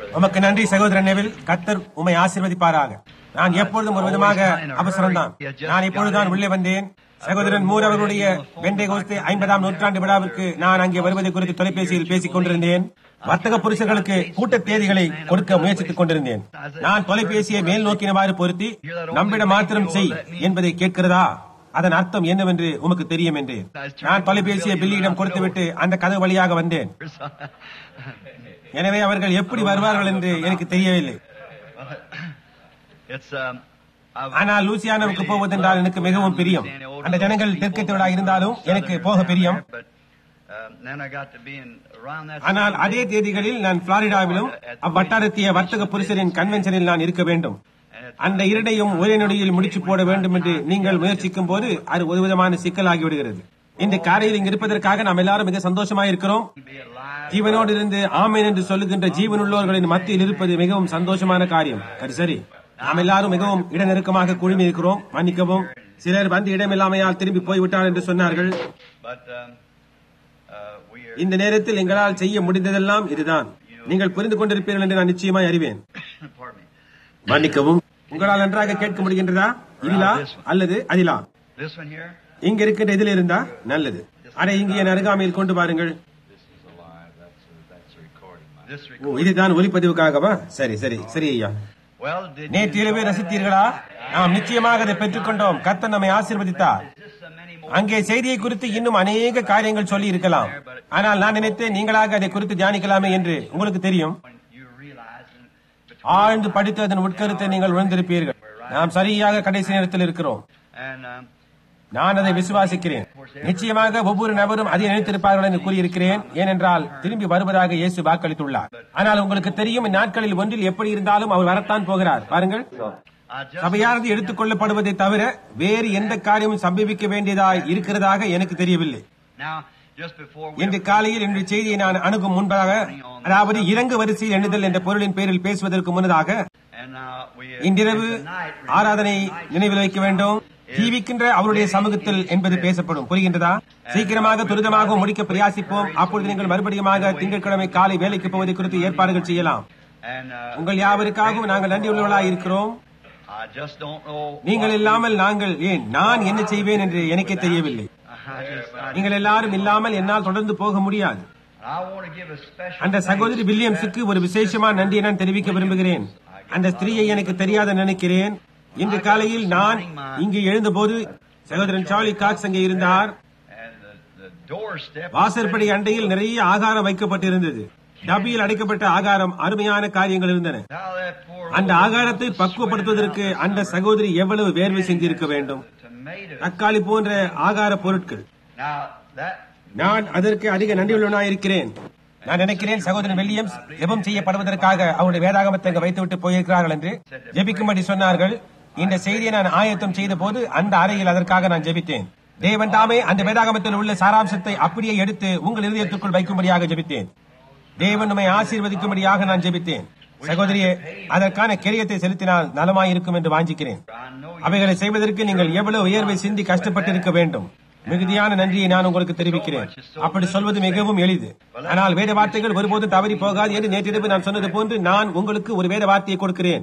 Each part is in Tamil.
உமக்கு நன்றி சகோதரன் நெவில். கர்த்தர் உம்மை ஆசீர்வதிப்பாராக. நான் எப்பொழுதும் ஒரு விதமாக அவசரம்தான். நான் இப்பொழுதுதான் உள்ளே வந்தேன். சகோதரன் மூர் அவர்களுடைய பெண்டேகோஸ்தே 50ஆம் நூற்றாண்டு விழாவிற்கு நான் அங்கே வருவது குறித்து தொலைபேசியில் பேசிக் கொண்டிருந்தேன். வர்த்தக புருஷர்களுக்கு கூட்ட தேதிகளை கொடுக்க முயற்சித்துக் கொண்டிருந்தேன். நான் தொலைபேசியை மேல் நோக்கினவாறு பொருத்தி நம்மிடம் மாத்திரம் செய் என்பதை கேட்கிறதா, அதன் அர்த்தம் என்னவென்று உமக்கு தெரியும் என்று நான் தொலைபேசியை பில்லியிடம் கொடுத்துவிட்டு அந்த கதவு வழியாக வந்தேன். எனவே அவர்கள் எப்படி வருவார்கள் என்று எனக்கு தெரியவில்லை. ஆனால் லூசியானாவுக்கு போவதென்றால் எனக்கு மிகவும் பிரியம். அந்த ஜனங்கள் தெற்கத்தோடா இருந்தாலும் எனக்கு போக பிரியம். ஆனால் அதே தேதிகளில் நான் புளோரிடாவிலும் அவ்வட்டாரத்திய வர்த்தக புருஷரின் கன்வென்ஷனில் நான் இருக்க வேண்டும். அந்த இரண்டையும் ஒரே நொடியில் முடிச்சு போட வேண்டும் என்று நீங்கள் முயற்சிக்கும் போது அது ஒரு விதமான சிக்கலாகிவிடுகிறது. இந்த காரையில் இங்கு இருப்பதற்காக நாம் எல்லாரும் மிக சந்தோஷமாக இருக்கிறோம். ஜீவனோடு இருந்து ஆமேன் என்று சொல்லுகின்ற ஜீவனுள்ளவர்களின் மத்தியில் இருப்பது மிகவும் சந்தோஷமான காரியம். சரி, நாம் எல்லாரும் மிகவும் இட நெருக்கமாக குழுமி இருக்கிறோம். மன்னிக்கவும், சிலர் வந்து இடமில்லாமையால் திரும்பி போய்விட்டார் என்று சொன்னார்கள். இந்த நேரத்தில் எங்களால் செய்ய முடிந்ததெல்லாம் இதுதான். நீங்கள் புரிந்து கொண்டிருப்பீர்கள் என்று நான் நிச்சயமாய் அறிவேன். மன்னிக்கவும், உங்களால் நன்றாக கேட்க முடிகின்றதா? இதிலா அல்லது அதிலா? இங்க இருக்கின்ற இதில் இருந்தா நல்லது. அதை இங்கே என் அருகாமையில் கொண்டு பாருங்கள். இதுதான் ஒலிப்பதிவுக்காகவா? சரி சரி சரி ஐயா. நேற்று இரவே ரசித்தீர்களா? நாம் நிச்சயமாக அதை பெற்றுக் கொண்டோம். கர்த்தர் நம்மை ஆசீர்வதித்தார். அங்கே செய்தியை குறித்து இன்னும் அநேக காரியங்கள் சொல்லி இருக்கலாம். ஆனால் நான் நினைத்தேன் நீங்களாக அதை குறித்து தியானிக்கலாமே என்று. உங்களுக்கு தெரியும், ஆழ்ந்து படித்து அதன் உட்கருத்தை நீங்கள் உணர்ந்திருப்பீர்கள். நாம் சரியாக கடைசி நேரத்தில் இருக்கிறோம். நான் அதை விசுவாசிக்கிறேன். நிச்சயமாக ஒவ்வொரு நபரும் அதை நினைத்திருப்பார்கள் என்று கூறியிருக்கிறேன். ஏனென்றால் திரும்பி வருவதாக இயேசு வாக்களித்துள்ளார். ஆனால் உங்களுக்கு தெரியும், இந்நாட்களில் ஒன்றில் எப்படி இருந்தாலும் அவர் வரத்தான் போகிறார். பாருங்கள், சபையானது எடுத்துக் கொள்ளப்படுவதை தவிர வேறு எந்த காரியமும் சம்பவிக்க வேண்டியதாய் இருக்கிறதாக எனக்கு தெரியவில்லை. இன்று காலையில் என்னுடைய செய்தியை நான் அணுகும் முன்பாக, அதாவது இறங்கு வரிசையில் எண்ணுதல் என்ற பொருளின் பேரில் பேசுவதற்கு முன்னதாக இன்றிரவு ஆராதனை நினைவில் வைக்க வேண்டும். ஜீவிக்கின்ற அவருடைய சமூகத்தில் என்பது பேசப்படும். புரிகின்றதா? சீக்கிரமாக துரிதமாக முடிக்க பிரயாசிப்போம். அப்பொழுது நீங்கள் மறுபடியுமாக திங்கட்கிழமை காலை வேலைக்கு போவதை குறித்து ஏற்பாடுகள் செய்யலாம். உங்கள் யாவருக்காகவும் நாங்கள் நன்றியுள்ளவர்களாக இருக்கிறோம். நீங்கள் இல்லாமல் நாங்கள் ஏன் நான் என்ன செய்வேன் என்று எனக்கே தெரியவில்லை. நீங்கள் எல்லாரும் இல்லாமல் என்னால் தொடர்ந்து போக முடியாது. அந்த சகோதரி வில்லியம்ஸுக்கு ஒரு விசேஷமான நன்றியை நான் தெரிவிக்க விரும்புகிறேன். அந்த ஸ்திரீயை எனக்கு தெரியாத நினைக்கிறேன். இன்று காலையில் நான் இங்கு எழுந்தபோது சகோதரன் சார்லி காக்ஸ் அங்கே இருந்தார். வாசற்படி அண்டையில் நிறைய ஆகாரம் வைக்கப்பட்டிருந்தது. டப்பியில் அடைக்கப்பட்ட ஆகாரம், அருமையான காரியங்கள் இருந்தன. அந்த ஆகாரத்தை பக்குவப்படுத்துவதற்கு அந்த சகோதரி எவ்வளவு வேர்வை செஞ்சிருக்க வேண்டும். தக்காளி போன்ற ஆகார பொருட்கள். நான் அதற்கு அதிக நன்றியுள்ளவனாக இருக்கிறேன். நான் நினைக்கிறேன் சகோதரன் வில்லியம்ஸ் ஜெபம் செய்யப்படுவதற்காக அவருடைய வேதாகமத்தை அங்கு வைத்துவிட்டு போயிருக்கிறார்கள் என்று ஜெபிக்கும்படி சொன்னார்கள். இந்த செய்தியை நான் ஆயத்தம் செய்த போது அந்த அறையில் அதற்காக நான் ஜெபித்தேன். தேவன் தாமே அந்த வேதாகமத்தில் உள்ள சாராம்சத்தை அப்படியே எடுத்து உங்கள் இதயத்துக்குள் வைக்கும்படியாக ஜெபித்தேன். தேவன் நம்மை ஆசீர்வதிக்கும்படியாக நான் ஜெபித்தேன். சகோதரியே, அதற்கான கிரியத்தை செலுத்தினால் நலமாயிருக்கும் என்று வாஞ்சிக்கிறேன். அவைகளை செய்வதற்கு நீங்கள் எவ்வளவு உயர்வை சிந்தி கஷ்டப்பட்டிருக்க வேண்டும். மிகுதியான நன்றியை நான் உங்களுக்கு தெரிவிக்கிறேன். அப்படி சொல்வது மிகவும் எளிது. ஆனால் வேத வார்த்தைகள் ஒருபோதும் தவறி போகாது என்று நேற்றிரவு நான் சொன்னது போன்று நான் உங்களுக்கு ஒரு வேத வார்த்தையை கொடுக்கிறேன்.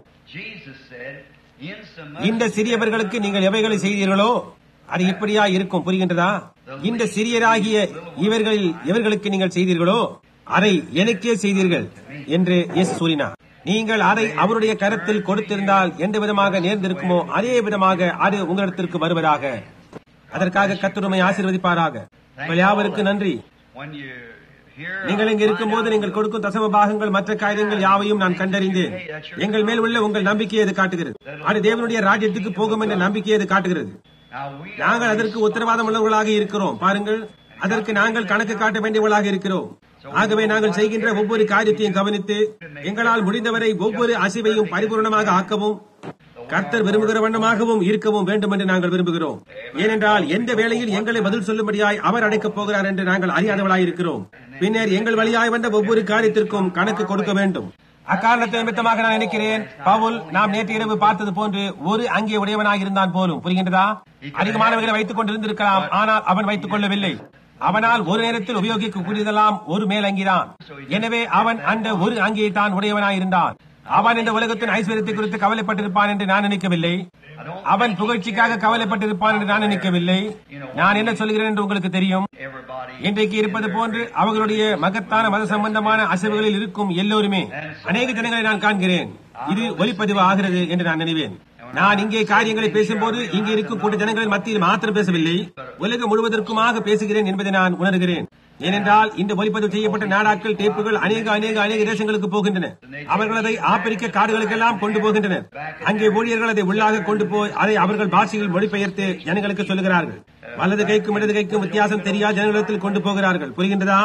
இந்த சிறியவர்களுக்கு நீங்கள் எவைகளை செய்தீர்களோ அது இப்படியா இருக்கும். புரிகின்றதா? இந்த சிறியராகிய இவர்களுக்கு நீங்கள் செய்தீர்களோ அதை எனக்கே செய்தீர்கள் என்று இயேசு கூறினார். நீங்கள் அதை அவருடைய கரத்தில் கொடுத்திருந்தால் எந்த விதமாக நேர்ந்திருக்குமோ அதே விதமாக அது உங்களிடத்திற்கு வருவதாக. அதற்காக கர்த்தர் உம்மை ஆசீர்வதிப்பாராக. யாவருக்கு நன்றி. நீங்கள் இங்கு இருக்கும் போது நீங்கள் கொடுக்கும் தசம பாகங்கள், மற்ற காரியங்கள் யாவையும் நான் கண்டறிந்தேன். எங்கள் மேல் உள்ள உங்கள் நம்பிக்கையை அது காட்டுகிறது. அது தேவனுடைய ராஜ்யத்துக்கு போகும் என்ற நம்பிக்கையை அது காட்டுகிறது. நாங்கள் அதற்கு உத்தரவாதம் உள்ளவர்களாக இருக்கிறோம். பாருங்கள், அதற்கு நாங்கள் கணக்கு காட்ட வேண்டியவர்களாக இருக்கிறோம். ஆகவே நாங்கள் செய்கின்ற ஒவ்வொரு காரியத்தையும் கவனித்து எங்களால் முடிந்தவரை ஒவ்வொரு அசைவையும் பரிபூர்ணமாக ஆக்கவும் கர்த்தர் விரும்புகிற வண்ணமாகவும் இருக்கவும் வேண்டும் என்று நாங்கள் விரும்புகிறோம். ஏனென்றால் எந்த வேளையில் எங்களை பதில் சொல்லும்படியாய் அவர் அடைக்கப் போகிறார் என்று நாங்கள் அறியாதவளாய் இருக்கிறோம். பின்னர் எங்கள் வழியாய் வந்த ஒவ்வொரு காரியத்திற்கும் கணக்கு கொடுக்க வேண்டும். அக்காரணத்தை நிமித்தமாக நான் நினைக்கிறேன், பவுல் நாம் நேற்று இரவு பார்த்தது போன்று ஒரு அங்கே உடையவனாக இருந்தான் போலும். புரிகின்றதா? அதிகமானவர்களை வைத்துக் கொண்டிருந்திருக்கலாம், ஆனால் அவன் வைத்துக் கொள்ளவில்லை. அவனால் ஒரு நேரத்தில் உபயோகிக்கக்கூடியதெல்லாம் ஒரு மேல் அங்கிதான். எனவே அவன் அந்த ஒரு அங்கியை தான் உடையவனாயிருந்தான். அவன் இந்த உலகத்தின் ஐஸ்வர்யத்தை குறித்து கவலைப்பட்டிருப்பான் என்று நான் நினைக்கவில்லை. அவன் புகழ்ச்சிக்காக கவலைப்பட்டிருப்பான் என்று நான் நினைக்கவில்லை. நான் என்ன சொல்கிறேன் என்று உங்களுக்கு தெரியும். இன்றைக்கு இருப்பது போன்று அவர்களுடைய மகத்தான மத சம்பந்தமான அசைவுகளில் இருக்கும் எல்லோருமே அநேக ஜனங்களை நான் காண்கிறேன். இது ஒலிப்பதிவு ஆகிறது என்று நான் நினைவேன். நான் இங்கே காரியங்களை பேசும்போது இங்கே இருக்கும் கூட்ட ஜனங்களின் மத்தியில் மாத்திரம் பேசவில்லை, உலகம் முழுவதற்குமாக பேசுகிறேன் என்பதை நான் உணர்கிறேன். ஏனென்றால் இந்த ஒலிப்பதிவு செய்யப்பட்ட நாடாக்கள் டேப்புகள் அநேக தேசங்களுக்கு போகின்றன. அவர்கள் அதை ஆப்பிரிக்க காடுகளுக்கெல்லாம் கொண்டு போகின்றனர். அங்கே ஊழியர்கள் அதை உள்ளாக கொண்டு போய் அதை அவர்கள் பாஷையில் மொழிபெயர்த்து ஜனங்களுக்கு சொல்லுகிறார்கள். வலது கைக்கும் இடது கைக்கும் வித்தியாசம் தெரியாத ஜனங்களிடத்தில் கொண்டு போகிறார்கள். புரிகின்றதா?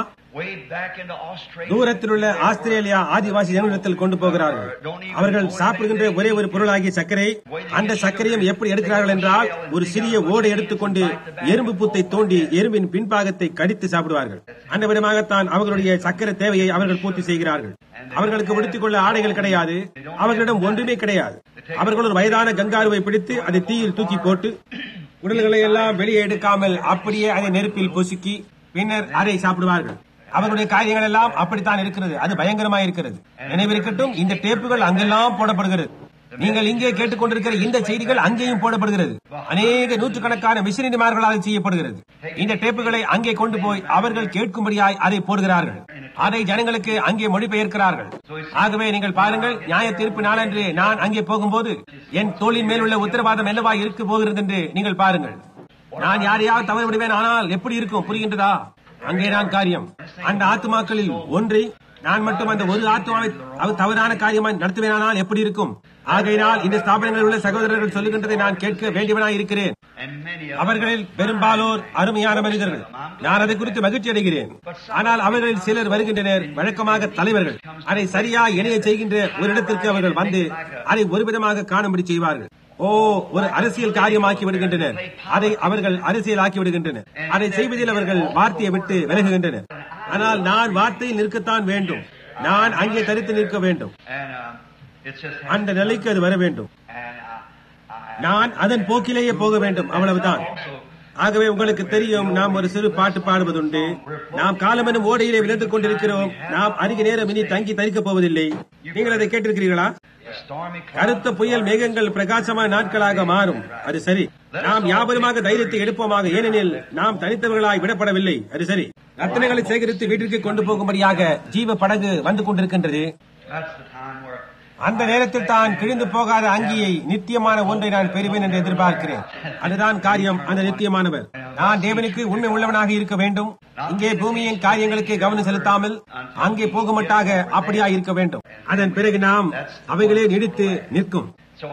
தூரத்தில் உள்ள ஆஸ்திரேலியா ஆதிவாசி ஜனங்களிடத்தில் கொண்டு போகிறார்கள். அவர்கள் சாப்பிடுகின்ற ஒரே ஒரு பொருளாகிய சர்க்கரை. அந்த சர்க்கரையும் எப்படி எடுக்கிறார்கள் என்றால், ஒரு சிறிய ஓடை எடுத்துக்கொண்டு எறும்பு புத்தை தோண்டி எறும்பின் பின்பாகத்தை கடித்து சாப்பிடுவார்கள். அந்த விதமாகத்தான் அவர்களுடைய சர்க்கரை தேவையை அவர்கள் பூர்த்தி செய்கிறார்கள். அவர்களுக்கு உடுத்திக் கொள்ள ஆடைகள் கிடையாது. அவர்களிடம் ஒன்றுமே கிடையாது. அவர்கள் ஒரு வயதான கங்காருவை பிடித்து அதை தீயில் தூக்கி போட்டு உடல்களை எல்லாம் வெளியே எடுக்காமல் அப்படியே அதை நெருப்பில் பொசுக்கி பின்னர் அதை சாப்பிடுவார்கள். அவர்களுடைய காரியங்கள் எல்லாம் அப்படித்தான் இருக்கிறது. அது பயங்கரமாக இருக்கிறது. நினைவிருக்கட்டும், இந்த டேப்புகள் அங்கெல்லாம் போடப்படுகிறது. நீங்கள் இங்கே கேட்டுக்கொண்டிருக்கிற இந்த செய்திகள் அங்கேயும் போடப்படுகிறது. அநேக நூற்றுக்கணக்கான மிஷனரிமார்களால் செய்யப்படுகிறது. இந்த டேப்புகளை அங்கே கொண்டு போய் அவர்கள் கேட்கும்படியாய் அதை போடுகிறார்கள். அதை ஜனங்களுக்கு அங்கே மொழிபெயர்க்கிறார்கள். ஆகவே நீங்கள் பாருங்கள், நியாய தீர்ப்பு நாளன்று நான் அங்கே போகும்போது என் தோளின் மேல் உள்ள உத்தரவாதம் என்னவா இருக்க போகிறது என்று நீங்கள் பாருங்கள். நான் யாரையாவது தவறு விடுவேன், ஆனால் எப்படி இருக்கும்? புரிகின்றதா? அங்கே நான் காரியம். அந்த ஆத்துமாக்களில் ஒன்றை நான் மட்டும் அந்த ஒரு ஆத்மாவை தவறான காரியமாய் நடத்துவேனானால் எப்படி இருக்கும்? ஆகையினால் இந்த ஸ்தாபனங்களில் உள்ள சகோதரர்கள் சொல்லுகின்றதை நான் கேட்க வேண்டியவனாய் இருக்கிறேன். அவர்களில் பெரும்பாலோர் அருமையான மனிதர்கள். நான் அதை குறித்து மகிழ்ச்சி அடைகிறேன். ஆனால் அவர்களில் சிலர் வருகின்றனர், வழக்கமாக தலைவர்கள். அதை சரியா இணைய செய்கின்ற ஒரு இடத்திற்கு அவர்கள் வந்து அதை ஒரு விதமாக காணும்படி செய்வார்கள். ஒரு அரசியல் காரியமாக்கி விடுகின்றனர். அதை அவர்கள் அரசியலாக்கி விடுகின்றனர். அதை செய்வதில் அவர்கள் வார்த்தையை விட்டு விலகுகின்றனர். ஆனால் நான் வார்த்தையில் நிற்கத்தான் வேண்டும். நான் அங்கே தரித்து நிற்க வேண்டும். அந்த நிலைக்கு அது வர வேண்டும். நான் அதன் போக்கிலேயே போக வேண்டும். அவ்வளவுதான். ஆகவே உங்களுக்கு தெரியும், நாம் ஒரு சிறு பாட்டு பாடுவதுண்டு. நாம் காலம் எனும் ஓடையிலே விழுந்து கொண்டிருக்கிறோம். நாம் அதிக நேரம் இனி தங்கி தரிக்கப் போவதில்லை. நீங்கள் அதை கேட்டிருக்கிறீர்களா? கருத்த புயல் மேகங்கள் பிரகாசமான நாட்களாக மாறும். அது சரி. நாம் யாவருமாக தைரியத்தை எடுப்போமாக, ஏனெனில் நாம் தனித்தவர்களாய் விடப்படவில்லை. அது சரி. ரத்தினங்களை சேகரித்து வீட்டிற்கு கொண்டு போகும்படியாக ஜீவ படகு வந்து கொண்டிருக்கின்றது. அந்த நேரத்தில் தான் கிழிந்து போகாத அங்கியை, நித்தியமான ஒன்றை நான் பெறுவேன் என்று எதிர்பார்க்கிறேன். அதுதான் காரியம். அந்த நித்தியமானவர். நான் தேவனுக்கு உண்மை உள்ளவனாக இருக்க வேண்டும். இங்கே பூமியின் காரியங்களுக்கு கவனம் செலுத்தாமல் அங்கே போகுமட்டாக அப்படியா இருக்க வேண்டும். அதன் பிறகு நாம் அவைகளே நீடித்து நிற்கும்.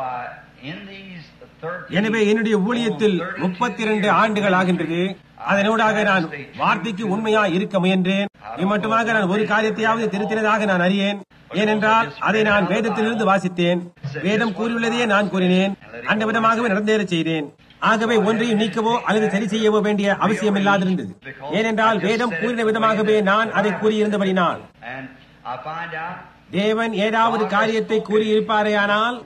எனவே என்னுடைய ஊழியத்தில் 32 ஆண்டுகள் ஆகின்றது. அதனூடாக நான் வார்த்தைக்கு உண்மையா இருக்க முயன்றேன். இம்மட்டுமாக நான் ஒரு காரியத்தையாவது திருத்தினதாக நான் அறியேன். ஏனென்றால் அதை நான் வேதத்திலிருந்து வாசித்தேன். வேதம் கூறியுள்ளதையே நான் கூறினேன். அந்த விதமாகவே நடந்தேற செய்தேன். ஆகவே ஒன்றையும் நீக்கவோ அல்லது சரி செய்யவோ வேண்டிய அவசியம் இல்லாதிருந்தது. ஏனென்றால் வேதம் கூறின விதமாகவே நான் அதை கூறியிருந்தபடினால், தேவன் ஏதாவது காரியத்தை கூறியிருப்பாரேயானால்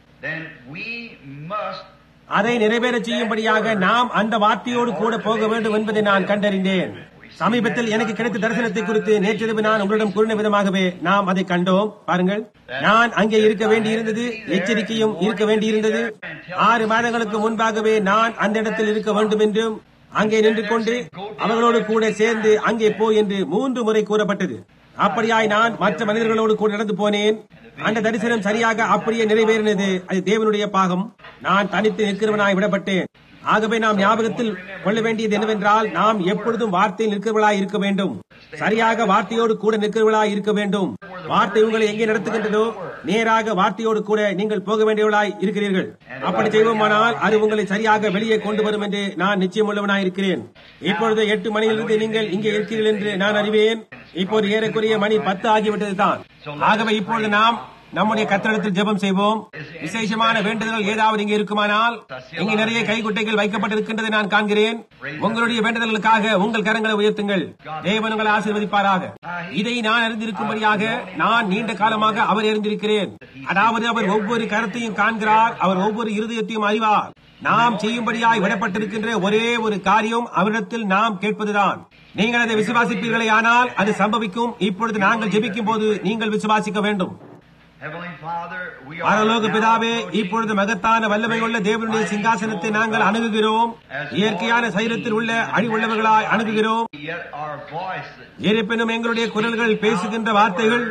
அதை நிறைவேற செய்யும்படியாக நாம் அந்த வார்த்தையோடு கூட போக வேண்டும் என்பதை நான் கண்டறிந்தேன். சமீபத்தில் எனக்கு கிடைத்த தரிசனத்தை குறித்து நேற்றிரவு நான் உங்களிடம் கூறின விதமாகவே நாம் அதை கண்டோம். பாருங்கள், நான் அங்கே இருக்க வேண்டியிருந்தது, எச்சரிக்கையும் இருக்க வேண்டியிருந்தது. 6 மாதங்களுக்கு முன்பாகவே நான் அந்த இடத்தில் இருக்க வேண்டும் என்றும் அங்கே நின்று கொண்டு அவர்களோடு கூட சேர்ந்து அங்கே போ என்று 3 முறை கூறப்பட்டது. அப்படியாய் நான் மற்ற மனிதர்களோடு கூட நடந்து போனேன். அந்த தரிசனம் சரியாக அப்படியே நிறைவேறினது. அது தேவனுடைய பாகம். நான் தனித்து நிற்கிறவனாய் விடப்பட்டேன். ஆகவே நாம் ஞாபகத்தில் கொள்ள வேண்டியது என்னவென்றால், நாம் எப்பொழுதும் வார்த்தையில் நிற்கிறவர்களாய் இருக்க வேண்டும். சரியாக வார்த்தையோடு கூட நிற்கிறவர்களாய் இருக்க வேண்டும். வார்த்தை உங்களை எங்கே நடத்துகின்றதோ நேராக வார்த்தையோடு கூட நீங்கள் போக வேண்டியவர்களாய் இருக்கிறீர்கள். அப்படி செய்வோமானால் அது உங்களை சரியாக வெளியே கொண்டு வரும் என்று நான் நிச்சயம் உள்ளவனாய் இருக்கிறேன். இப்பொழுது 8 மணியிலிருந்து நீங்கள் இங்கே இருக்கிறீர்கள் என்று நான் அறிவேன். இப்போது ஏறக்குறைய மணி 10 ஆகிவிட்டது தான். ஆகவே இப்பொழுது நாம் நம்முடைய கர்த்தரிடத்தில் ஜெபம் செய்வோம். விசேஷமான வேண்டுதல்கள் ஏதாவது இங்கே இருக்குமானால், இங்கே நிறைய கைக்குட்டைகள் வைக்கப்பட்டிருக்கின்றதை நான் காண்கிறேன். உங்களுடைய வேண்டுதல்களுக்காக உங்கள் கரங்களை உயர்த்துங்கள். தேவன் உங்களை ஆசீர்வதிப்பாராக. இதை நான் அறிந்திருக்கும்படியாக நான் நீண்ட காலமாக அவர் அறிந்திருக்கிறேன். அதாவது அவர் ஒவ்வொரு கருத்தையும் காண்கிறார். அவர் ஒவ்வொரு இருதயத்தையும் அறிவார். நாம் செய்யும்படியாய் விடப்பட்டிருக்கின்ற ஒரே ஒரு காரியம் அவரிடத்தில் நாம் கேட்பதுதான். நீங்கள் அதை விசுவாசிப்பீர்களே ஆனால் அது சம்பவிக்கும். இப்பொழுது நாங்கள் ஜெபிக்கும் போது நீங்கள் விசுவாசிக்க வேண்டும். பரலோக பிதாவே, இப்பொழுது மகத்தான வல்லமை உள்ள தேவனுடைய சிங்காசனத்தை நாங்கள் அணுகுகிறோம். இயற்கையான சரீரத்தில் உள்ள அழிவுள்ளவர்களாய் அணுகுகிறோம். இருப்பினும் எங்களுடைய குரல்கள், பேசுகின்ற வார்த்தைகள்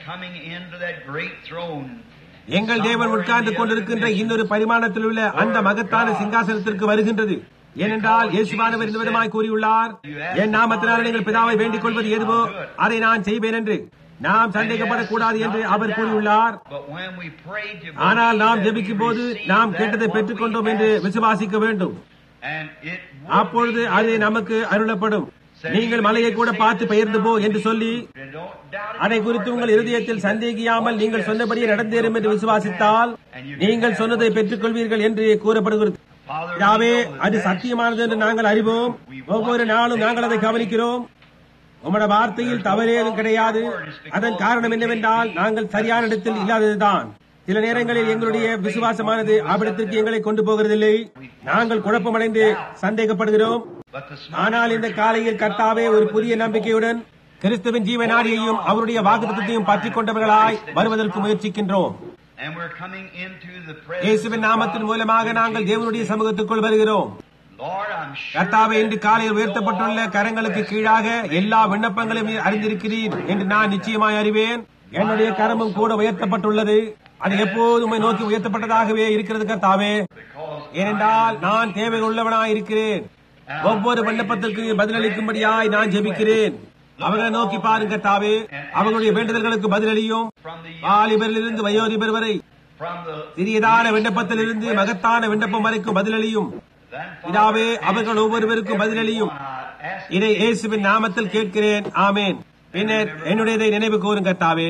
எங்கள் தேவன் உட்கார்ந்து கொண்டிருக்கின்ற இன்னொரு பரிமாணத்தில் உள்ள அந்த மகத்தான சிங்காசனத்திற்கு வருகின்றது. ஏனென்றால் இயேசுவானவர் இந்த விதமாய் கூறியுள்ளார், என் நாமத்தினால் நீங்கள் பிதாவை வேண்டிக் கொள்வது எதுவோ அதை நான் செய்வேன் என்று. நாம் சந்தேகப்படக்கூடாது என்று அவர் கூறியுள்ளார். ஆனால் நாம் ஜெபிக்கும் போது நாம் கேட்டதை பெற்றுக் கொண்டோம் என்று விசுவாசிக்க வேண்டும். அப்பொழுது அது நமக்கு அருளப்படும். நீங்கள் மலையை கூட பார்த்து பெயர்ந்து போ என்று சொல்லி அதை குறித்து உங்கள் இருதயத்தில் சந்தேகியாமல் நீங்கள் சொன்னபடியே நடந்தேறும் என்று விசுவாசித்தால் நீங்கள் சொன்னதை பெற்றுக் கொள்வீர்கள் என்று கூறப்படுகிறது. யாவே, அது சத்தியமானது என்று நாங்கள் அறிவோம். ஒவ்வொரு நாளும் நாங்கள் அதை கவனிக்கிறோம். உம்முடைய வார்த்தையில் தவறேதும் கிடையாது. அதன் காரணம் என்னவென்றால் நாங்கள் சரியான இடத்தில் இல்லாததுதான். சில நேரங்களில் எங்களுடைய விசுவாசமானது அவ்விடத்திற்கு எங்களை கொண்டு போகிறதில்லை. நாங்கள் குழப்பமடைந்து சந்தேகப்படுகிறோம். ஆனால் இந்த காலையில் கர்த்தாவே ஒரு புதிய நம்பிக்கையுடன் கிறிஸ்துவின் ஜீவனாடியையும் அவருடைய வாக்குத்தத்தத்தையும் பற்றிக் கொண்டவர்களாய் வருவதற்கு முயற்சிக்கின்றோம். இயேசுவின் நாமத்தின் மூலமாக நாங்கள் தேவனுடைய சமூகத்துக்குள் வருகிறோம். கர்த்தாவே, இன்று காலையில் உயர்த்தப்பட்டுள்ள கரங்களுக்கு கீழாக எல்லா விண்ணப்பங்களையும் அறிந்திருக்கிறீர் என்று நான் நிச்சயமாய் அறிவேன். என்னுடைய கரமும் கூட உயர்த்தப்பட்டுள்ளது. அது எப்போதுமே நோக்கி உயர்த்தப்பட்டதாகவே இருக்கிறது கர்த்தாவே. ஏனென்றால் நான் தேவை உள்ளவனாய் இருக்கிறேன். ஒவ்வொரு விண்ணப்பத்திற்கு பதிலளிக்கும்படியாய் நான் ஜெபிக்கிறேன். அவர்களை நோக்கி பாருங்க கர்த்தாவே. அவர்களுடைய வேண்டுதல்களுக்கு பதிலளியும். வாலிபரிலிருந்து வயோதிபர் வரை சிறியதான விண்ணப்பத்திலிருந்து மகத்தான விண்ணப்பம் வரைக்கும் பதிலளியும். பிதாவே, அவர்கள் ஒவ்வொருவருக்கும் பதிலளியும். இதை இயேசுவின் நாமத்தில் கேட்கிறேன். ஆமேன். பின்னர் என்னுடையதை நினைவு கூறும் கர்த்தாவே.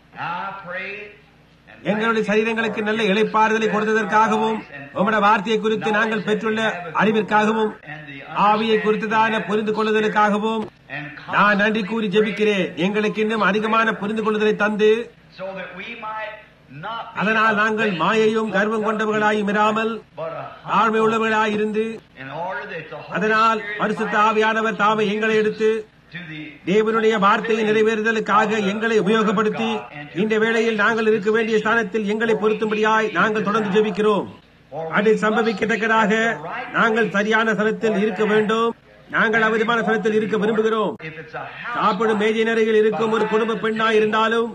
எங்களுடைய சரீரங்களுக்கு நல்ல இளைப்பாறுதலை கொடுத்ததற்காகவும் உம்முடைய வார்த்தையை குறித்து நாங்கள் பெற்றுள்ள அறிவிற்காகவும் ஆவியை குறித்ததான புரிந்து கொள்ளுதலுக்காகவும் நான் நன்றி கூறி ஜெபிக்கிறேன். எங்களுக்கு இன்னும் அதிகமான புரிந்து கொள்ளுதலை தந்து அதனால் நாங்கள் மாயையும் கர்வம் கொண்டவர்களாயும் இராமல் தாழ்மை உள்ளவர்களாயிருந்து அதனால் பரிசுத்த ஆவியானவர் தாமே எங்களை எடுத்து தேவனுடைய வார்த்தையை நிறைவேறுதலுக்காக எங்களை உபயோகப்படுத்தி இந்த வேளையில் நாங்கள் இருக்க வேண்டிய ஸ்தானத்தில் எங்களை பொருத்தும்படியாய் நாங்கள் தொடர்ந்து ஜெபிக்கிறோம். அதை சம்பவிக்கத்தக்கதாக நாங்கள் சரியான ஸ்தலத்தில் இருக்க வேண்டும். நாங்கள் அவ்விதமான ஸ்தலத்தில் இருக்க விரும்புகிறோம். சாப்பிடும் மேஜை அருகில் இருக்கும் ஒரு குடும்ப பெண்ணாய் இருந்தாலும்,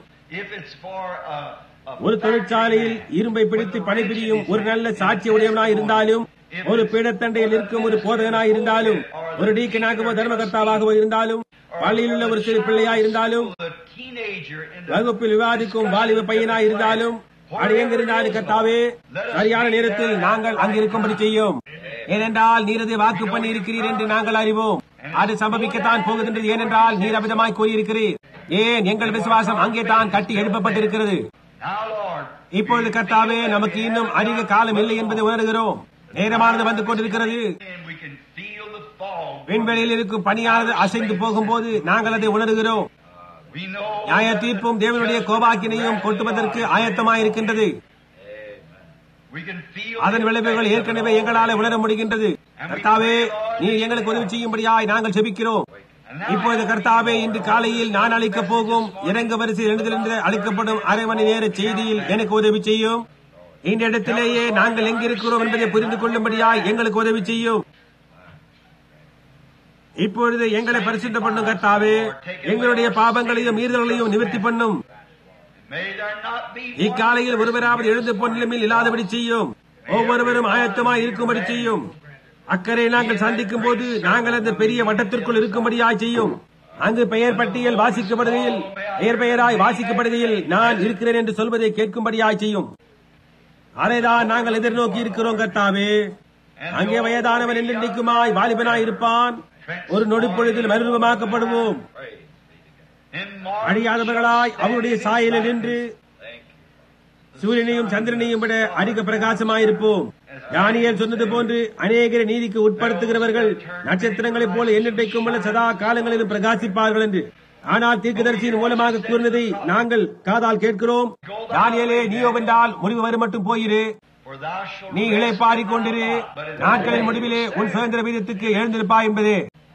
ஒரு தொழிற்சாலையில் இரும்பை பிடித்து பணிபுரியும் ஒரு நல்ல சாட்சி உடையவனாய் இருந்தாலும், ஒரு பீடத்தண்டையில் இருக்கும் ஒரு போதகனாய் இருந்தாலும், ஒரு டீக்கனாகவோ தர்மகர்த்தாவாகவோ இருந்தாலும், பள்ளியில் உள்ள ஒரு சிறு பிள்ளையாய் இருந்தாலும், வகுப்பில் விவாதிக்கும் வாலிப பையனாய் இருந்தாலும், அது எங்கிருந்தாலும் கர்த்தாவே சரியான நேரத்தில் நாங்கள் அங்கிருக்கும்படி செய்யும். ஏனென்றால் நீர் அதை வாக்கு பண்ணி இருக்கிறீர் என்று நாங்கள் அறிவோம். அது சம்பவிக்கத்தான் போகுகின்றது. ஏனென்றால் நீர் அமிதமாய் கூறியிருக்கிறீர். ஏன் எங்கள் விசுவாசம் அங்கே தான் கட்டி எழுப்பப்பட்டிருக்கிறது. இப்பொழுது கர்த்தாவே, நமக்கு இன்னும் அதிக காலம் இல்லை என்பதை உணர்கிறோம். நேரமானது வந்து கொண்டிருக்கிறது. விண்வெளியில் இருக்கும் பணியானது அசைந்து போகும்போது நாங்கள் அதை உணர்கிறோம். நியாய தீர்ப்பும் தேவனுடைய கோபாக்கினையும் கொட்டுவதற்கு ஆயத்தமாயிருக்கின்றது. அதன் விளைவுகள் ஏற்கனவே எங்களால் உணர முடிகின்றது. கர்த்தாவே, நீர் எங்களுக்கு உதவி செய்யும்படியாய் நாங்கள் ஜெபிக்கிறோம். இப்பொழுது கர்த்தாவே, இன்று காலையில் நான் அளிக்கப் போகும் இறங்க வரிசை எழுந்திருந்து அளிக்கப்படும் அரை மணி நேர செய்தியில் எனக்கு உதவி செய்யும். இந்த இடத்திலேயே நாங்கள் எங்கிருக்கிறோம் என்பதை புரிந்து கொள்ளும்படியாய் எங்களுக்கு உதவி செய்யும். இப்பொழுது எங்களை பரிசுத்த பண்ணும் கர்த்தாவே. எங்களுடைய பாபங்களையும் மீறுதல்களையும் நிவர்த்தி பண்ணும். இக்காலையில் ஒருவராவது எழுந்து பொன்னிலையில் இல்லாதபடி செய்யும். ஒவ்வொருவரும் ஆயத்தமாய் இருக்கும்படி செய்யும். அக்கறை நாங்கள் சந்திக்கும் போது நாங்கள் அந்த பெரிய வட்டத்திற்குள் இருக்கும்படியாய் செய்யும். அங்கு பெயர் பட்டியல் வாசிக்கப்படுகையில், பெயர் பெயராய் வாசிக்கப்படுகையில் நான் இருக்கிறேன் என்று சொல்வதை கேட்கும்படியாய் செய்யும். அதைதான் நாங்கள் எதிர்நோக்கி இருக்கிறோம் கர்த்தாவே. அங்கே வயதானவன் என்றென்றைக்குமாய் வாலிபனாய் இருப்பான். ஒரு நொடிப்பொழுதில் மறுரூபமாக்கப்படுவோம். அழியாதவர்களாய் அவருடைய சாயலில் நின்று சூரியனையும் சந்திரனையும் விட அதிக பிரகாசமாயிருப்போம். தானியேல் சொன்னது போன்று அநேகரை நீதிக்கு உட்படுத்துகிறவர்கள் நட்சத்திரங்களைப் போல என்னென்றைக்கும் உள்ள சதா காலங்களிலும் பிரகாசிப்பார்கள் என்று ஆனால் தீர்க்கதரிசியின் மூலமாக கூறினதை நாங்கள் காதால் கேட்கிறோம். தானியேலே, நீயோ வென்றால் முடிவு வரும் மட்டும் போயிரு. நீ இளைப்பாறிக் கொண்டிரு, நாட்களின் முடிவிலே உன் சுதந்திர வீதத்துக்கு எழுந்திருப்பாய் என்பதே.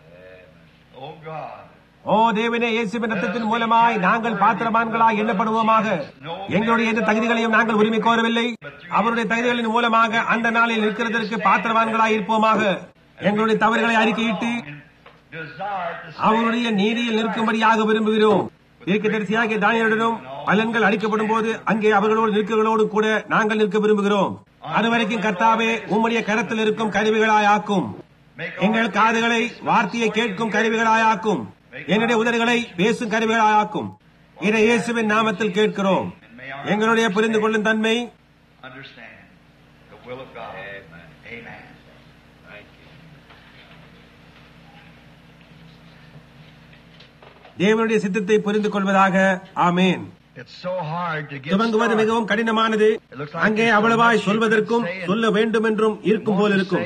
ஓ தேவனே, இயேசுவின் ரத்தத்தின் மூலமாய் நாங்கள் பாத்திரமான்களாய் எண்ணப்படுவோமாக. எங்களுடைய எந்த தகுதிகளையும் நாங்கள் உரிமை கோரவில்லை. அவருடைய தகுதிகளின் மூலமாக அந்த நாளில் நிற்கிறதற்கு பாத்திரவான்களாய் இருப்போமாக. எங்களுடைய தவறுகளை அறிக்கையிட்டு அவருடைய நீதியில் நிற்கும்படியாக விரும்புகிறோம். தீர்க்கதரிசியாகிய தானியேலுடனும் பலன்கள் அளிக்கப்படும் போது அங்கே அவர்களோடு நிற்கிறவர்களோடு கூட நாங்கள் நிற்க விரும்புகிறோம். அதுவரைக்கும் கர்த்தாவே, உம்முடைய கரத்தில் இருக்கும் கருவிகளாயாக்கும். எங்கள் காதுகளை வார்த்தையை கேட்கும் கருவிகளாயாக்கும். என்னுடைய உதடுகளை பேசும் கருவிகளாயாக்கும். இதை இயேசுவின் நாமத்தில் கேட்கிறோம். எங்களுடைய புரிந்து கொள்ளும் தன்மை தேவனுடைய சித்தத்தை புரிந்து கொள்வதாக. ஆமேன். துவங்குவது மிகவும் கடினமானது. அங்கே அவ்வளவாய் சொல்வதற்கும் சொல்ல வேண்டும் என்றும் இருக்கும் போல் இருக்கும்.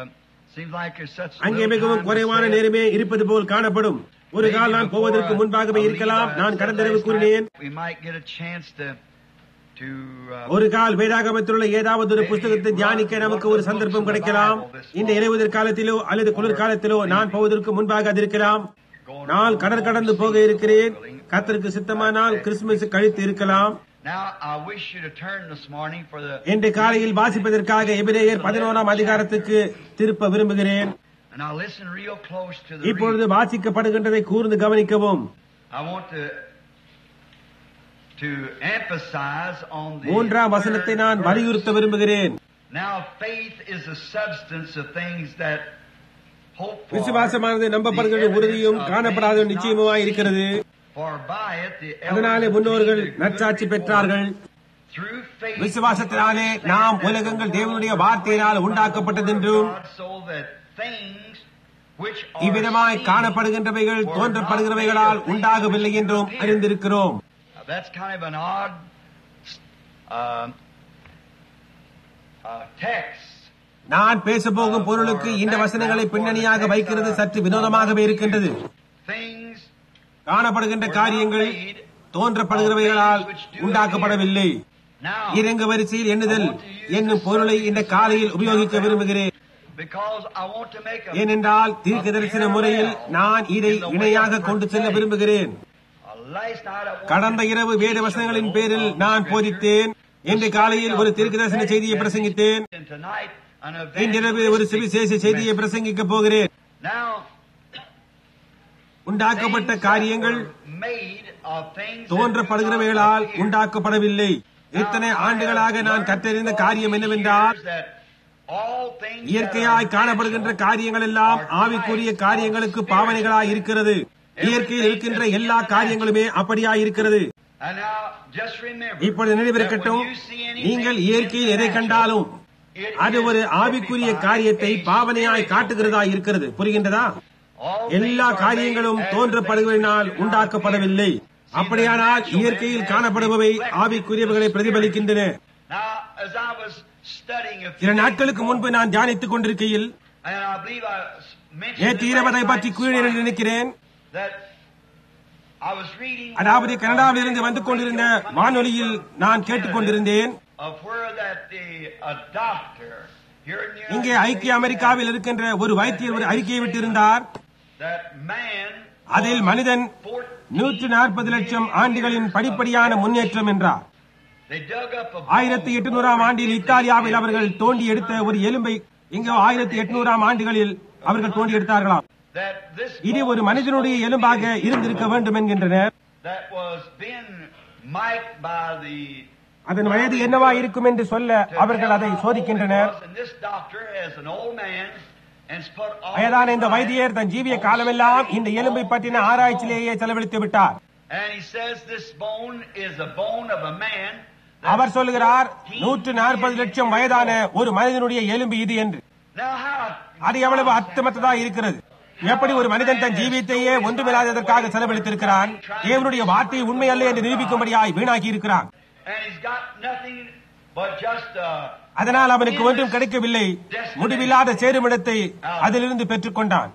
அங்கே மிகவும் குறைவான நேரமே இருப்பது போல் காணப்படும். ஒரு கால் நான் போவதற்கு முன்பாகவே இருக்கலாம். நான் கடந்தரவு கூறினேன், ஒரு கால் வேதாகமத்தில் உள்ள ஏதாவது ஒரு புஸ்தகத்தை தியானிக்க நமக்கு ஒரு சந்தர்ப்பம் கிடைக்கலாம். இந்த இலையுதிர் காலத்திலோ அல்லது குளிர்காலத்திலோ நான் போவதற்கு முன்பாக அது இருக்கலாம். நான் கடற்கடந்து போக இருக்கிறேன். கர்த்தருக்கு சித்தமானால் கிறிஸ்துமஸ் கழித்து இருக்கலாம். இன்று காலையில் வாசிப்பதற்காக எபிரேயர் 11ஆம் அதிகாரத்துக்கு திருப்ப விரும்புகிறேன். இப்பொழுது வாசிக்கப்படுகின்றதை கூர்ந்து கவனிக்கவும். 3ஆம் வசனத்தை நான் வலியுறுத்த விரும்புகிறேன். விசுவாசமானது நம்பப்படுகிற உறுதியும் காணப்படாத நிச்சயமாய் இருக்கிறது. அதனாலே முன்னோர்கள் நற்சாட்சி பெற்றார்கள். விசுவாசத்தினாலே நாம் உலகங்கள் தேவனுடைய வார்த்தையினால் உண்டாக்கப்பட்டதென்றும் இவ்விதமாய் காணப்படுகின்றவைகள் தோன்றப்படுகிறவைகளால் உண்டாகவில்லை என்றும் அறிந்திருக்கிறோம். நான் பேசப்போகும் பொருளுக்கு இந்த வசனங்களை பின்னணியாக வைக்கிறது சற்று வினோதமாகவே இருக்கின்றது. காணப்படுகின்ற காரியங்கள் தோன்றப்படுகிறவைகளால் உண்டாக்கப்படவில்லை. இறங்கு வரிசையில் எண்ணுதல் என்னும் பொருளை இந்த காலையில் உபயோகிக்க விரும்புகிறேன். ஏனென்றால் தீர்க்க தரிசன முறையில் நான் இதை இணையாக கொண்டு செல்ல விரும்புகிறேன். கடந்த இரவு வேத வசனங்களின் பேரில் நான் போதித்தேன். இன்று காலையில் ஒரு தீர்க்க தரிசன செய்தியை பிரசங்கித்தேன். இன்றிரவு ஒரு சுவிசேஷ செய்தியை பிரசங்கிக்க போகிறேன். உண்டாக்கப்பட்ட காரியங்கள் தோன்றப்படுகிறவைகளால் உண்டாக்கப்படவில்லை. இத்தனை ஆண்டுகளாக நான் கற்றறிந்த காரியம் என்னவென்றால், இயற்கையாய் காணப்படுகின்ற காரியங்கள் எல்லாம் ஆவிக்குரிய காரியங்களுக்கு பாவனைகளாய் இருக்கிறது. இயற்கையில் இருக்கின்ற எல்லா காரியங்களுமே அப்படியாய் இருக்கிறது. இப்பொழுது நினைவிருக்கட்டும், நீங்கள் இயற்கையில் எதை கண்டாலும் அது ஒரு ஆவிக்குரிய காரியத்தை பாவனையாய் காட்டுகிறதா இருக்கிறது. புரிகின்றதா? எல்லா காரியங்களும் தோன்றப்படுவதனால் உண்டாக்கப்படவில்லை. அப்படியானால் இயற்கையில் காணப்படுபவை ஆவிக்குரியவைகளை பிரதிபலிக்கின்றன. சில நாட்களுக்கு முன்பு நான் தியானித்துக் கொண்டிருக்கையில் நேற்று இரவதை பற்றி கூறினேன் என்று நினைக்கிறேன். அதாவது கனடாவில் இருந்து வந்து கொண்டிருந்த வானொலியில் நான் கேட்டுக் கொண்டிருந்தேன். இங்கே ஐக்கிய அமெரிக்காவில் இருக்கின்ற ஒரு வைத்தியர் ஒரு அறிக்கையை விட்டிருந்தார். அதில் மனிதன் 140 லட்சம் ஆண்டுகளின் படிப்படியான முன்னேற்றம் என்றார். 1800ஆம் ஆண்டில் இத்தாலியாவில் அவர்கள் தோண்டி எடுத்த ஒரு எலும்பை இங்கே 1800ஆம் ஆண்டுகளில் அவர்கள் தோண்டி எடுத்தார்களாம். இது ஒரு மனிதனுடைய எலும்பாக இருந்திருக்க வேண்டும் என்கின்றனர். அதன் வயது என்னவா இருக்கும் என்று சொல்ல அவர்கள் அதை சோதிக்கின்றனர். வயதான இந்த வைத்தியர் தன் ஜீவிய காலமெல்லாம் இந்த எலும்பை பற்றின ஆராய்ச்சியிலேயே செலவழித்து விட்டார். அவர் சொல்லுகிறார், 140 லட்சம் வயதான ஒரு மனிதனுடைய எலும்பு இது என்று. அது எவ்வளவு அர்த்தமற்றதா இருக்கிறது. எப்படி ஒரு மனிதன் தன் ஜீவியத்தையே ஒன்றுமில்லாததற்காக செலவழித்திருக்கிறான். தேவனுடைய வார்த்தை உண்மை அல்ல என்று நிரூபிக்கும்படியாய் வீணாக்கி இருக்கிறான். அதனால் அவனுக்கு ஒன்றும் கிடைக்கவில்லை. முடிவில்லாத சேருமிடத்தை அதிலிருந்து பெற்றுக் கொண்டான்.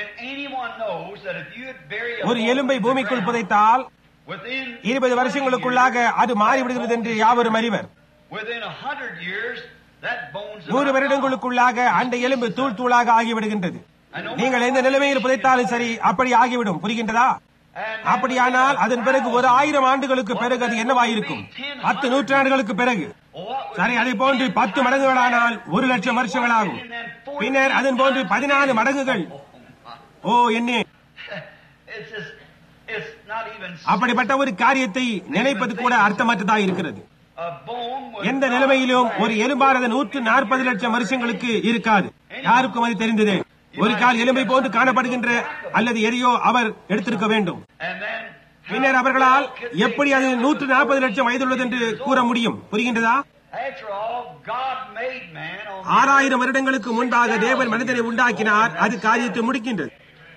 ஒரு எலும்பை பூமிக்குள் புதைத்தால் 20 வருஷங்களுக்குள்ளாக அது மாறிவிடுகிறது என்று யாவரும் அறிவர். 100 வருடங்களுக்குள்ளாக அந்த எலும்பு தூள் தூளாக ஆகிவிடுகின்றது. நீங்கள் எந்த நிலைமையில் புதைத்தாலும் சரி அப்படி ஆகிவிடும். புரிகின்றதா? அப்படியானால் அதன் பிறகு ஒரு 1000 ஆண்டுகளுக்கு பிறகு அது என்னவாயிருக்கும்? 10 நூற்றாண்டுகளுக்கு பிறகு சரி, அதை போன்று 10 மடங்குகளானால் 1,00,000 வருஷங்களாகும். பின்னர் அதன் போன்று 14 மடங்குகள். ஓ என்ன, அப்படிப்பட்ட ஒரு காரியத்தை நினைப்பது கூட அர்த்தமற்றதாக இருக்கிறது. எந்த நிலைமையிலும் ஒரு எலும்பானது 140 லட்சம் வருஷங்களுக்கு இருக்காது. யாருக்கும் அது தெரிந்தது. ஒரு கால் எலும்பை போன்று காணப்படுகின்ற அல்லது எதையோ அவர் எடுத்திருக்க வேண்டும். பின்னர் அவர்களால் எப்படி அது 140 லட்சம் வயதுள்ளது என்று கூற முடியும்? புரிகின்றதா? 6000 வருடங்களுக்கு முன்பாக தேவன் மனிதனை உண்டாக்கினார். அது காரியத்தை முடிக்கின்றது.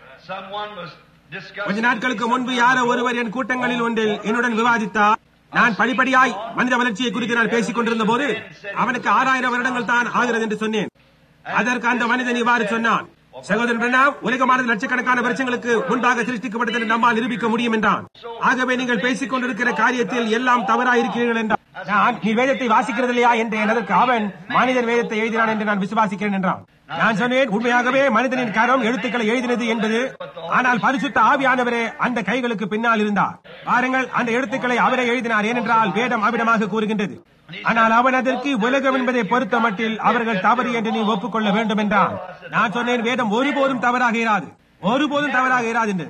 கொஞ்ச நாட்களுக்கு முன்பு யாரோ ஒருவர் என் கூட்டங்களில் ஒன்றில் என்னுடன் விவாதித்தார். நான் படிப்படியாய் மனித வளர்ச்சியை குறித்து நான் பேசிக் கொண்டிருந்த போது அவனுக்கு 6000 வருடங்கள் தான் ஆகிறது என்று சொன்னேன். அதற்கு அந்த மனிதன் இவ்வாறு சொன்னான், சகோதரன் பிரணாம், உலகமானது லட்சக்கணக்கான வருஷங்களுக்கு முன்பாக சிருஷ்டிக்கப்பட்டது நம்மால் நிரூபிக்க முடியும் என்றான். ஆகவே நீங்கள் பேசிக் கொண்டிருக்கிற காரியத்தில் எல்லாம் தவறாயிருக்கிறீர்கள் என்றான். நான் நீ வேதத்தை வாசிக்கிறது இல்லையா என்றேன். அதற்கு அவன் மனிதன் வேதத்தை எழுதினான் என்று நான் விசுவாசிக்கிறேன் என்றான். நான் சொன்னேன், உண்மையாகவே மனிதனின் கரம் எழுத்துக்களை எழுதினது என்பது, ஆனால் பரிசுத்த ஆவியானவரே அந்த கைகளுக்கு பின்னால் இருந்தார். பாருங்கள், அந்த எழுத்துக்களை அவரே எழுதினார். ஏனென்றால் வேதம் அவ்விடமாக கூறுகின்றது. ஆனால் அவன் அதற்கு உலகம் என்பதை பொறுத்த மட்டில் அவர்கள் தவறு என்று நீ ஒப்புக்கொள்ள வேண்டும் என்றான். நான் சொன்னேன், வேதம் ஒருபோதும் தவறாக இராது, ஒருபோதும் தவறாக இராது என்று.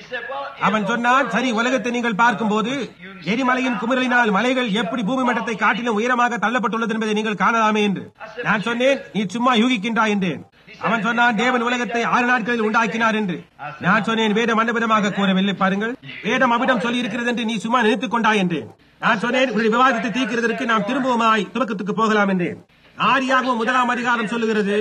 அவன் சொன்னான், சரி, உலகத்தை நீங்கள் பார்க்கும் போது எரிமலையின் குமிரலினால் மலைகள் எப்படி பூமி மட்டத்தை காட்டிலும் உயரமாக தள்ளப்பட்டுள்ளது என்பதை நீங்கள் காணலாமே என்று. நான் சொன்னேன், நீ சும்மா யூகிக்கின்றாய் என்றேன். அவன் சொன்னான், தேவன் உலகத்தை 6 நாட்களில் உண்டாக்கினார் என்று. நான் சொன்னேன், வேதம் அந்த விதமாக கூறவில்லை. பாருங்கள், வேதம் அவ்விடம் சொல்லி இருக்கிறது என்று நீ சும்மா நினைத்துக் கொண்டாய் என்றேன். நான் சொன்னேன், உங்களுடைய விவாதத்தை தீர்க்கிறதற்கு நாம் திரும்பவுமாய் துவக்கத்துக்கு போகலாம் என்றேன். ஆதியாகமம் 1ஆம் அதிகாரம் சொல்லுகிறது,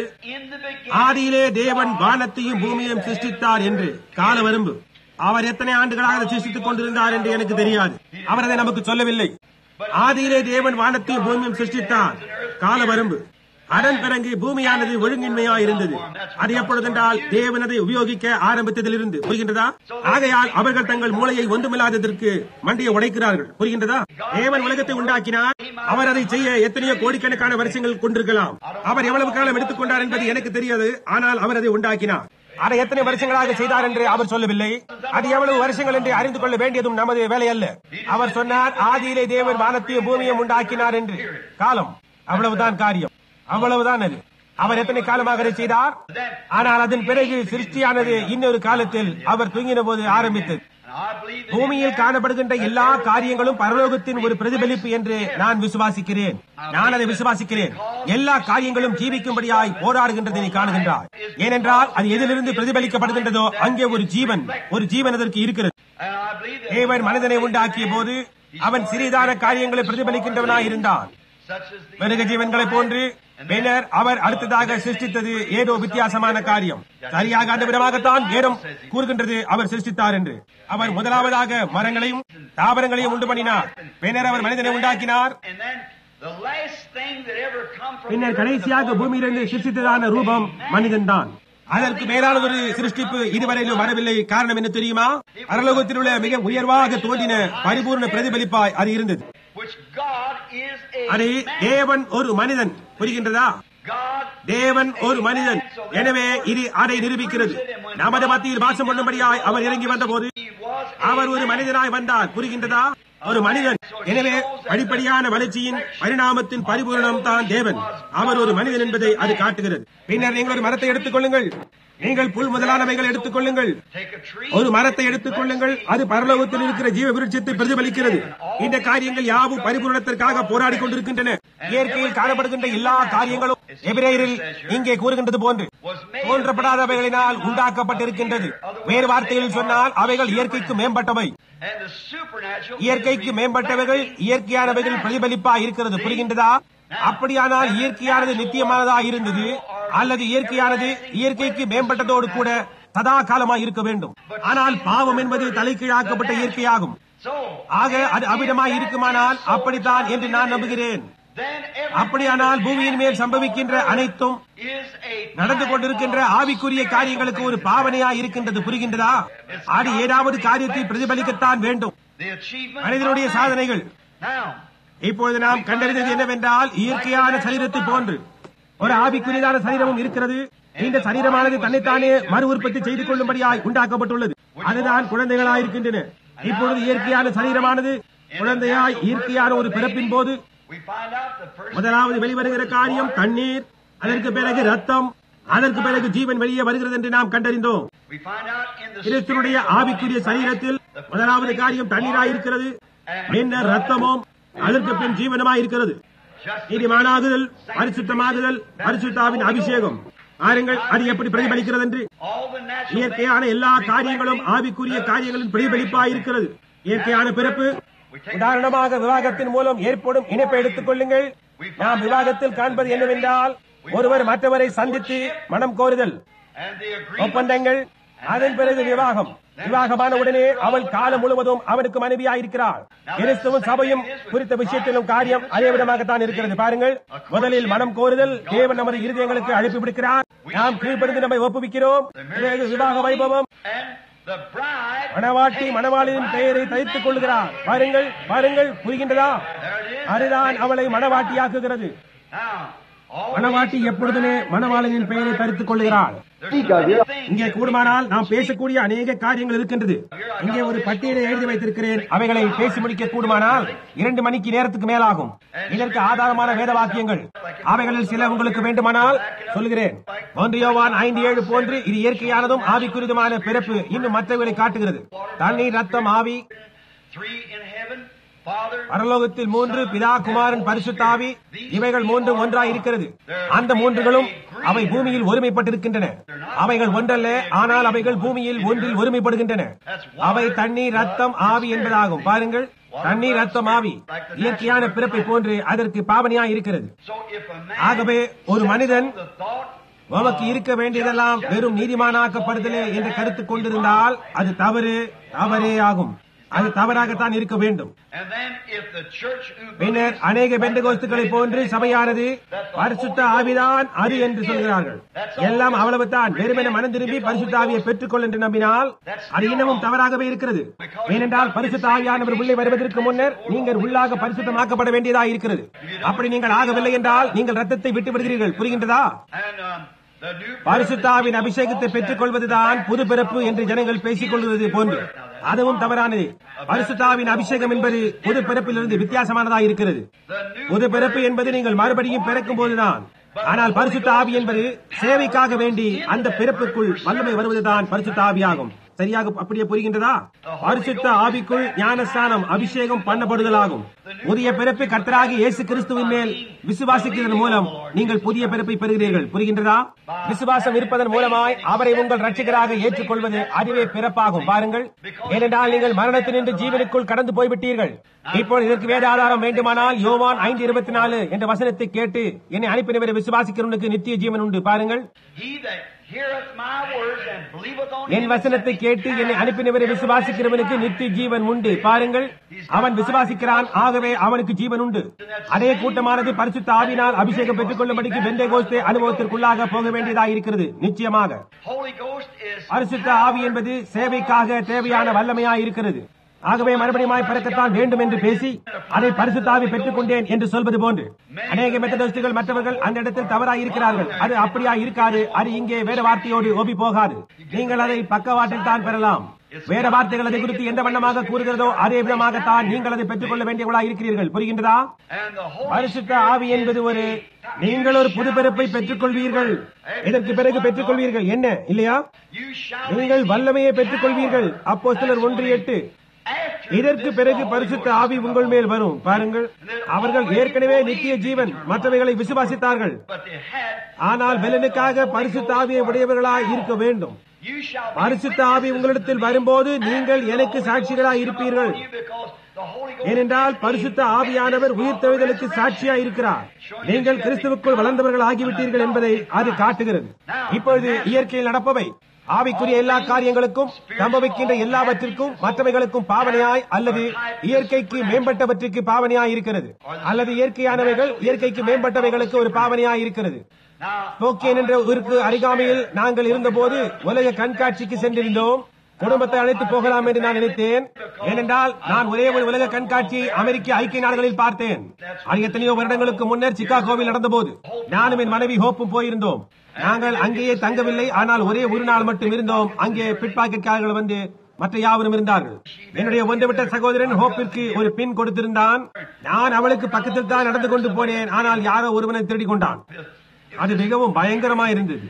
ஆதியிலே தேவன் வானத்தையும் பூமியையும் சிருஷ்டித்தார் என்று. கால வரம்பு, அவர் எத்தனை ஆண்டுகளாக சிருஷ்டித்துக் கொண்டிருந்தார் என்று எனக்கு தெரியாது. அவர் அதை நமக்கு சொல்லவில்லை. ஆதியிலே தேவன் வானத்தையும் பூமியையும் சிருஷ்டித்தார். கால வரம்பு. அதன் பிறகு பூமியானது ஒழுங்கின்மையா இருந்தது. அது எப்பொழுதென்றால் தேவன் அதை உபயோகிக்க ஆரம்பித்ததிலிருந்து. புரிகின்றதா? ஆகையால் அவர்கள் தங்கள் மூளையை ஒன்றுமில்லாததற்கு மண்டையை உடைக்கிறார்கள். புரிகின்றதா? தேவன் உலகத்தை உண்டாக்கினார். அவர் அதை செய்ய எத்தனையோ கோடிக்கணக்கான வருஷங்கள் கொண்டிருக்கலாம். அவர் எவ்வளவு காலம் எடுத்துக் கொண்டார் என்பது எனக்கு தெரியாது. ஆனால் அவர் அதை உண்டாக்கினார். அதை எத்தனை வருஷங்களாக செய்தார் என்று அவர் சொல்லவில்லை. அது எவ்வளவு வருஷங்கள் என்று அறிந்து கொள்ள வேண்டியதும் நமது வேலை அல்ல. அவர் சொன்னார், ஆதியிலே தேவன் வானத்தையும் பூமியையும் உண்டாக்கினார் என்று. காலம், அவ்வளவுதான் காரியம், அவ்வளவுதான். அது அவர் எத்தனை காலமாக அதை செய்தார். ஆனால் அதன் பிறகு சிருஷ்டியானது இன்னொரு காலத்தில் அவர் தூங்கின போது ஆரம்பித்தது. பூமியில் காணப்படுகின்ற எல்லா காரியங்களும் பரலோகத்தின் ஒரு பிரதிபலிப்பு என்று நான் விசுவாசிக்கிறேன். நான் அதை விசுவாசிக்கிறேன். எல்லா காரியங்களும் ஜீவிக்கும்படியாய் போராடுகின்றதை நீ காணுகின்றாய். ஏனென்றால் அது எதிலிருந்து பிரதிபலிக்கப்படுகின்றதோ அங்கே ஒரு ஜீவன் அதற்கு இருக்கிறது. தேவன் மனிதனை உண்டாக்கிய போது அவன் சிறிதான காரியங்களை பிரதிபலிக்கின்றவனாய் இருந்தான். மிருக ஜீவன்களை போன்று. பின்னர் அவர் அடுத்ததாக சிருஷ்டித்தது ஏதோ வித்தியாசமான காரியம். சரியாக அந்த விதமாகத்தான் வேதம் கூறுகின்றது அவர் சிருஷ்டித்தார் என்று. அவர் முதலாவதாக மரங்களையும் தாவரங்களையும் உண்டு பண்ணினார். பின்னர் அவர் மனிதனை உண்டாக்கினார். பின்னர் கடைசியாக பூமியிலிருந்து சிருஷ்டித்ததான ரூபம் மனிதன் தான். அதற்கு மேலான ஒரு சிருஷ்டிப்பு இதுவரையிலும் வரவில்லை. காரணம் என்ன தெரியுமா? பரலோகத்தில் உள்ள மிக உயர்வாக தோன்றின பரிபூர்ண பிரதிபலிப்பாய் அது இருந்தது. அது தேவன் ஒரு மனிதன். புரிகின்றதா? தேவன் ஒரு மனிதன். எனவே இது அதை நிரூபிக்கிறது. நமது மத்தியில் வாசம் பண்ணும்படியாய் அவர் இறங்கி வந்த போது அவர் ஒரு மனிதனாய் வந்தார். புரிகின்றதா? ஒரு மனிதன். எனவே படிப்படியான வளர்ச்சியின் பரிணாமத்தின் பரிபூரணம் தான் தேவன். அவர் ஒரு மனிதன் என்பதை அது காட்டுகிறது. பின்னர் நீங்கள் ஒரு மரத்தை எடுத்துக் கொள்ளுங்கள். நீங்கள் புல் முதலானவைகள் எடுத்துக் கொள்ளுங்கள். ஒரு மரத்தை எடுத்துக் கொள்ளுங்கள். அது பரலோகத்தில் இருக்கிற ஜீவ விருட்சத்தை பிரதிபலிக்கிறது. இந்த காரியங்கள் யாவும் பரிபூரணத்திற்காக போராடி கொண்டிருக்கின்றன. இயற்கையில் காணப்படுகின்ற எல்லா காரியங்களும் எபிரேயரில் இங்கே கூறுகின்றது போன்று தோன்றப்படாதவைகளினால் உண்டாக்கப்பட்டிருக்கின்றது. வேறு வார்த்தையில் சொன்னால் அவைகள் இயற்கைக்கு மேம்பட்டவை. இயற்கைக்கு மேம்பட்டவைகள் இயற்கையானவைகள் பிரதிபலிப்பா இருக்கிறது. புரிகின்றதா? அப்படியானால் இயற்கையானது நித்தியமானதா இருந்தது, அல்லது இயற்கையானது இயற்கைக்கு மேம்பட்டதோடு கூட சதா காலமாய் இருக்க வேண்டும். ஆனால் பாவம் என்பது தலைகீழாக்கப்பட்ட இயற்கையாகும். ஆக அது அவ்விதமாய் இருக்குமானால் அப்படித்தான் என்று நான் நம்புகிறேன். அப்படியானால் பூமியின் மேல் சம்பவிக்கின்ற அனைத்தும் நடந்து கொண்டிருக்கின்ற ஆவிக்குரிய காரியங்களுக்கு ஒரு பாவனையா இருக்கின்றது. புரிகின்றதா? அது ஏதாவது காரியத்தை பிரதிபலிக்கத்தான் வேண்டும். மனிதனுடைய சாதனைகள் இப்பொழுது நாம் கண்டறிந்தது என்னவென்றால், இயற்கையான சரீரத்தை போன்று ஒரு ஆவிக்குரியதான சரீரமும் இருக்கிறது. இந்த சரீரமானது தன்னைத்தானே மறு உற்பத்தி செய்து கொள்ளும்படியாய் உண்டாக்கப்பட்டுள்ளது. அதுதான் குழந்தைகளாயிருக்கின்றன. இப்பொழுது இயற்கையான சரீரமானது குழந்தையாய் இயற்கையான ஒரு பிறப்பின் போது முதலாவது வெளிவருகிற காரியம் தண்ணீர், அதற்கு பிறகு ரத்தம், அதற்கு பிறகு ஜீவன் வெளியே வருகிறது என்று நாம் கண்டறிந்தோம். கிறிஸ்துவினுடைய ஆவிக்குரிய சரீரத்தில் முதலாவது காரியம் தண்ணீராயிருக்கிறது, பின்னர் ரத்தமும், அதற்கு பின் ஜீவனமாயிருக்கிறது. நீதிமானாகுதல், பரிசுத்தமாகுதல், பரிசுத்தாவின் அபிஷேகம். பாருங்கள் அது எப்படி பிரதிபலிக்கிறது என்று. இயற்கையான எல்லா காரியங்களும் ஆவிக்குரிய காரியங்களின் பிரதிபலிப்பாயிருக்கிறது. இயற்கையான பிறப்பு, உதாரணமாக விவாகத்தின் மூலம் ஏற்படும் இணைப்பை எடுத்துக் கொள்ளுங்கள். நாம் விவாகத்தில் காண்பது என்னவென்றால், ஒருவர் மற்றவரை சந்தித்து மனம் கோருதல், ஒப்பந்தங்கள், அதன் பிறகு விவாகம். விவாகமான உடனே அவள் காலம் முழுவதும் அவனுக்கு மனைவியாயிருக்கிறாள். கிறிஸ்துவும் சபையும் குறித்த விஷயத்திலும் காரியம் அதே விதமாகத்தான் இருக்கிறது. பாருங்கள், முதலில் மனம் கோருதல். தேவன் நமது இருதயங்களுக்கு அழைப்பு விடுக்கிறார். நாம் கீழ்ப்படிந்து நம்மை ஒப்புவிக்கிறோம். விவாக வைபவம். மணவாட்டி மணவாளியின் பெயரை தரித்துக் கொள்கிறார். பாருங்கள், பாருங்கள், புரிகின்றதா? அதுதான் அவளை மணவாட்டியாக்குகிறது. மணவாட்டி எப்பொழுதுமே மணவாளனின் பெயரை தரித்துக் கொள்கிறாள். இங்கே கூடுமானால் நாம் பேசக்கூடிய அநேக காரியங்கள் இருக்கின்றது. இங்கே ஒரு பட்டியலை எழுதி வைத்திருக்கிறேன். அவைகளை பேசி முடிக்க கூடுமானால் 2 மணிக்கு நேரத்துக்கு மேலாகும். இதற்கு ஆதாரமான வேத வாக்கியங்கள் அவைகளில் சில உங்களுக்கு வேண்டுமானால் சொல்கிறேன். 1 யோவான் 5:7 போன்று இது இயற்கையானதும் ஆவிக்குரியதுமான பிறப்பு இன்னும் மற்றவர்களை காட்டுகிறது. தண்ணீர், ரத்தம், ஆவி. பரலோகத்தில் 3, பிதா, குமாரன், பரிசுத்த ஆவி. இவைகள் 3 ஒன்றாய் இருக்கிறது. அந்த 3களும் அவை பூமியில் ஒருமைப்பட்டிருக்கின்றன. அவைகள் ஒன்றல்ல, ஆனால் அவைகள் பூமியில் ஒன்றில் ஒருமைப்படுகின்றன. அவை தண்ணீர், ரத்தம், ஆவி என்பதாகும். பாருங்கள், தண்ணீர், ரத்தம், ஆவி இயற்கையான பிறப்பை போன்று அதற்கு பாவனையாய் இருக்கிறது. ஆகவே ஒரு மனிதன் உமக்கு இருக்க வேண்டியதெல்லாம் வெறும் நீதிமானாக்கப்படுதலே என்ற கருத்து கொண்டிருந்தால் அது தவறே ஆகும். அது தவறாகத்தான் இருக்க வேண்டும். பின்னர் அநேக பெந்தெகோஸ்துக்களை போன்று சபையானது பரிசுத்த ஆவிதான் அது என்று சொல்கிறார்கள். எல்லாம் அவ்வளவுதான். வெறுமென மனம் திரும்பி பரிசுத்த ஆவியை பெற்றுக்கொள் என்று நம்பினால் அது இன்னமும் தவறாகவே இருக்கிறது. ஏனென்றால் பரிசுத்த ஆவியானவர் உள்ளே வருவதற்கு முன்னர் நீங்கள் உள்ளாக பரிசுத்தமாக்கப்பட வேண்டியதாக இருக்கிறது. அப்படி நீங்கள் ஆகவில்லை என்றால் நீங்கள் ரத்தத்தை விட்டு விடுகிறீர்கள். புரிகின்றதா? பரிசுத்தாவின் அபிஷேகத்தை பெற்றுக் கொள்வதுதான் புது பிறப்பு என்று ஜனங்கள் பேசிக் கொள்வது போன்று அதுவும் தவறானது. பரிசுத்தாவின் அபிஷேகம் என்பது புது பிறப்பிலிருந்து வித்தியாசமானதாக இருக்கிறது. புது பிறப்பு என்பது நீங்கள் மறுபடியும் பிறக்கும் போதுதான். ஆனால் பரிசுத்த ஆவி என்பது சேவைக்காக வேண்டி அந்த பிறப்புக்குள் வல்லமை வருவதுதான் பரிசுத்த ஆவியாகும். சரியாக அப்படியே புரிகின்றதா? பரிசுத்த ஆவிக்குள் ஞானஸ்நானம், அபிஷேகம் பண்ணப்படுதலாகும். புதிய பிறப்பு கர்த்தராகிய இயேசு கிறிஸ்துவின் மேல் விசுவாசிக்கிறதன் மூலம் நீங்கள் புதிய பிறப்பை பெறுகிறீர்கள். புரிகின்றதா? விசுவாசம் இருப்பதன் மூலமாய் அவரை உங்கள் ரட்சகராக ஏற்றுக்கொள்வது அதுவே பிறப்பாகும். பாருங்கள், ஏனென்றால் நீங்கள் மரணத்தினின்று ஜீவனுக்குள் கடந்து போய்விட்டீர்கள். இப்போது இதற்கு வேத ஆதாரம் வேண்டுமானால் யோவான் 5:24 என்ற வசனத்தை கேட்டு என்னை அனுப்பினவரை விசுவாசிக்கிறவனுக்கு நித்திய ஜீவன் உண்டு. பாருங்கள், என் வசனத்தை கேட்டு என்னை அனுப்பினவரை விசுவாசிக்கிறவனுக்கு நித்திய ஜீவன் உண்டு. பாருங்கள், அவன் விசுவாசிக்கிறான், ஆகவே அவனுக்கு ஜீவன் உண்டு. அதே கூட்டமானது பரிசுத்த ஆவியினால் அபிஷேகம் பெற்றுக் கொள்ளும்படிக்கு பெந்தெகோஸ்தே அனுபவத்திற்குள்ளாக போக வேண்டியதாக இருக்கிறது. நிச்சயமாக பரிசுத்த ஆவி என்பது சேவைக்காக தேவையான வல்லமையாய் இருக்கிறது. ஆகவே மறுபடியும் பிறக்கத்தான் வேண்டும் என்று பேசி அதை பரிசுத்தாவி பெற்றுக் கொண்டேன் என்று சொல்வது போன்று அநேக மெத்தடிஸ்டுகள் மற்றவர்கள் அந்த இடத்தில் தவறாய் இருக்கிறார்கள். அது அப்படியா இருக்காது. அது இங்கே வேற வார்த்தையோடு ஒப்பி போகாது. நீங்கள் அதை பக்கவாட்டில் தான் பெறலாம். வேற வார்த்தைகள் அதை குறித்து எந்த வண்ணமாக கூறுகிறதோ அதே விதமாகத்தான் நீங்கள் அதை பெற்றுக் கொள்ள வேண்டியவர்களாக இருக்கிறீர்கள். புரிகின்றதா? பரிசுத்த ஆவி என்பது நீங்கள் ஒரு புது பிறப்பை பெற்றுக் கொள்வீர்கள். இதற்கு பிறகு பெற்றுக் கொள்வீர்கள் என்ன இல்லையா? நீங்கள் வல்லமையை பெற்றுக் கொள்வீர்கள். அப்போஸ்தலர் 1:8. இதற்கு பிறகு பரிசுத்த ஆவி உங்கள் மேல் வரும். பாருங்கள், அவர்கள் ஏற்கனவே நித்திய ஜீவன் மற்றவைகளை விசுவாசித்தார்கள். ஆனால் பலனுக்காக பரிசுத்த ஆவியை உடையவர்களாய் இருக்க வேண்டும். பரிசுத்த ஆவி உங்களிடத்தில் வரும்போது நீங்கள் எனக்கு சாட்சிகளாய் இருப்பீர்கள். ஏனென்றால் பரிசுத்த ஆவியானவர் உயிர்த்தெழுதலுக்கு சாட்சியாய் இருக்கிறார். நீங்கள் கிறிஸ்துவுக்குள் வளர்ந்தவர்கள் ஆகிவிட்டீர்கள் என்பதை அது காட்டுகிறது. இப்பொழுது இயற்கையில் நடப்பவை ஆவிக்குரிய எல்லா காரியங்களுக்கும் சம்பவிக்கின்ற எல்லாவற்றிற்கும் மற்றவைகளுக்கும் பாவனையாய் அல்லது இயற்கைக்கு மேம்பட்டவற்றுக்கு பாவனையாய் இருக்கிறது. அல்லது இயற்கையானவைகள் இயற்கைக்கு மேம்பட்டவைகளுக்கு ஒரு பாவனையாய் இருக்கிறது. ஸ்போக்கேன் என்ற ஊருக்கு அருகாமையில் நாங்கள் இருந்தபோது உலக கண்காட்சிக்கு சென்றிருந்தோம். குடும்பத்தை அழைத்து போகலாம் என்று நான் நினைத்தேன். ஏனென்றால் நான் ஒரே ஒரு உலக கண்காட்சி அமெரிக்க ஐக்கிய நாடுகளில் பார்த்தேன். அது எத்தனையோ வருடங்களுக்கு முன்னர் சிகாகோவில் நடந்தபோது நானும் என் மனைவி ஹோப்பும் போயிருந்தோம். நாங்கள் அங்கேயே தங்கவில்லை, ஆனால் ஒரே ஒரு நாள் மட்டும் இருந்தோம். அங்கே பிட்பாக்கெட்காரர்கள் வந்து மற்ற யாவரும் இருந்தார்கள். என்னுடைய ஒன்றுவிட்ட சகோதரன் ஹோப்பிற்கு ஒரு பின் கொடுத்திருந்தான். நான் அவளுக்கு பக்கத்தில் தான் நடந்து கொண்டு போனேன். ஆனால் யாரோ ஒருவனை திருடி கொண்டான். அது மிகவும் பயங்கரமாயிருந்தது.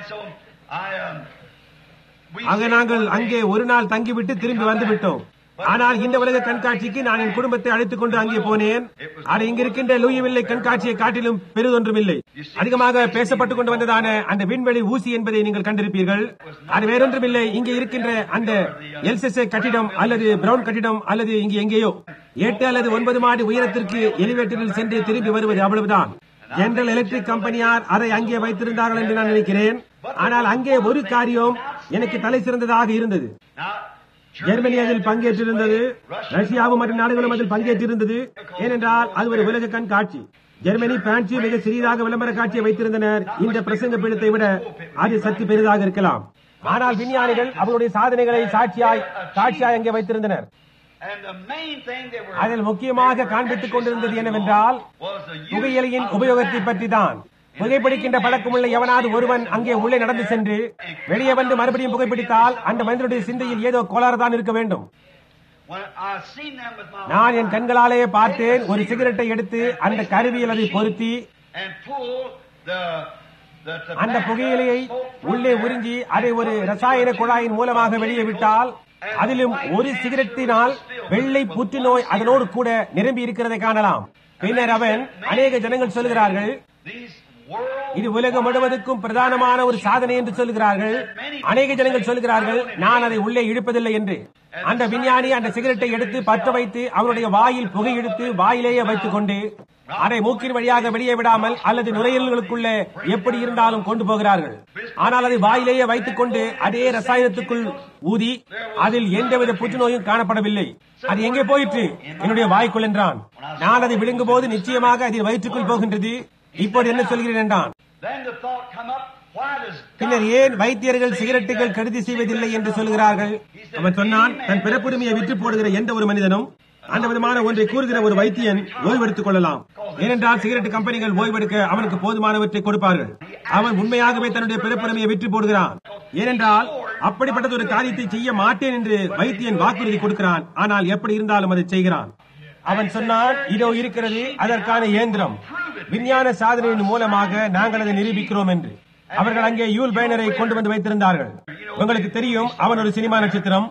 ஆக நாங்கள் அங்கே ஒரு நாள் தங்கிவிட்டு திரும்பி வந்து விட்டோம். ஆனால் இந்த உலக கண்காட்சிக்கு நான் என் குடும்பத்தை அழைத்துக் கொண்டு அங்கே போனேன். அது இங்கிருக்கின்ற லூயிவில்லை கண்காட்சியை காட்டிலும் பெரிதொன்றுமில்லை. அதிகமாக பேசப்பட்டுக் கொண்டு வந்ததான அந்த விண்வெளி ஊசி என்பதை நீங்கள் கண்டிருப்பீர்கள். அது வேறொன்றுமில்லை, இங்கே இருக்கின்ற அந்த எல்செஸ்ஏ கட்டிடம் அல்லது பிரவுன் கட்டிடம் அல்லது இங்கே எங்கேயோ 8 அல்லது 9 மாடி உயரத்திற்கு எலிவேட்டரில் சென்று திரும்பி வருவது, அவ்வளவுதான். ஜெனரல் எலக்ட்ரிக் கம்பெனியார் அதை அங்கே வைத்திருந்தார்கள் என்று நான் நினைக்கிறேன். ஆனால் அங்கே ஒரு காரியம் எனக்கு தலை சிறந்ததாக இருந்தது. ஜெர்மனி அதில் பங்கேற்றிருந்தது, ரஷ்யாவும் மற்ற நாடுகளும் அதில் பங்கேற்றிருந்தது. ஏனென்றால் அது ஒரு உலக கண்காட்சி. ஜெர்மனி, பிரான்சில் மிக சிறிதாக விளம்பர காட்சியை வைத்திருந்தனர். இந்த பிரசங்க பீடத்தை விட அது சற்று பெரிதாக இருக்கலாம். ஆனால் விஞ்ஞானிகள் அவருடைய சாதனைகளை சாட்சியாய் அங்கே வைத்திருந்தனர். அதில் முக்கியமாக காண்பித்துக் கொண்டிருந்தது என்னவென்றால் புகையிலையின் உபயோகத்தை பற்றி தான். புகைப்பிடிக்கின்ற பழக்கமுள்ள எவனாவது ஒருவன் அங்கே உள்ளே நடந்து சென்று வெளியே வந்து மறுபடியும் புகைப்பிடித்தால் அந்த மனிதனுடைய சிந்தையில் ஏதோ கோளாறு தான் இருக்க வேண்டும். நான் என் கண்களாலேயே பார்த்தேன். ஒரு சிகரெட்டை எடுத்து அந்த கருவியில் அதை பொருத்தி அந்த புகையிலையை உள்ளே உறிஞ்சி அதை ஒரு ரசாயன குழாயின் மூலமாக வெளியே விட்டால் அதிலும் ஒரு சிகரெட்டினால் வெள்ளை புற்றுநோய் அதனோடு கூட நிரம்பி இருக்கிறதை காணலாம். பின்னர் அவன் அநேக ஜனங்கள் சொல்கிறார்கள், இது உலகம் முழுவதற்கும் பிரதானமான ஒரு சாதனை என்று சொல்கிறார்கள். அநேக ஜனங்கள் சொல்கிறார்கள், நான் அதை உள்ளே இழுப்பதில்லை என்று. அந்த விஞ்ஞானி அந்த சிகரெட்டை எடுத்து பற்ற வைத்து அவருடைய வாயில் புகை எடுத்து வாயிலேயே வைத்துக் கொண்டு அதை மூக்கின் வழியாக வெளியே விடாமல் அல்லது நுரையீரல்களுக்குள்ளே எப்படி இருந்தாலும் கொண்டு போகிறார்கள். ஆனால் அதை வாயிலேயே வைத்துக் கொண்டு அதே ரசாயனத்துக்குள் ஊதி அதில் எந்தவித புற்றுநோயும் காணப்படவில்லை. அது எங்கே போயிற்று? என்னுடைய வாய்க்குள் என்றான். நான் அதை விழுங்கும் போது நிச்சயமாக அதில் வயிற்றுக்குள் போகின்றது. இப்போது என்ன சொல்கிறேன் என்றான். பின்னர் ஏன் வைத்தியர்கள் சிகரெட்டுகள் கருதி செய்வதில்லை என்று சொல்கிறார்கள்? அவன் சொன்னான், தன் பிறப்புரிமையை விற்று போடுகிற எந்த ஒரு மனிதனும் அந்த விதமான ஒன்றை கூறுகிற ஒரு வைத்தியன் ஓய்வெடுத்துக் கொள்ளலாம். ஏனென்றால் சிகரெட் கம்பெனிகள் ஓய்வெடுக்க அவனுக்கு போதுமானவற்றை கொடுப்பார்கள். அவன் உண்மையாகவே தன்னுடைய பிறப்புரிமையை விற்று போடுகிறான். ஏனென்றால் அப்படிப்பட்டது ஒரு காரியத்தை செய்ய மாட்டேன் என்று வைத்தியன் வாக்குறுதி கொடுக்கிறான். ஆனால் எப்படி இருந்தாலும் அதை செய்கிறான். அவன் சொன்னான், இதோ இருக்கிறது அதற்கான இயந்திரம். விஞ்ஞான சாதனையின் மூலமாக நாங்கள் அதை நிரூபிக்கிறோம் என்று. அவர்கள் அங்கே யூல் பேனரை கொண்டு வந்து வைத்திருந்தார்கள். உங்களுக்கு தெரியும், அவன் ஒரு சினிமா நட்சத்திரம்.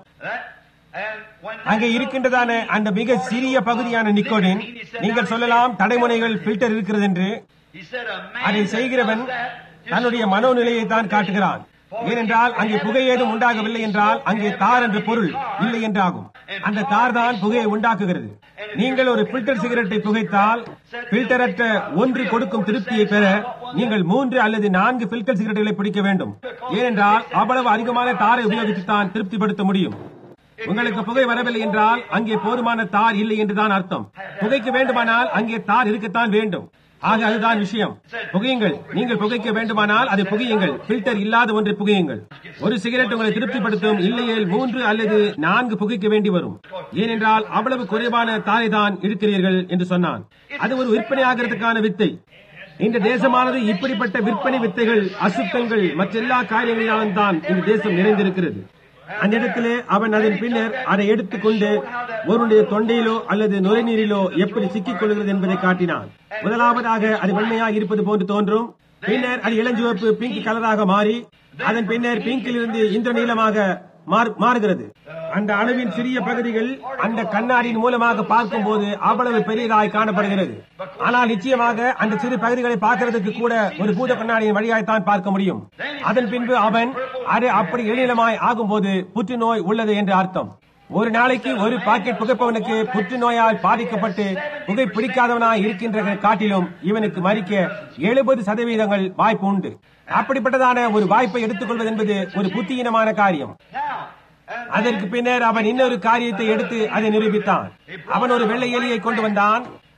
அங்கே இருக்கின்றதான அந்த மிக சிறிய பகுதியான நிக்கோடின், நீங்கள் சொல்லலாம் தடைமுனைகள் பில்டர் இருக்கிறது என்று. அதை செய்கிறவன் தன்னுடைய மனோநிலையை தான் காட்டுகிறான். ஏனென்றால் அங்கே புகை ஏதும் உண்டாகவில்லை என்றால் அங்கே தார் என்ற பொருள் இல்லை என்றாகும். அந்த தார் தான் புகையை உண்டாக்குகிறது. நீங்கள் ஒரு பில்டர் சிகரெட்டை புகைத்தால் பில்டரற்ற ஒன்று கொடுக்கும் திருப்தியை பெற நீங்கள் 3 அல்லது 4 பில்டர் சிகரெட்டுகளை பிடிக்க வேண்டும். ஏனென்றால் அவ்வளவு அதிகமான தாரை உபயோகித்துத்தான் திருப்திப்படுத்த முடியும். உங்களுக்கு புகை வரவில்லை என்றால் அங்கே போதுமான தார் இல்லை என்றுதான் அர்த்தம். புகைக்கு வேண்டுமானால் அங்கே தார் இருக்கத்தான் வேண்டும். ஆக அதுதான் விஷயம். புகையுங்கள். நீங்கள் புகைக்க வேண்டுமானால் அதை புகையுங்கள். பில்டர் இல்லாத ஒன்றை புகையுங்கள். ஒரு சிகரெட் உங்களை திருப்திப்படுத்தும். இல்லையேல் 3 அல்லது 4 புகைக்க வேண்டி வரும். ஏனென்றால் அவ்வளவு குறைவான தாரை தான் இழுக்கிறீர்கள் என்று சொன்னான். அது ஒரு விற்பனை ஆகிறதுக்கான வித்தை. இந்த தேசமானது இப்படிப்பட்ட விற்பனை வித்தைகள், அசுத்தங்கள் மற்ற எல்லா காரியங்களினாலும் தான் இந்த தேசம் நிறைந்திருக்கிறது. அந்த இடத்திலே அவன் அதன் பின்னர் அதை எடுத்துக்கொண்டு ஒருவனுடைய தொண்டையிலோ அல்லது நுரைநீரிலோ எப்படி சிக்கிக் கொள்கிறது என்பதை காட்டினான். முதலாவதாக அது வெண்மையாக இருப்பது போன்று தோன்றும். பின்னர் அது இளஞ்சிவப்பு பிங்க் கலராக மாறி அதன் பின்னர் பிங்கில் இருந்து இந்திர நீளமாக மாறுகிறது. அந்த அளவின் சிறிய பகுதிகள் அந்த கண்ணாடியின் மூலமாக பார்க்கும் போது அவ்வளவு பெரியதாய் காணப்படுகிறது. ஆனால் நிச்சயமாக அந்த சிறு பகுதிகளை பார்க்கிறதுக்கு கூட ஒரு பூத கண்ணாடியின் வழியாய்த்தான் பார்க்க முடியும். அதன் பின்பு அவன் அது அப்படி எளிலமாய் ஆகும்போது புற்றுநோய் உள்ளது என்று அர்த்தம். ஒரு நாளைக்கு ஒரு பாக்கெட் புகைப்பவனுக்கு புற்றுநோயால் பாதிக்கப்பட்டு புகை பிடிக்காதவனாய் இருக்கின்ற காட்டிலும் இவனுக்கு மறிக்க 70% வாய்ப்பு உண்டு. அப்படிப்பட்டதான ஒரு வாய்ப்பை எடுத்துக் கொள்வது என்பது ஒரு புத்தியீனமான காரியம். அதற்கு பின்னர் அவன் இன்னொரு காரியத்தை எடுத்து அதை நிரூபித்தான். அவன் ஒரு வெள்ளை எலியை கொண்டு வந்தான்.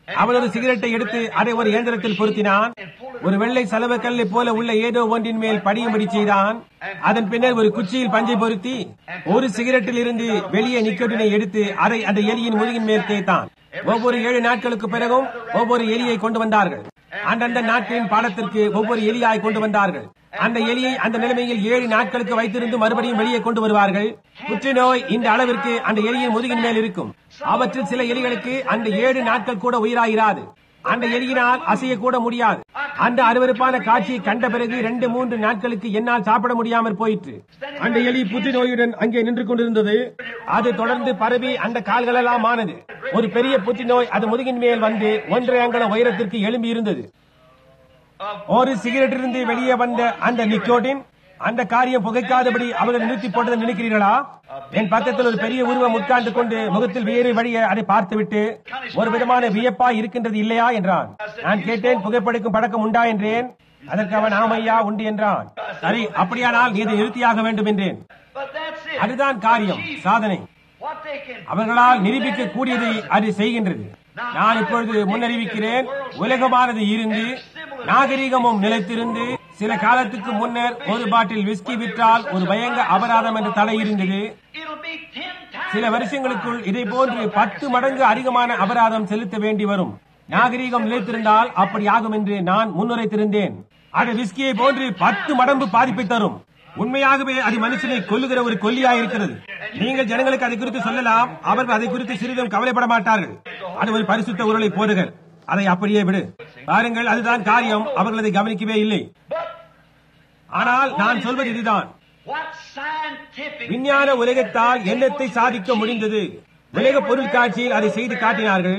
அவன் ஒரு சிகரெட்டை எடுத்து அதை ஒரு இயந்திரத்தில் பொருத்தினான். ஒரு வெள்ளை சலவக்கல்லை போல உள்ள ஏதோ ஒன்றின் மேல் படியும்படி செய்தான். அதன் பின்னர் ஒரு குச்சியில் பஞ்சை பொருத்தி ஒரு சிகரெட்டில் இருந்து வெளியே நிக்கோட்டினை எடுத்து அதை அந்த எலியின் முதுகின் மேல் தேய்த்தான். ஒவ்வொரு 7 நாட்களுக்கு பிறகும் ஒவ்வொரு எலியை கொண்டு வந்தார்கள். அந்தந்த நாட்களின் பாடத்திற்கு ஒவ்வொரு எலியாய் கொண்டு வந்தார்கள். அந்த எலியை அந்த நிலைமையில் 7 நாட்களுக்கு வைத்திருந்து மறுபடியும் வெளியே கொண்டு வருவார்கள். புற்றுநோய் இந்த அளவிற்கு அந்த எலியின் முதுகின் மேல் இருக்கும். அவற்றில் சில எலிகளுக்கு அந்த 7 நாட்கள் கூட உயிராயிராது. அந்த எலியினால் அசையக்கூட முடியாது. அந்த அருவருப்பான காட்சியை கண்ட பிறகு 2-3 நாட்களுக்கு என்னால் சாப்பிட முடியாமல் போயிற்று. அந்த எலி புற்றுநோயுடன் அங்கே நின்று கொண்டிருந்தது. அது தொடர்ந்து பரவி அந்த கால்களெல்லாம் ஆனது. ஒரு பெரிய புற்றுநோய் அது முதுகின் மேல் வந்து 1.5 அங்குல உயரத்திற்கு எழும்பி இருந்தது. ஒரு சிகரெட்டிலிருந்து வெளியே வந்த அந்த நிக்கோட்டின் அந்த காரியம் புகைக்காதபடி அவர்கள் நிறுத்தி போட்டதை நினைக்கிறீர்களா? என் பக்கத்தில் ஒரு பெரிய உருவம் உட்கார்ந்து கொண்டு முகத்தில் வேறு வழியை அதை பார்த்துவிட்டு ஒரு விதமான வியப்பா இருக்கின்றது இல்லையா என்றான். நான் கேட்டேன், புகைப்படிக்கும் பழக்கம் உண்டா என்றேன். அதற்கு அவன் ஆமையா உண்டு என்றான். சரி, அப்படியானால் நீ இதை நிறுத்தியாக வேண்டும் என்றேன். அதுதான் காரியம், சாதனை. அவர்களால் நிரூபிக்க கூடியதை அது செய்கின்றது. நான் இப்பொழுது முன்னறிவிக்கிறேன், உலகமானது இருந்து நாகரீகமும் நிலைத்திருந்து சில காலத்துக்கு முன்னர் ஒரு பாட்டில் விஸ்கி விற்றால் ஒரு பயங்கர அபராதம் என்ற தடை இருந்தது. சில வருஷங்களுக்குள் இதை போன்று 10 மடங்கு அதிகமான அபராதம் செலுத்த வேண்டி வரும். நாகரீகம் நிலைத்திருந்தால் அப்படி ஆகும் என்று நான் முன்னுரைத்திருந்தேன். அது விஸ்கியை போன்று 10 மடங்கு பாதிப்பை தரும். உண்மையாகவே அது மனுஷனை கொல்லுகிற ஒரு கொல்லியாயிருக்கிறது. நீங்கள் ஜனங்களுக்கு அதை குறித்து சொல்லலாம், அவர்கள் அதை குறித்து சிறிதும் கவலைப்பட மாட்டார்கள். அது ஒரு பரிசுத்த உருளை போடுகள், அதை அப்படியே விடு. பாருங்கள், அதுதான் காரியம். அவர்கள் அதை கவனிக்கவே இல்லை. ஆனால் நான் சொல்வது இதுதான், விஞ்ஞான உலகத்தால் எண்ணத்தை சாதிக்க முடிந்தது. உலக பொருட்காட்சியில் அதை செய்து காட்டினார்கள்.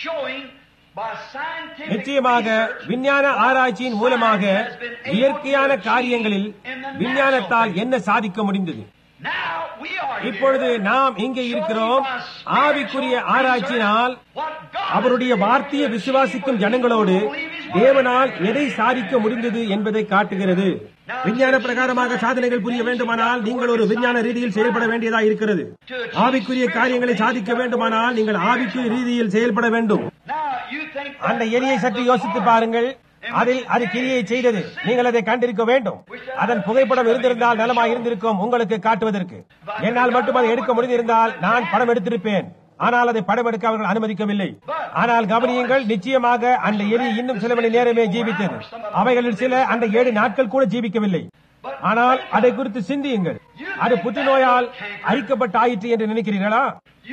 நிச்சயமாக விஞ்ஞான ஆராய்ச்சியின் மூலமாக இயற்கையான காரியங்களில் விஞ்ஞானத்தால் என்ன சாதிக்க முடிந்தது. இப்பொழுது நாம் இங்கே இருக்கிறோம். ஆவிக்குரிய ஆராய்ச்சியினால் அவருடைய வார்த்தையை விசுவாசிக்கும் ஜனங்களோடு தேவனால் எதை சாதிக்க முடிந்தது என்பதை காட்டுகிறது. விஞ்ஞான பிரகாரமாக சாதனைகள் புரிய வேண்டுமானால் நீங்கள் ஒரு விஞ்ஞான ரீதியில் செயல்பட வேண்டியதா இருக்கிறது. ஆவிக்குரிய காரியங்களை சாதிக்க வேண்டுமானால் நீங்கள் ஆவிக்குரிய ரீதியில் செயல்பட வேண்டும். அந்த எலியை சற்று யோசித்து பாருங்கள். அதில் அது கிரியை செய்தது. நீங்கள் அதை கண்டிருக்க வேண்டும். அதன் புகைப்படம் இருந்திருந்தால் நலமா இருந்திருக்கும் உங்களுக்கு காட்டுவதற்கு. என்னால் மட்டும் அதை எடுக்க முடிந்திருந்தால் நான் படம் எடுத்திருப்பேன். ஆனால் அதை படம் எடுக்க அவர்கள் அனுமதிக்கவில்லை. ஆனால் கவனியுங்கள், நிச்சயமாக அந்த எலி இன்னும் சில மணி நேரமே ஜீவித்தது. அவைகளில் சில அந்த 7 நாட்கள் கூட ஜீவிக்கவில்லை. ஆனால் அதை குறித்து சிந்தியுங்கள். அது புற்றுநோயால் அழிக்கப்பட்டாயிற்று என்று நினைக்கிறீர்களா?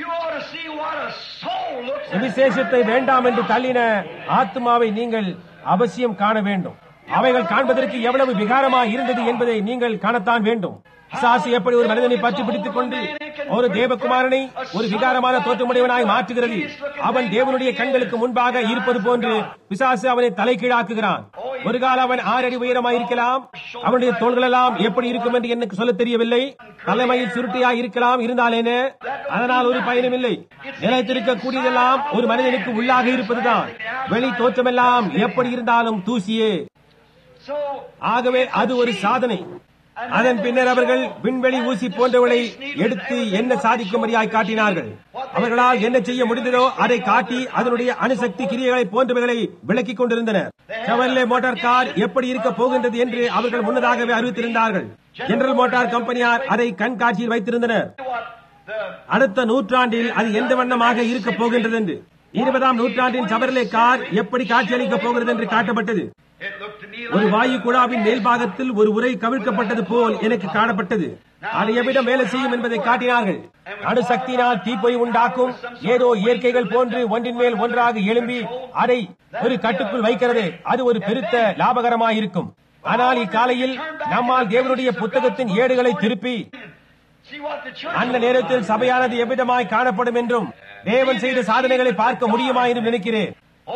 விசேஷத்தை வேண்டாம் என்று தள்ளின ஆத்மாவை நீங்கள் அவசியம் காண வேண்டும். அவைகள் காண்பதற்கு எவ்வளவு விகாரமா இருந்தது என்பதை நீங்கள் காணத்தான் வேண்டும். பிசாசு எப்படி ஒரு மனிதனை பற்றி பிடித்துக் கொண்டு ஒரு தேவகுமாரனை ஒரு விகாரமான தோற்றமுடையவனாய் மாற்றுகிறது. அவன் தேவனுடைய கண்களுக்கு முன்பாக இருப்பது போன்று பிசாசு அவனை தலைகீழாக்குகிறான். ஒரு கால அவன் 6 அடி உயரமாயிருக்கலாம். அவனுடைய தோள்கள் எல்லாம் எப்படி இருக்கும் என்று எனக்கு சொல்ல தெரியவில்லை. தலைமையில் சுருட்டியா இருக்கலாம். இருந்தாலேன அதனால் ஒரு பயனும் இல்லை. நிலைத்திருக்க கூடியதெல்லாம் ஒரு மனிதனுக்கு உள்ளாக இருப்பதுதான். வெளி தோற்றமெல்லாம் எப்படி இருந்தாலும் தூசியே. ஆகவே அது ஒரு சாதனை. அதன் பின்னர் அவர்கள் விண்வெளி ஊசி போன்றவளை எடுத்து என்ன சாதிக்கும்படியாய் காட்டினார்கள். அவர்களால் என்ன செய்ய முடிந்ததோ அதை காட்டி அதனுடைய அணுசக்தி கிரியைகளை போன்றவைகளை விளக்கிக் கொண்டிருந்தனர். செவர்லே மோட்டார் கார் எப்படி இருக்க போகின்றது என்று அவர்கள் முன்னதாகவே அறிவித்திருந்தார்கள். ஜெனரல் மோட்டார் கம்பெனியார் அதை கண்காட்சியில் வைத்திருந்தனர். அடுத்த நூற்றாண்டில் அது எந்த வண்ணமாக இருக்க போகின்றது என்று. 20ஆம் நூற்றாண்டின் செவர்லே கார் எப்படி காட்சியளிக்கப் போகிறது என்று காட்டப்பட்டது. ஒரு வாயு குழாவின் மேல்பாகத்தில் ஒரு உரை கவிழ்க்கப்பட்டது போல் எனக்கு காணப்பட்டது. அது எவ்விடம் வேலை செய்யும் என்பதை காட்டினார்கள். அணுசக்தியினால் தீப்பொறி உண்டாக்கும் ஏதோ இயற்கைகள் போன்று ஒன்றின் மேல் ஒன்றாக எழும்பி அதை ஒரு கட்டுக்குள் வைக்கிறது. அது ஒரு பெருத்த லாபகரமாயிருக்கும். ஆனால் இக்காலையில் நம்மால் தேவனுடைய புத்தகத்தின் ஏடுகளை திருப்பி அந்த நேரத்தில் சபையானது எவ்விதமாய் காணப்படும் என்றும் தேவன் செய்த சாதனைகளை பார்க்க முடியுமா என்று நினைக்கிறேன்.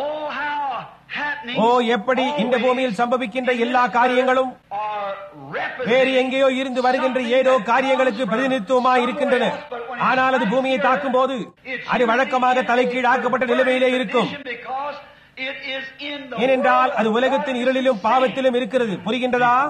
ஓ, எப்படி இந்த பூமியில் சம்பவிக்கின்ற எல்லா காரியங்களும் வேறு எங்கேயோ இருந்து வருகின்ற ஏதோ காரியங்களுக்கு பிரதிநிதித்துவமாக இருக்கின்றன. ஆனால் அது பூமியை தாக்கும் போது அது வழக்கமாக தலைகீழாக்கப்பட்ட நிலைமையிலே இருக்கும். ஏனென்றால் அது உலகத்தின் இருளிலும் பாவத்திலும் இருக்கிறது. புரிகின்றதா?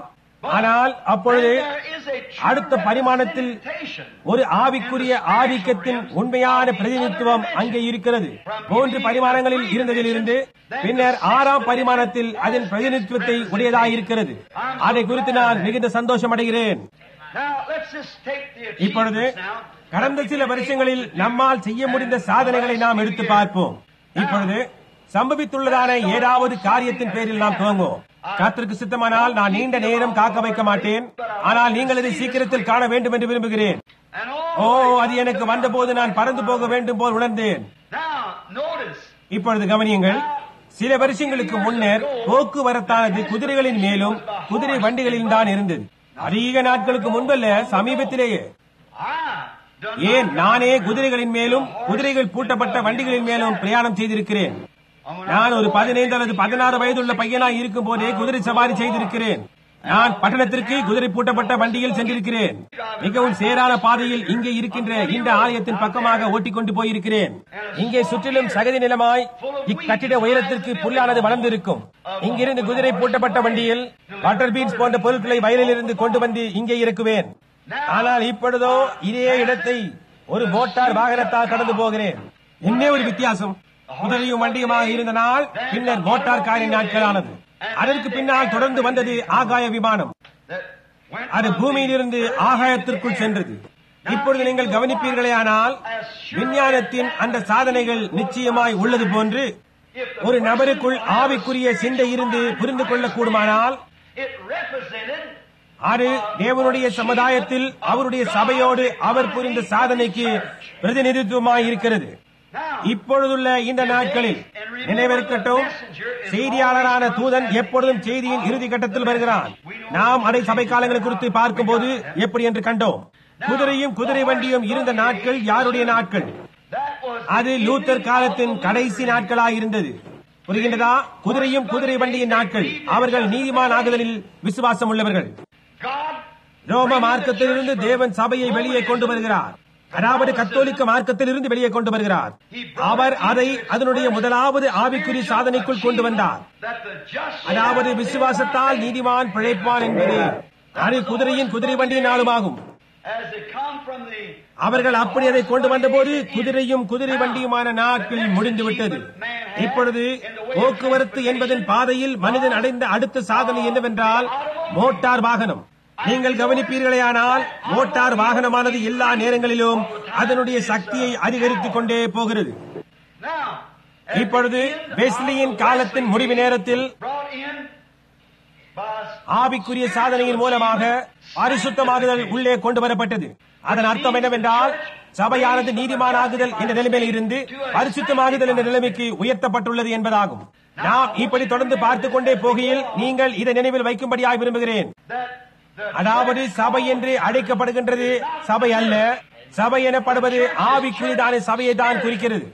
ஆனால் அப்பொழுது அடுத்த பரிமாணத்தில் ஒரு ஆவிக்குரிய ஆதிக்கத்தின் உண்மையான பிரதிநிதித்துவம் அங்கே இருக்கிறது. 3 பரிமாணங்களில் இருந்ததிலிருந்து பின்னர் 6ஆம் பரிமாணத்தில் அதன் பிரதிநிதித்துவத்தை உடையதாயிருக்கிறது. அதை குறித்து நான் மிகுந்த சந்தோஷம் அடைகிறேன். இப்பொழுது கடந்த சில வருஷங்களில் நம்மால் செய்ய முடிந்த சாதனைகளை நாம் எடுத்து பார்ப்போம். இப்பொழுது சம்பவித்துள்ளதான ஏதாவது காரியத்தின் பேரில் நாம் துவங்குவோம். கர்த்தருக்கு சித்தமானால் நான் நீண்ட நேரம் காக்க வைக்க மாட்டேன். ஆனால் நீங்கள் இதை சீக்கிரத்தில் காண வேண்டும் என்று விரும்புகிறேன். ஓ, அது எனக்கு வந்தபோது நான் பறந்து போக வேண்டும் போல் உணர்ந்தேன். இப்பொழுது கவனியுங்கள். சில வருஷங்களுக்கு முன்னர் போக்குவரத்தானது குதிரைகளின் மேலும் குதிரை வண்டிகளில் தான் இருந்தது. அதிக நாட்களுக்கு முன்பல்ல, சமீபத்திலேயே. ஏன், நானே குதிரைகளின் மேலும் குதிரைகள் பூட்டப்பட்ட வண்டிகளின் மேலும் பிரயாணம் செய்திருக்கிறேன். நான் ஒரு 15 அல்லது 16 வயதுள்ள பையனாய் இருக்கும் போதே குதிரை சவாரி செய்திருக்கிறேன். நான் பட்டணத்திற்கு குதிரை பூட்டப்பட்ட வண்டியில் சென்றிருக்கிறேன். மிகவும் சேரான பாதையில் இங்கே இருக்கின்ற இந்த ஆலயத்தின் பக்கமாக ஓட்டிக்கொண்டு போயிருக்கிறேன். இங்கே சுற்றிலும் சகதி நிலமாய் இக்கட்டிட உயரத்திற்கு புல்லானது வளர்ந்திருக்கும். இங்கிருந்து குதிரை பூட்டப்பட்ட வண்டியில் வாட்டர் பீன்ஸ் போன்ற பொருட்களை வயலில் இருந்து கொண்டு வந்து இங்கே இறக்குவேன். ஆனால் இப்பொழுதோ இதே இடத்தை ஒரு மோட்டார் வாகனத்தால் கடந்து போகிறேன். என்ன ஒரு வித்தியாசம்! குதிரையும் வண்டியுமாக இருந்த நாள் பின்னர் மோட்டார் காரின் நாட்களானது. அதற்கு பின்னால் தொடர்ந்து வந்தது ஆகாய விமானம். அது பூமியிலிருந்து ஆகாயத்திற்குள் சென்றது. இப்பொழுது நீங்கள் கவனிப்பீர்களே, ஆனால் விஞ்ஞானத்தின் அந்த சாதனைகள் நிச்சயமாய் உள்ளது போன்று ஒரு நபருக்குள் ஆவிக்குரிய சிந்தை இருந்து புரிந்து கொள்ளக்கூடுமானால் அது தேவனுடைய சமுதாயத்தில் அவருடைய சபையோடு அவர் புரிந்த சாதனைக்கு பிரதிநிதித்துவமாய் இருக்கிறது. இப்பொழுதுள்ள இந்த நாட்களில் நினைவிருக்கட்டும், செய்தியாளரான தூதன் எப்பொழுதும் செய்தியின் இறுதி கட்டத்தில் வருகிறான். நாம் அதை சபை காலங்களை குறித்து பார்க்கும் போது எப்படி என்று கண்டோம். குதிரையும் குதிரை வண்டியும் இருந்த நாட்கள் யாருடைய நாட்கள்? அது லூத்தர் காலத்தின் கடைசி நாட்களாயிருந்தது. புரிகின்றதா? குதிரையும் குதிரை வண்டியின் நாட்கள். அவர்கள் நீதிமான் ஆகுதலில் விசுவாசம் உள்ளவர்கள். ரோம மார்க்கத்திலிருந்து தேவன் சபையை வெளியே கொண்டு வருகிறார். அதாவது கத்தோலிக்க மார்க்கத்திலிருந்து வெளியே கொண்டு வருகிறார். அவர் அதை அதனுடைய முதலாவது ஆவிக்குரிய சாதனைக்குள் கொண்டு வந்தார். அதாவது விசுவாசத்தால் நீதிமான் பிழைப்பான் என்பது அது குதிரையின் குதிரை வண்டியின் நாளுமாகும். அவர்கள் அப்படி அதை கொண்டு வந்தபோது குதிரையும் குதிரை வண்டியுமான நாட்கள் முடிந்துவிட்டது. இப்பொழுது போக்குவரத்து என்பதன் பாதையில் மனிதன் அடைந்த அடுத்த சாதனை என்னவென்றால் மோட்டார் வாகனம். நீங்கள் கவனிப்பீர்களேயானால் மோட்டார் வாகனமானது எல்லா நேரங்களிலும் அதனுடைய சக்தியை அதிகரித்துக் கொண்டே போகிறது. இப்பொழுது வெஸ்லியின் காலத்தின் முடிவு நேரத்தில் ஆவிக்குரிய சாதனையின் மூலமாக பரிசுத்தமாகுதல் உள்ளே கொண்டு வரப்பட்டது. அதன் அர்த்தம் என்னவென்றால் சபையானது நீதிமானாகுதல் என்ற நிலைமையில் இருந்து பரிசுத்தமாகுதல் என்ற நிலைமைக்கு உயர்த்தப்பட்டுள்ளது என்பதாகும். நாம் இப்படி தொடர்ந்து பார்த்துக் கொண்டே போகையில் நீங்கள் இதை நினைவில் வைக்கும்படியாக விரும்புகிறேன். அதாவது சபை என்று அழைக்கப்படுகின்றது சபை அல்ல. சபை எனப்படுவது ஆவிக்குரியதான சபையை தான் குறிக்கிறது.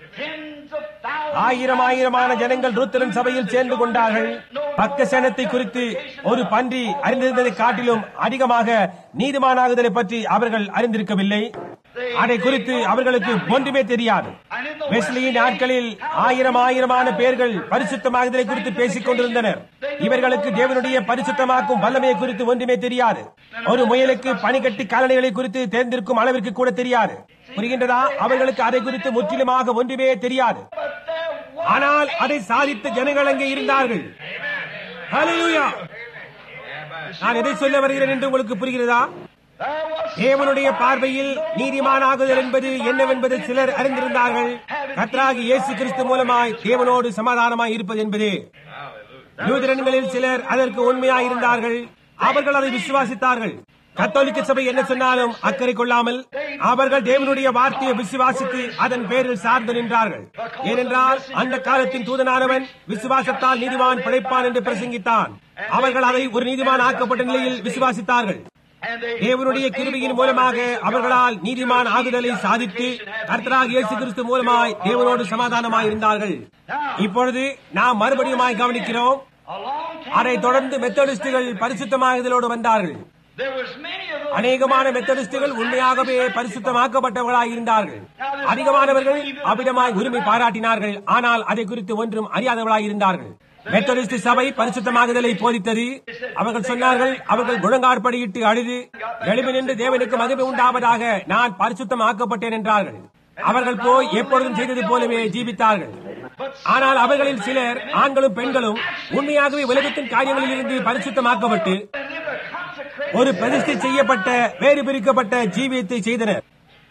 ஆயிரமான ஜனங்கள் லூத்தரன் சபையில் சேர்ந்து கொண்டார்கள். பக்க சேனத்தை குறித்து ஒரு பன்றி அறிந்திருந்ததை காட்டிலும் அதிகமாக நீதிமானாகுதலை பற்றி அவர்கள் அறிந்திருக்கவில்லை. அதை குறித்து அவர்களுக்கு ஒன்றுமே தெரியாது. வெஸ்லியின் நாட்களில் ஆயிரமான பேர்கள் பரிசுத்தமாகுதலை குறித்து பேசிக் கொண்டிருந்தனர். இவர்களுக்கு தேவனுடைய பரிசுத்தமாக்கும் வல்லமையை குறித்து ஒன்றுமே தெரியாது. ஒரு முயலுக்கு பனிக்கட்டி காலணிகளை குறித்து தேர்ந்திருக்கும் அளவிற்கு கூட தெரியாது. புரிகின்றதா? அவர்களுக்கு அதை குறித்து முற்றிலுமாக ஒன்றுமே தெரியாது. ஆனால் அதை சாதித்த ஜனங்கள் அங்கே இருந்தார்கள். ஹல்லேலூயா! நான் எதை சொல்ல வருகிறேன் என்று உங்களுக்கு புரிகிறதா? தேவனுடைய பார்வையில் நீதிமானாகுதல் என்பது என்னவென்பது சிலர் அறிந்திருந்தார்கள். கர்த்தராகிய இயேசு கிறிஸ்து மூலமாய் தேவனோடு சமாதானமாய் இருப்பது என்பது. லூதரன்களில் சிலர் அதற்கு உண்மையாயிருந்தார்கள். அவர்கள் அதை விசுவாசித்தார்கள். கத்தோலிக்க சபை என்ன சொன்னாலும் அக்கறை கொள்ளாமல் அவர்கள் தேவனுடைய வார்த்தையை விசுவாசித்து அதன் பேரில் சார்ந்து நின்றார்கள். ஏனென்றால் அந்த காலத்தின் தூதனானவன் விசுவாசத்தால் நீதிமான் பிழைப்பான் என்று பிரசங்கித்தான். அவர்கள் அதை ஒரு நீதிமான் ஆக்கப்பட்ட நிலையில் விசுவாசித்தார்கள். தேவனுடைய கிருபையின் மூலமாக அவர்களால் நீதிமான் ஆகுதலை சாதித்து கர்த்தராகிய இயேசு கிறிஸ்து மூலமாய் தேவனோடு சமாதானமாய் இருந்தார்கள். இப்பொழுது நாம் மறுபடியும் கவனிக்கிறோம். அதை தொடர்ந்து மெத்தடிஸ்டுகள் பரிசுத்தமாகுதலோடு வந்தார்கள். அநேகமான மெத்தடிஸ்டுகள் உண்மையாகவே பரிசுத்தமாக்கப்பட்டவர்களாக இருந்தார்கள். அதிகமானவர்கள் அவ்விதமாய் உரிமை பாராட்டினார்கள். ஆனால் அதை குறித்து ஒன்றும் அறியாதவர்களாக இருந்தார்கள். மெத்தடிஸ்ட் சபை பரிசுத்தமாகுதலை போதித்தது. அவர்கள் சொன்னார்கள், அவர்கள் முழங்காற்படியிட்டு அழுது எழுப்பி நின்று தேவனுக்கு மகிமை உண்டாவதாக, நான் பரிசுத்தம் ஆக்கப்பட்டேன் என்றார்கள். அவர்கள் போய் எப்பொழுதும் செய்தது போலவே ஜீவித்தார்கள். ஆனால் அவர்களில் சிலர், ஆண்களும் பெண்களும், உண்மையாகவே உலகத்தின் காரியங்களில் இருந்து பரிசுத்தமாக்கப்பட்டு ஒரு பிரதிஷ்டை செய்யப்பட்ட வேறு பிரிக்கப்பட்ட ஜீவியத்தை செய்தனர்.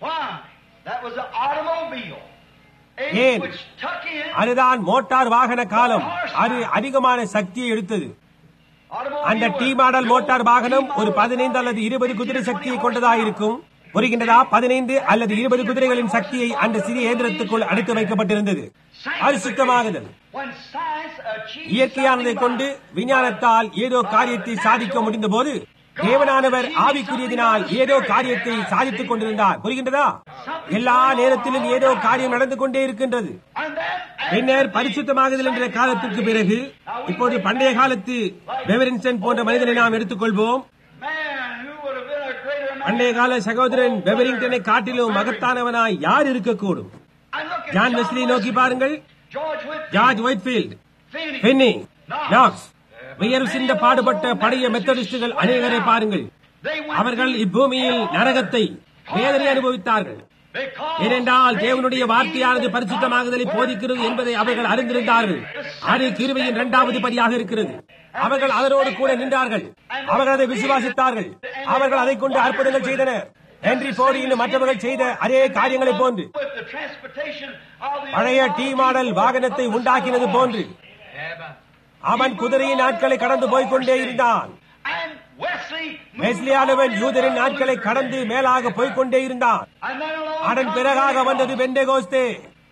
ஏன்? அதுதான் மோட்டார் வாகன காலம். அது அதிகமான சக்தியை எடுத்தது. அந்த டி மாடல் மோட்டார் வாகனம் ஒரு 15 அல்லது 20 குதிரை சக்தியை கொண்டதாக இருக்கும். புரிகின்றதா? 15 அல்லது 20 குதிரைகளின் சக்தியை அந்த சிறிய இயந்திரத்துக்குள் அடைத்து வைக்கப்பட்டிருந்தது. அது சுத்தமாகுதல். இயற்கையானதை கொண்டு விஞ்ஞானத்தால் ஏதோ காரியத்தை சாதிக்க முடிந்த போது, தேவனானவர் ஆவிக்குரியதினால் ஏதோ காரியத்தை சாதித்துக் கொண்டிருந்தார். புரிகின்றதா? எல்லா நேரத்திலும் ஏதோ காரியம் நடந்து கொண்டே இருக்கின்றது. பின்னர் பரிசுத்தமாகுதல் என்ற காலத்திற்கு பிறகு, இப்போது பண்டைய காலத்து பெவரின்சன் போன்ற மனிதனை நாம் எடுத்துக்கொள்வோம். பண்டைய கால சகோதரன் பெவரிங்டனை காட்டிலும் மகத்தானவனாய் யார் இருக்கக்கூடும்? ஜான் வெஸ்லி நோக்கி பாருங்கள், ஜார்ஜ் ஒயிட்ஃபீல்ட், பென்னி நாக்ஸ், வியர்வு சிந்த பாடுபட்ட பழைய மெத்தடிஸ்டுகள் அநேகரை பாருங்கள். அவர்கள் இப்பூமியில் நரகத்தை, வேதனை அனுபவித்தார்கள். ஏனென்றால் தேவனுடைய வார்த்தையானது பரிசுத்தமாகுதலை போதிக்கிறது என்பதை அவர்கள் அறிந்திருந்தார்கள். அது கிருபையின் 2வது படியாக இருக்கிறது. அவர்கள் அதனோடு கூட நின்றார்கள். அவர்கள் அதை விசுவாசித்தார்கள். அவர்கள் அதை கொண்டு அற்புதங்கள் செய்தனர். ஹென்றி ஃபோர்டு இன்னும் மற்றவர்கள் செய்த அதே காரியங்களை போன்று, பழைய டி மாடல் வாகனத்தை உண்டாக்கினது போன்று, அவன் குதிரையின் நாட்களை கடந்து போய்கொண்டே இருந்தான். வெஸ்லியானவன் யூதரின் நாட்களை கடந்து மேலாக போய்கொண்டே இருந்தான். அதன் பிறகாக வந்தது பெந்தெகோஸ்தே.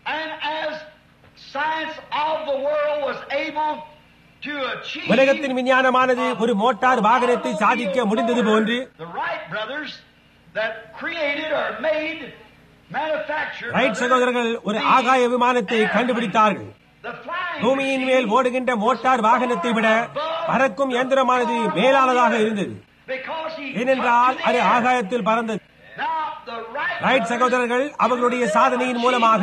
உலகத்தின் விஞ்ஞானமானது ஒரு மோட்டார் வாகனத்தை சாதிக்க முடிந்தது போன்று, ரைட் சகோதரர்கள் ஒரு ஆகாய விமானத்தை கண்டுபிடித்தார்கள். பூமியின் மேல் ஓடுகின்ற மோட்டார் வாகனத்தை விட பறக்கும் இயந்திரமானது மேலானதாக இருந்தது. ஏனென்றால் அது ஆகாயத்தில் பறந்தது. ரைட் சகோதரர்கள் அவர்களுடைய சாதனையின் மூலமாக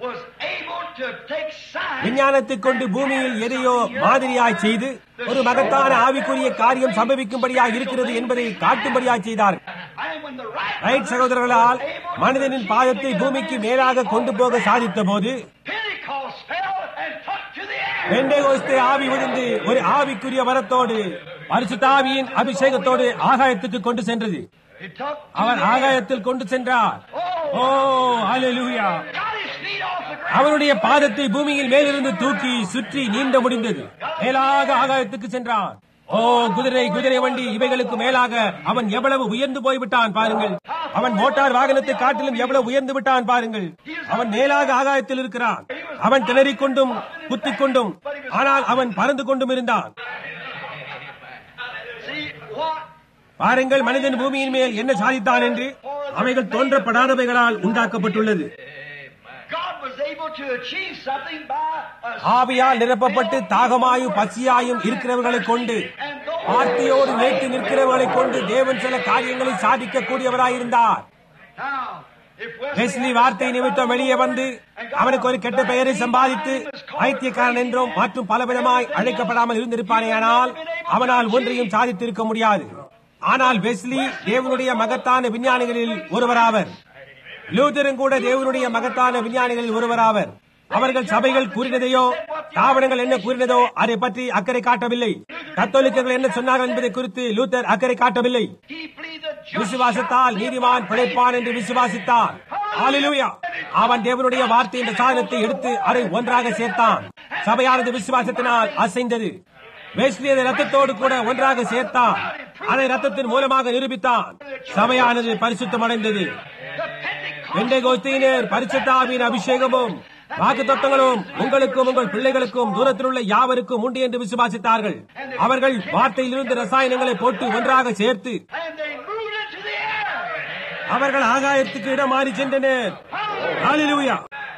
விஞ்ஞானத்தை கொண்டு பூமியில் எதையோ மாதிரியாய் செய்து ஒரு மகத்தான ஆவிக்குரிய காரியம் சம்பவிக்கும்படியாக இருக்கிறது என்பதை காட்டும்படியாக செய்தார்கள். ரைட் சகோதரர்களால் மனிதனின் பாதத்தை பூமிக்கு மேலாக கொண்டு போக சாதித்த போது, பெந்தெகோஸ்தே ஆவி விழுந்து ஒரு ஆவிக்குரிய வரத்தோடு பரிசுத்த ஆவியின் அபிஷேகத்தோடு ஆகாயத்துக்கு கொண்டு சென்றது. அவர் ஆகாயத்தில் கொண்டு சென்றார். ஓ ஹல்லேலூயா! அவருடைய பாதத்தை பூமியில் மேலிருந்து தூக்கி சுற்றி நீண்ட முடிந்தது. மேலாக ஆகாயத்துக்கு சென்றார். ஓ குதிரை, குதிரை வண்டி, இவைகளுக்கு மேலாக அவன் எவ்வளவு உயர்ந்து போய்விட்டான் பாருங்கள். அவன் மோட்டார் வாகனத்தை காட்டிலும் எவ்வளவு உயர்ந்து விட்டான் பாருங்கள். அவன் மேலாக ஆகாயத்தில் இருக்கிறான். அவன் திணறிக்கொண்டும் குத்திக் கொண்டும், ஆனால் அவன் பறந்து கொண்டும் இருந்தான். பாருங்கள் மனிதன் பூமியின் மேல் என்ன சாதித்தான் என்று. அவைகள் தோன்றப்படாதவைகளால் உண்டாக்கப்பட்டுள்ளது. ஆவியால் நிரப்பப்பட்டு தாகமாயும் பசியாயும் இருக்கிறவர்களை கொண்டு, ஆர்த்தியோடு நிலைத்து நிற்கிறவர்களை கொண்டு தேவன் சில காரியங்களை சாதிக்கக்கூடியவராயிருந்தார். வெஸ்லி வார்த்தை நிமித்தம் வெளியே வந்து அவனுக்கு ஒரு கெட்ட பெயரை சம்பாதித்து பைத்தியக்காரன் என்றும் மற்றும் பலவிதமாய் அழைக்கப்படாமல் இருந்திருப்பானேயானால் அவனால் ஒன்றையும் சாதித்திருக்க முடியாது. ஆனால் வெஸ்லி தேவனுடைய மகத்தான விஞ்ஞானிகளில் ஒருவராவர். லூதரும் கூட தேவனுடைய மகத்தான விஞ்ஞானிகளில் ஒருவராவர். அவர்கள் சபைகள் கூறினதையோ தாவணங்கள் என்ன கூறினதோ அதை பற்றி அக்கறை காட்டவில்லை. கத்தோலிக்கர்கள் என்ன சொன்னார்கள் என்பதை குறித்து லூத்தர் அக்கறை காட்டவில்லை. விசுவாசத்தால் நீதிமான் பிழைப்பான் என்று விசுவாசித்தார். ஹல்லேலூயா! அவன் தேவனுடைய வார்த்தையின் சாதனத்தை எடுத்து அதை ஒன்றாக சேர்த்தான். சபையானது விசுவாசத்தினால் அசைந்தது. வெஸ்லி அதை ரத்தத்தோடு கூட ஒன்றாக சேர்த்தான். அதை ரத்தத்தின் மூலமாக நிரூபித்தான். சபையானது பரிசுத்தம் அடைந்தது. பெந்தெகோஸ்தேயினர் பரிசுத்த ஆவியின் அபிஷேகமும் வாக்குத்தத்தங்களும் உங்களுக்கும் உங்கள் பிள்ளைகளுக்கும் தூரத்தில் உள்ள யாவருக்கும் உண்டு என்று விசுவாசித்தார்கள். அவர்கள் வார்த்தையிலிருந்து ரசாயனங்களை போட்டு ஒன்றாக சேர்த்து அவர்கள் ஆகாயத்துக்கு இடம் மாறி சென்றனர். ஹல்லேலூயா!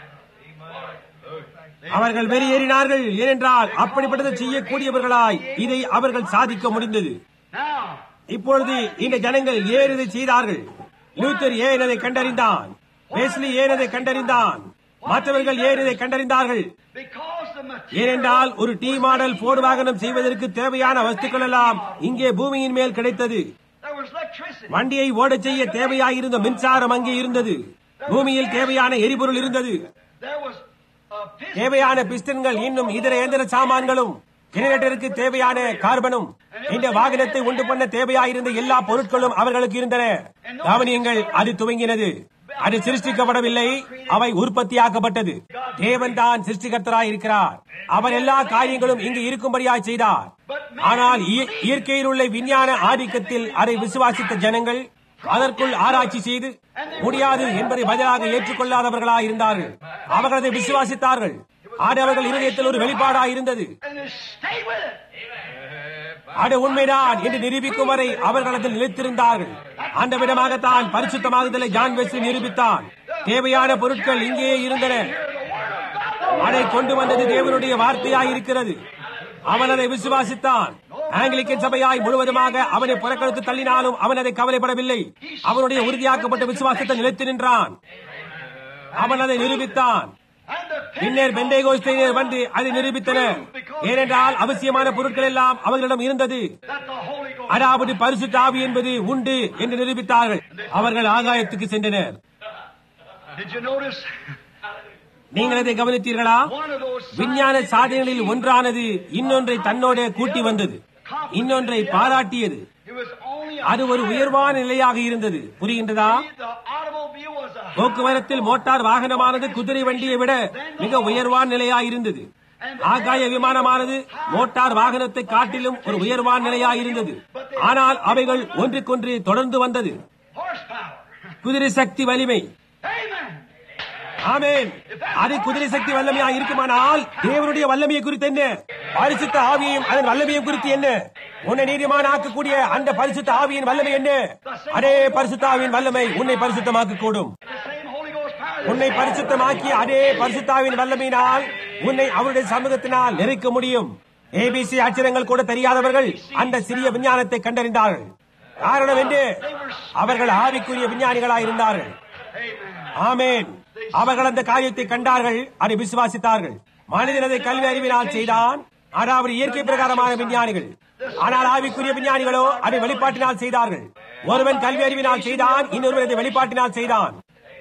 அவர்கள் வெளியேறினார்கள். ஏனென்றால் அப்படிப்பட்டதை செய்யக்கூடியவர்களாய் இதை அவர்கள் சாதிக்க முடிந்தது. இப்பொழுது இந்த ஜனங்கள் ஏன் இதை செய்தார்கள்? லூத்தர் ஏன் அதை கண்டறிந்தான்? வெஸ்லி ஏன் அதை கண்டறிந்தான்? மற்றவர்கள் ஏன் இதை கண்டறிந்தார்கள்? ஏனென்றால் ஒரு டி மாடல் போர்டு வாகனம் செய்வதற்கு தேவையான வஸ்துக்கள் எல்லாம் இங்கே பூமியின் மேல் கிடைத்தது. வண்டியை ஓடச் செய்ய தேவையாயிருந்த மின்சாரம் அங்கே இருந்தது. பூமியில் தேவையான எரிபொருள் இருந்தது. தேவையான பிஸ்டன்கள், இன்னும் இதர இயந்திர சாமான்களும், ஜெனரேட்டருக்கு தேவையான கார்பனும், இந்த வாகனத்தை உண்டு பண்ண தேவையாயிருந்த எல்லா பொருட்களும் அவர்களுக்கு இருந்தன. கவனியுங்கள், அது துவங்கினது. அது சிருஷ்டிக்கப்படவில்லை, அவை உற்பத்தியாக்கப்பட்டது. தேவன் தான் சிருஷ்டிகர்த்தராய் இருக்கிறார். அவர் எல்லா காரியங்களும் இங்கு இருக்கும்படியாய் செய்தார். ஆனால் இயற்கையில் உள்ள விஞ்ஞான ஆதிக்கத்தில் அதை விசுவாசித்த ஜனங்கள் அதற்குள் ஆராய்ச்சி செய்து முடியாது என்பதை பதிலாக ஏற்றுக்கொள்ளாதவர்களாய் இருந்தார்கள். அவர்கள் அதை விசுவாசித்தார்கள். அது அவர்கள் இருதயத்தில் ஒரு வெளிப்பாடாய் இருந்தது. அது உண்மைதான் என்று நிரூபிக்கும் வரை அவர்கள் அதில் நிலைத்திருந்தார்கள். அந்த விதமாகத்தான் பரிசுத்தமாகுதலை ஜான் வெஸ்லி நிரூபித்தான். தேவையான பொருட்கள் இங்கேயே இருந்தன. அதை கொண்டு வந்தது தேவனுடைய வார்த்தையாய் இருக்கிறது. அவன் அதை விசுவாசித்தான். ஆங்கிலிக்கன் சபையாய் முழுவதுமாக அவனை புறக்கணித்து தள்ளினாலும் அவன் அதை கவலைப்படவில்லை. அவனுடைய உறுதியாக்கப்பட்ட விசுவாசத்தை நிலைத்து நின்றான். அவன் அதை நிரூபித்தான். பின்னர் பெந்தேகோஸ்தையினர் வந்து அதை நிரூபித்தனர். ஏனென்றால் அவசியமான பொருட்கள் எல்லாம் அவர்களிடம் இருந்தது. அதாவது பரிசுத்த ஆவி என்பது உண்டு என்று நிரூபித்தார்கள். அவர்கள் ஆகாயத்துக்கு சென்றனர். நீங்கள் அதை கவனித்தீர்களா? விஞ்ஞான சாதனைகளில் ஒன்றானது இன்னொன்றை தன்னோட கூட்டி வந்தது, இன்னொன்றை பாராட்டியது. அது ஒரு உயர்வான நிலையாக இருந்தது. புரிகின்றதா? போக்குவரத்தில் மோட்டார் வாகனமானது குதிரை வண்டியை விட மிக உயர்வான நிலையாயிருந்தது. ஆகாய விமானமானது மோட்டார் வாகனத்தை காட்டிலும் ஒரு உயர்வான நிலையாயிருந்தது. ஆனால் அவைகள் ஒன்றுக்கொன்று தொடர்ந்து வந்தது. குதிரை சக்தி வலிமை. ஆமென். அது குதிரை சக்தி வல்லமையா இருக்குமானால் தேவனுடைய வல்லமையை குறித்து என்ன? பரிசுத்த ஆவியையும் அதன் வல்லமையும் குறித்து என்ன? உன்னை நீதிமான் ஆக்கக்கூடிய அந்த பரிசுத்த ஆவியின் வல்லமை என்ன? அதே பரிசுத்த ஆவியின் வல்லமை உன்னை பரிசுத்தமாக்க கூடும். உன்னை பரிசுத்தமாக்கி அதே பரிசுத்தாவின் வல்லமையினால் உன்னை அவருடைய சமூகத்தினால் நிறைக்க முடியும். ஏபிசி அச்சரங்கள் கூட தெரியாதவர்கள் அந்த சிறிய விஞ்ஞானத்தை கண்டறிந்தார்கள். காரணம் என்று அவர்கள் ஆவிக்குரிய விஞ்ஞானிகளாயிருந்தார்கள். ஆமென். அவர்கள் அந்த காரியத்தை கண்டார்கள், அதை விசுவாசித்தார்கள். மனிதன் அதை கல்வி அறிவினால் செய்தான், அதாவது இயற்கை பிரகாரமான விஞ்ஞானிகள். ஆனால் ஆவிக்குரிய விஞ்ஞானிகளோ அதை வெளிப்பாட்டினால் செய்தார்கள். ஒருவன் கல்வி அறிவினால் செய்தான், இன்னொருவன் அதை வெளிப்பாட்டினால் செய்தான்.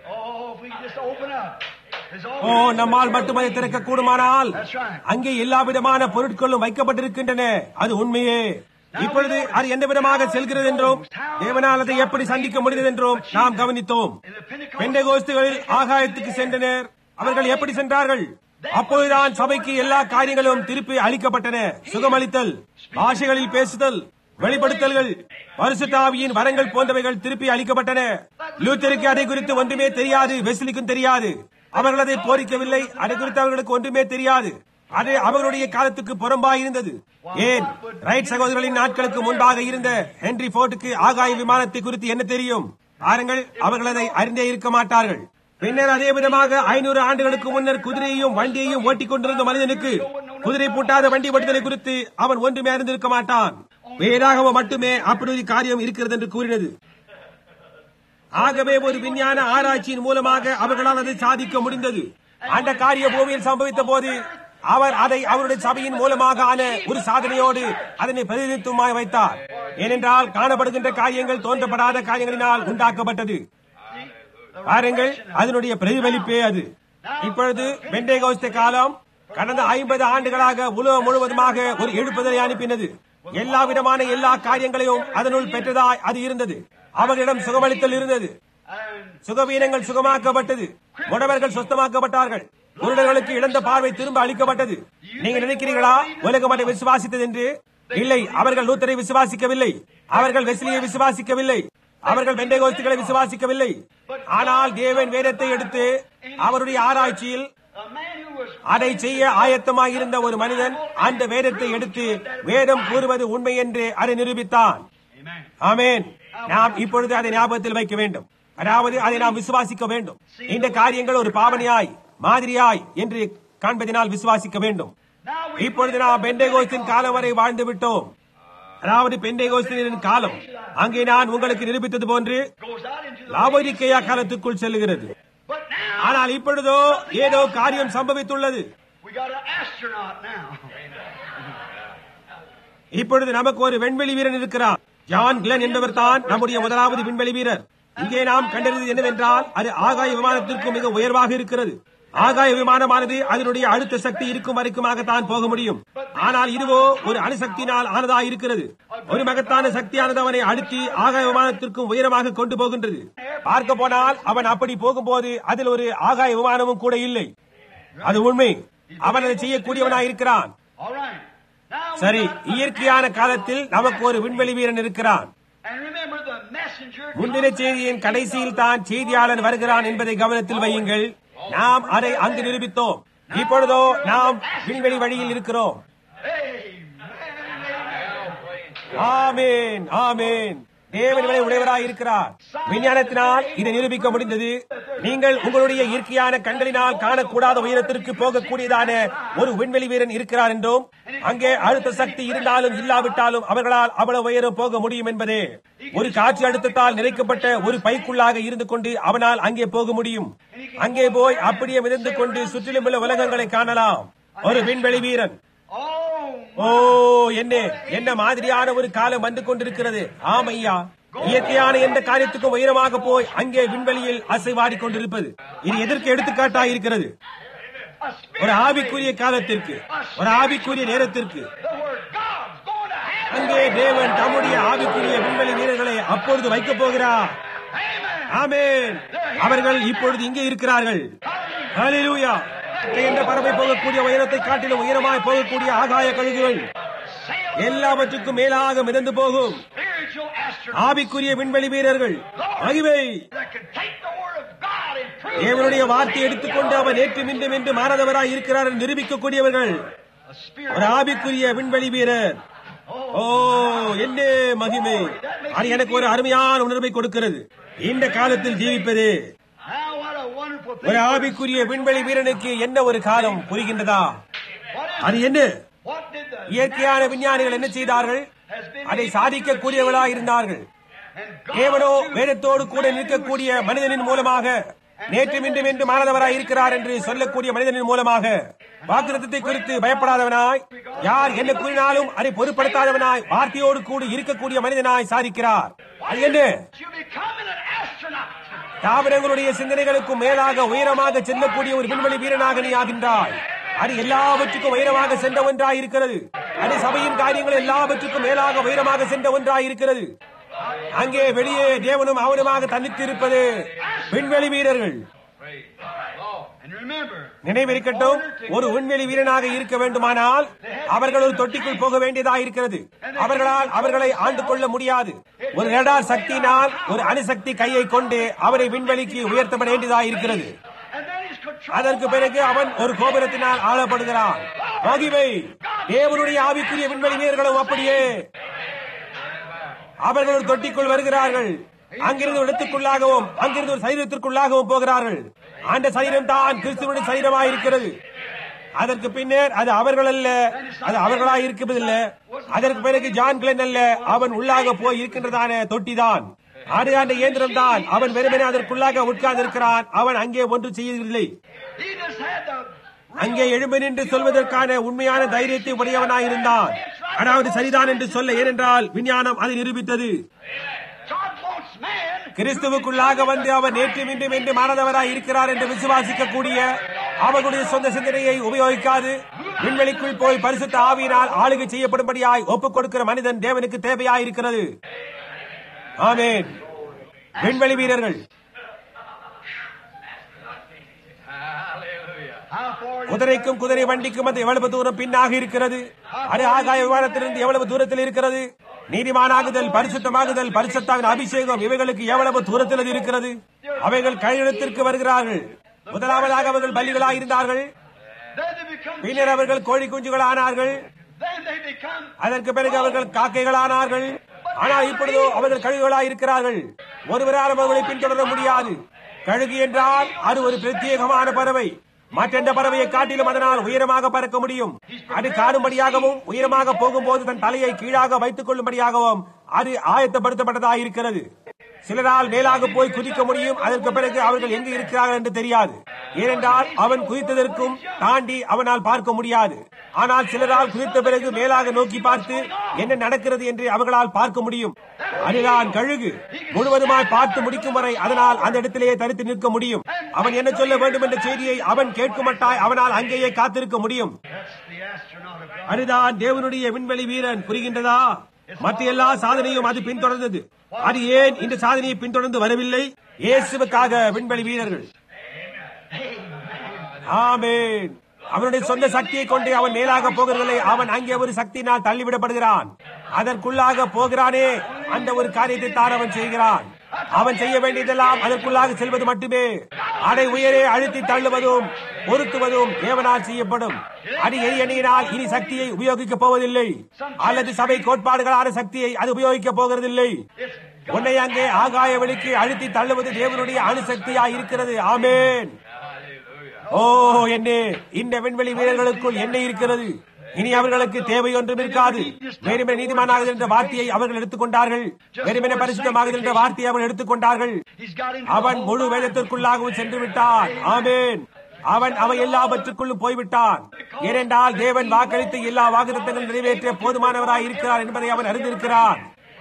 நம்மால் மட்டும் அதை திறக்க கூடுமானால் அங்கே எல்லா விதமான பொருட்களும் வைக்கப்பட்டிருக்கின்றன. அது உண்மையே. இப்பொழுது அது எந்த விதமாக செல்கிறது என்றும் தேவனால் அதை எப்படி சந்திக்க முடிந்தது என்றும் நாம் கவனித்தோம். பெந்தேகோஸ்துகளில் ஆகாயத்துக்கு சென்றனர். அவர்கள் எப்படி சென்றார்கள்? அப்போதுதான் சபைக்கு எல்லா காரியங்களும் திருப்பி அளிக்கப்பட்டன. சுகமளித்தல், பாஷைகளில் பேசுதல், வெளிப்படுத்தல்கள், பரிசுத்த ஆவியின் வரங்கள் போன்றவைகள் திருப்பி அளிக்கப்பட்டன. லூத்தருக்கு அதை குறித்து ஒன்றுமே தெரியாது, வெஸ்லிக்கும் தெரியாது. அவர்கள் அதை போரிக்கவில்லை. அதை குறித்து அவர்களுக்கு ஒன்றுமே தெரியாது. அது அவர்களுடைய காலத்துக்கு புறம்பாயிருந்தது. ஏன்? ரைட் சகோதரர்களின் நாட்களுக்கு முன்பாக இருந்த ஹென்றி போர்டுக்கு ஆகாய விமானத்தை குறித்து என்ன தெரியும்? பாருங்கள், அவர்கள் அதை அறிந்தே இருக்க மாட்டார்கள். பின்னர் அதே விதமாக 500 ஆண்டுகளுக்கு முன்னர் குதிரையையும் வண்டியையும் ஓட்டிக் கொண்டிருந்த மனிதனுக்கு குதிரை பூட்டாத வண்டி ஓட்டுதலை குறித்து அவன் ஒன்றுமே அறிந்திருக்க மாட்டான். வேதாகமம் மட்டுமே அப்படி காரியம் இருக்கிறது என்று கூறினது. ஆகவே ஒரு விஞ்ஞான ஆராய்ச்சியின் மூலமாக அவர்களால் அதை சாதிக்க முடிந்தது. அந்த காரிய பூமியில் சம்பவித்த போது அவர் அதை அவருடைய சபையின் மூலமாக ஆன ஒரு சாதனையோடு அதனை பிரதிநிதித்துவமாய் வைத்தார். ஏனென்றால் காணப்படுகின்ற காரியங்கள் தோன்றப்படாத காரியங்களினால் உண்டாக்கப்பட்டது. பாருங்கள், அதனுடைய பிரதிபலிப்பே அது. இப்பொழுது பெந்தேகோஸ்தே காலம் கடந்த 50 ஆண்டுகளாக உலகம் முழுவதுமாக ஒரு எழுப்புதலை அனுப்பினது. எல்லா விதமான எல்லா காரியங்களையும் அதனுள் பெற்றதாய் அது இருந்தது. அவர்களிடம் சுகமளித்தல் இருந்தது. சுகவீனங்கள் சுகமாக்கப்பட்டது. முடவர்கள் சுத்தமாக்கப்பட்டார்கள். குருடர்களுக்கு இழந்த பார்வை திரும்ப அளிக்கப்பட்டது. நீங்க நினைக்கிறீர்களா உலகம் அதை விசுவாசித்தது என்று? இல்லை. அவர்கள் லூத்தரை விசுவாசிக்கவில்லை. அவர்கள் வெஸ்லியை விசுவாசிக்கவில்லை. அவர்கள் பெந்தேகோஸ்துகளை விசுவாசிக்கவில்லை. ஆனால் தேவன் வேதத்தை எடுத்து அவருடைய ஆராய்ச்சியில் அதை செய்ய ஆயத்தமாயிருந்த ஒரு மனிதன் அந்த வேதத்தை எடுத்து வேதம் கூறுவது உண்மை என்று அதை நிரூபித்தான். ஆமென். நாம் இப்பொழுது அதை ஞாபகத்தில் வைக்க வேண்டும். அதாவது அதை நாம் விசுவாசிக்க வேண்டும். இந்த காரியங்கள் ஒரு பாவனையாய் மாதிரியாய் என்று காண்பதினால் விசுவாசிக்க வேண்டும். இப்பொழுது நாம் பெந்தேகோஸ்தின் காலம் வரை வாழ்ந்து விட்டோம். அதாவது பெந்தேகோஸ்தின் காலம் அங்கே நான் உங்களுக்கு நிரூபித்தது போன்று லாவோதிக்கேயா காலத்துக்குள் செல்லுகிறது. ஆனால் இப்பொழுதோ ஏதோ காரியம் சம்பவித்துள்ளது. இப்பொழுது நமக்கு ஒரு விண்வெளி வீரன் இருக்கிறார். ஜான் கிளன் என்பவர் தான் நம்முடைய முதலாவது விண்வெளி வீரர். இங்கே நாம் கண்டறிவது என்னவென்றால் அது ஆகாய விமானத்திற்கு மிக உயர்வாக இருக்கிறது. ஆகாய விமானமானது அதனுடைய அழுத்த சக்தி இருக்கும் வரைக்குமாகத்தான் போக முடியும். ஆனால் இதுவோ ஒரு அணுசக்தியினால் ஆனதா இருக்கிறது. ஒரு மகத்தான சக்தியானது அவனை அழுத்தி ஆகாய விமானத்திற்கும் உயரமாக கொண்டு போகின்றது. பார்க்க போனால் அவன் அப்படி போகும்போது அதில் ஒரு ஆகாய விமானமும் கூட இல்லை. அது உண்மை. அவன் அதை செய்யக்கூடியவனாயிருக்கிறான். சரி, இயற்கையான காலத்தில் நமக்கு ஒரு விண்வெளி வீரன் இருக்கிறான். முந்தின செய்தியின் கடைசியில் தான் செய்தியாளன் வருகிறான் என்பதை கவனத்தில் வையுங்கள். நாம் அதை அங்கு நிரூபித்தோம். இப்பொழுதோ நாம் விண்வெளி வழியில் இருக்கிறோம். ஆமேன், ஆமேன். தேவன் உடையவராய் இருக்கிறார். விஞ்ஞானத்தினால் இதை நிரூபிக்க முடிந்தது. நீங்கள் உங்களுடைய இயற்கையான கண்களினால் காணக்கூடாத உயரத்திற்கு போகக்கூடியதான ஒரு விண்வெளி வீரன் இருக்கிறார் என்றும், அங்கே அழுத்த சக்தி இருந்தாலும் இல்லாவிட்டாலும் அவர்களால் அவ்வளவு உயரம் போக முடியும் என்பதே. ஒரு காற்று அழுத்தத்தால் நிறைக்கப்பட்ட ஒரு பைக்குள்ளாக இருந்து கொண்டு அவனால் அங்கே போக முடியும். அங்கே போய் அப்படியே மிதந்து கொண்டு சுற்றிலும் உள்ள உலகங்களை காணலாம். ஒரு விண்வெளி வீரன். ஓ, என்ன மாதிரியான ஒரு காலம் வந்து கொண்டிருக்கிறது. ஆமையா, இயற்கையான எந்த காரியத்துக்கும் உயரமாக போய் அங்கே விண்வெளியில் அசைவாடி கொண்டிருப்பது இது எதற்கு எடுத்துக்காட்டாக இருக்கிறது? ஒரு ஆவிக்குரிய காலத்திற்கு, ஒரு ஆவிக்குரிய நேரத்திற்கு. அங்கே தேவன் தம்முடைய ஆவிக்குரிய விண்வெளி வீரர்களை அப்பொழுது வைக்கப் போகிறார். ஆமென். அவர்கள் இப்பொழுது இங்கே இருக்கிறார்கள். ஹல்லேலூயா. என்ற பறவை போகக்கூடிய உயரத்தை காட்டிலும் உயரமாய் போகக்கூடிய ஆகாய கழுகுகள் எல்லாவற்றுக்கும் மேலாக மிதந்து போகும் ஆவிக்குரிய விண்வெளி வீரர்கள். மகிமை. தேவனுடைய வார்த்தை எடுத்துக்கொண்டு அவர் நேற்று மீண்டும் என்று மாறாதவராய் இருக்கிறார் என்று நிரூபிக்கக்கூடியவர்கள். ஒரு ஆவிக்குரிய விண்வெளி வீரர். ஓ, என்ன மகிமை. அது எனக்கு ஒரு அருமையான உணர்வை கொடுக்கிறது. இந்த காலத்தில் ஜீவிப்பது ஒரு ஆவிக்குரிய விண்வெளி வீரனுக்கு என்ன ஒரு காலம் புரிகின்றதா? அது என்ன? இயற்கையான விஞ்ஞானிகள் என்ன செய்தார்கள்? அதை சாதிக்கக்கூடியவர்களாக இருந்தார்கள். தேவனோ வேதத்தோடு கூட நிற்கக்கூடிய மனிதனின் மூலமாக நேற்று மீண்டும் என்று மாறாதவராய் இருக்கிறார் என்று சொல்லக்கூடிய மனிதனின் மூலமாக வாக்குத்தத்தத்தை குறித்து பயப்படாதவனாய், யார் என்ன கூறினாலும் அதை பொருட்படுத்தாதவனாய், வார்த்தையோடு கூட இருக்கக்கூடிய மனிதனாய் சாதிக்கிறார். அது என்ன? தாவரங்களுடைய சிந்தனைகளுக்கும் மேலாக உயரமாக செல்லக்கூடிய ஒரு விண்வெளி வீரனாக நீ ஆகின்றாய். அது எல்லாவற்றுக்கும் உயரமாக சென்ற ஒன்றாய் இருக்கிறது. அது சபையின் காரியங்கள் எல்லாவற்றுக்கும் மேலாக உயரமாக சென்ற ஒன்றாய் இருக்கிறது. அங்கே வெளியே தேவனும் அவனுமாக தனித்து இருப்பது விண்வெளி வீரர்கள். நினைவிருக்கட்டும், ஒரு விண்வெளி வீரனாக இருக்க வேண்டுமானால் அவர்கள் ஒரு தொட்டிக்குள் போக வேண்டியதாக இருக்கிறது. அவர்களால் அவர்களை ஆண்டு கொள்ள முடியாது. ஒரு ரேடார் சக்தியினால் ஒரு அணுசக்தி கையை கொண்டு அவரை விண்வெளிக்கு உயர்த்தப்பட வேண்டியதாக இருக்கிறது. அதற்கு பிறகு அவன் ஒரு கோபுரத்தினால் ஆளப்படுகிறான். மகிமை. தேவனுடைய ஆவிக்குரிய விண்வெளி வீரர்களும் அப்படியே. அவர்கள் ஒரு தொட்டிக்குள் வருகிறார்கள். அங்கிருந்து ஒரு இடத்துக்குள்ளாகவும் அங்கிருந்து ஒரு சரீரத்திற்குள்ளாகவும் போகிறார்கள். அந்த சரீரம் தான் கிறிஸ்துவின் சரீரமாக இருக்கிறது. அதற்கு பின்னர் அது அவர்கள் அல்ல, அது அவர்களாக இருப்பதில்லை. அதற்கு பிறகு ஜான் கிளன் அல்ல, அவன் உள்ளாக போய் இருக்கின்றதான தொட்டிதான். அது அந்த இயந்திரம் தான். அவன் வெறுமனே அதற்குள்ளாக உட்கார்ந்து இருக்கிறான். அவன் அங்கே ஒன்று செய்யவில்லை. அங்கே எழும்பு நின்று சொல்வதற்கான உண்மையான தைரியத்தை உடையவனாய் இருந்தான். அதாவது சரிதான் என்று சொல்ல. ஏனென்றால் விஞ்ஞானம் அதை நிரூபித்தது. கிறிஸ்துவுக்குள்ளாக வந்து அவர் நேற்று மீண்டும் என்று மாறாதவராய் இருக்கிறார் என்று விசுவாசிக்கக்கூடிய, அவர்களுடைய சொந்த சிந்தனையை உபயோகிக்காது விண்வெளிக்குள் போய் பரிசுத்த ஆவியினால் ஆளுகை செய்யப்படும்படியாய் ஒப்புக் கொடுக்கிற மனிதன் தேவனுக்கு தேவையாயிருக்கிறது. ஆமென். விண்வெளி வீரர்கள். குதிரைக்கும் குதிரை வண்டிக்கும் அது எவ்வளவு தூரம் பின்னாக இருக்கிறது? அது ஆகாய விமானத்திலிருந்து எவ்வளவு தூரத்தில் இருக்கிறது? நீதிமானாகுதல், பரிசுத்தமாகுதல், பரிசுத்தாவின் அபிஷேகம் இவைகளுக்கு எவ்வளவு தூரத்தில் இருக்கிறது? அவைகள் கையெழுத்திற்கு வருகிறார்கள். முதலாவதாக அவர்கள் பலிகளாக இருந்தார்கள். பின்னர் அவர்கள் கோழி குஞ்சுகள் ஆனார்கள். அதற்கு பிறகு அவர்கள் காக்கைகள் ஆனார்கள். ஆனால் இப்பொழுதோ அவர்கள் கழுகுகளாக இருக்கிறார்கள். ஒருவரால் அவர்களை பின்தொடர முடியாது. கழுகு என்றால் அது ஒரு பிரத்யேகமான பறவை. மற்றெந்த பறவையை காட்டிலும் அதனால் உயரமாக பறக்க முடியும். அது காணும்படியாகவும் உயரமாக போகும்போது தன் தலையை கீழாக வைத்துக் கொள்ளும்படியாகவும் அது ஆயத்தப்படுத்தப்பட்டதாக இருக்கிறது. சிலரால் மேலாக போய் குதிக்க முடியும். அதற்கு பிறகு அவர்கள் எங்கு இருக்கிறார்கள் என்று தெரியாது. ஏனென்றால் அவன் குதித்ததற்கும் தாண்டி அவனால் பார்க்க முடியாது. ஆனால் சிலரால் குதித்த பிறகு மேலாக நோக்கி பார்த்து என்ன நடக்கிறது என்று அவர்களால் பார்க்க முடியும். அதுதான் கழுகு. முழுவதுமாய் பார்த்து முடிக்கும் வரை அதனால் அந்த இடத்திலேயே தரித்து நிற்க முடியும். அவன் என்ன சொல்ல வேண்டும் என்ற செய்தியை அவன் கேட்குமட்டாய் அவனால் அங்கேயே காத்திருக்க முடியும். அதுதான் தேவனுடைய விண்வெளி வீரன். புரிகின்றதா? மற்ற எல்லா சாதனையும் அது பின்தொடர்ந்தது. அது ஏன் இந்த சாதனையை பின்தொடர்ந்து வரவில்லை? இயேசுவுக்காக விண்வெளி வீரர்கள். ஆமென். அவனுடைய சொந்த சக்தியை கொண்டு அவன் மேலாக போகிறதில்லை. அவன் அங்கே ஒரு சக்தியினால் தள்ளிவிடப்படுகிறான். அதற்குள்ளாக போகிறானே, அந்த ஒரு காரியத்தை தான் அவன் செய்கிறான். அவன் செய்ய வேண்டியதெல்லாம் அதற்குள்ளாக செல்வது மட்டுமே. அதை உயரே அழுத்தி தள்ளுவதும் பொருத்துவதும் தேவனால் செய்யப்படும். அது எரியணியினால் இனி சக்தியை உபயோகிக்கப் போவதில்லை, அல்லது சபை கோட்பாடுகளான சக்தியை அது உபயோகிக்கப் போகிறதில்லை. உன்னை அங்கே ஆகாய வெளிக்கு அழுத்தி தள்ளுவது தேவனுடைய அணுசக்தியாய் இருக்கிறது. ஆமென். ஓ, என்ன இந்த விண்வெளி வீரர்களுக்குள் என்ன இருக்கிறது? இனி அவர்களுக்கு தேவை ஒன்றும் இருக்காது. வெறுமனே நீதிமானாகுதல் என்ற வார்த்தையை அவர்கள் எடுத்துக்கொண்டார்கள். வெறுமனே பரிசுத்தமாகுதல் என்ற வார்த்தையை அவர்கள் எடுத்துக்கொண்டார்கள். அவன் முழு வேதத்திற்குள்ளாகவும் சென்று விட்டான். ஆமென். அவன் அவை எல்லாவற்றுக்குள்ளும் போய்விட்டான். ஏனென்றால் தேவன் வாக்களித்த எல்லா வாக்குத்தத்தங்களும் நிறைவேற்ற போதுமானவராய் இருக்கிறார் என்பதை அவன் அறிந்திருக்கிறான்.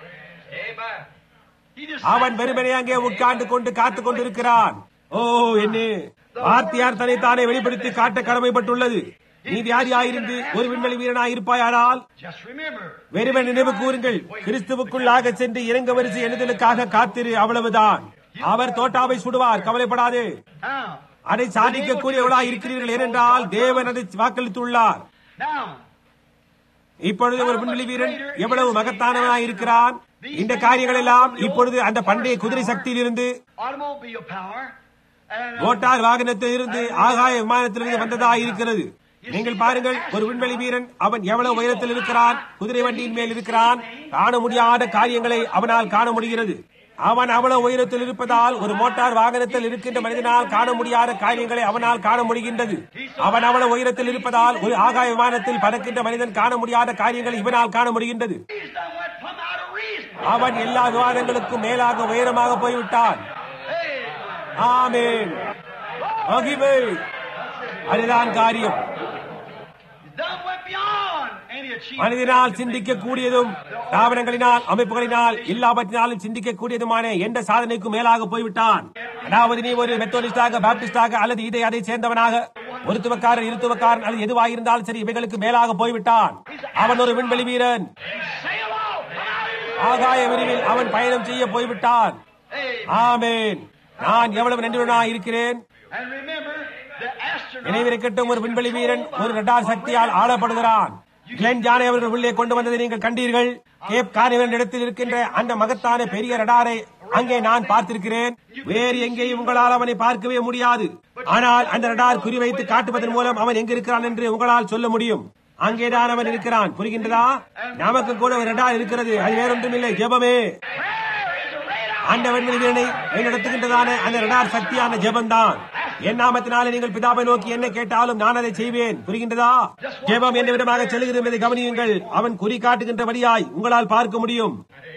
அவன் வெறுமனே அங்கே உட்கார்ந்து கொண்டு காத்துக் கொண்டிருக்கிறான். ஓ, என்ன வார்த்தையார் தன்னைத்தானே வெளிப்படுத்தி காட்ட கடமைப்பட்டுள்ளது. நீ வியாதியாயிருந்து ஒரு விண்வெளி வீரனாய் இருப்பாயானால் வெறுமனே நினைவு கூறுங்கள், கிறிஸ்துவுக்குள்ளாக சென்று இறங்க வரிசை எழுதலுக்காக காத்திரு. அவ்வளவுதான். அவர் தோட்டாவை சுடுவார், கவலைப்படாதே. அதை சாதிக்கக்கூடியவர்களாய் இருக்கிறீர்கள். ஏனென்றால் தேவன் அதை வாக்களித்துள்ளார். இப்பொழுது ஒரு விண்வெளி வீரன் எவ்வளவு மகத்தானவனாய் இருக்கிறான். இந்த காரியங்கள் எல்லாம் இப்பொழுது அந்த பண்டைய குதிரை சக்தியிலிருந்து, மோட்டார் வாகனத்தில் இருந்து, ஆகாய விமானத்திலிருந்து வந்ததாக இருக்கிறது. நீங்கள் பாருங்கள், ஒரு விண்வெளி வீரன் அவன் எவ்வளவு உயரத்தில் இருக்கிறான். குதிரை வண்டியின் மேல் இருக்கிறான். காண முடியாத காரியங்களை அவனால் காண முடிகிறது. அவன் அவ்வளவு உயரத்தில் இருப்பதால் ஒரு மோட்டார் வாகனத்தில் இருக்கின்ற மனிதனால் காண முடியாத காரியங்களை அவனால் காண முடிகின்றது. அவன் அவ்வளவு உயரத்தில் இருப்பதால் ஒரு ஆகாய விமானத்தில் பறக்கின்ற மனிதன் காண முடியாத காரியங்களை இவனால் காண முடிகின்றது. அவன் எல்லா விவாதங்களுக்கும் மேலாக உயரமாக போய்விட்டான். ஆமென். மகிமை. அதுதான் காரியம். மனிதனால் சிந்திக்க கூடியதும் ஸ்தாபனங்களினால் அமைப்புகளினால் எல்லாவற்றினாலும் சிந்திக்க கூடியதுமான எந்த சாதனைக்கும் மேலாக போய்விட்டான். அதாவது நீ ஒரு மெத்தோடிஸ்டாக, பாப்டிஸ்டாக அல்லது இதை அதை சேர்ந்தவனாக, ஒருத்துவக்காரன், இருத்துவக்காரன் அல்லது எதுவாயிருந்தாலும் சரி, இவைகளுக்கு மேலாக போய்விட்டான். அவன் ஒரு விண்வெளி வீரன். ஆகாய விரிவில் அவன் பயணம் செய்ய போய்விட்டான். ஆமென். நான் எவ்வளவு நன்றியுடனாய் இருக்கிறேன். நினைவிருக்கட்டும், ஒரு விண்வெளி வீரன் ஒரு ரடார் சக்தியால் ஆளப்படுகிறான். கிளென் ஜானை அவர்கள் உள்ளே கொண்டு வந்ததை நீங்கள் கண்டீர்கள். கேப் கார்னிவல் இடத்தில் இருக்கின்ற அந்த மகத்தான பெரிய ரடாரை அங்கே நான் பார்த்திருக்கிறேன். வேறு எங்கேயும் உங்களால் அவனை பார்க்கவே முடியாது. ஆனால் அந்த ரடார் குறிவைத்து காட்டுவதன் மூலம் அவன் எங்க இருக்கிறான் என்று உங்களால் சொல்ல முடியும். அங்கேதான் அவன் இருக்கிறான். புரிகின்றதா? நமக்கு கூட ஒரு ரடார் இருக்கிறது. அது வேறொன்றும் இல்லை, ஜெபமே. அந்த விண்வெளி வீரனை நடத்துகின்றதான அந்த ரடார் சக்தியான ஜெபம்தான். என் நாமத்தினாலே நீங்கள் பிதாவை நோக்கி என்ன கேட்டாலும் நான் அதை செய்வேன். புரிகின்றதா? ஜெபம் என்ன விதமாக செல்கிறது என்பதை கவனியுங்கள். அவன் குறி காட்டுகின்றபடியாய் உங்களால் பார்க்க முடியும்.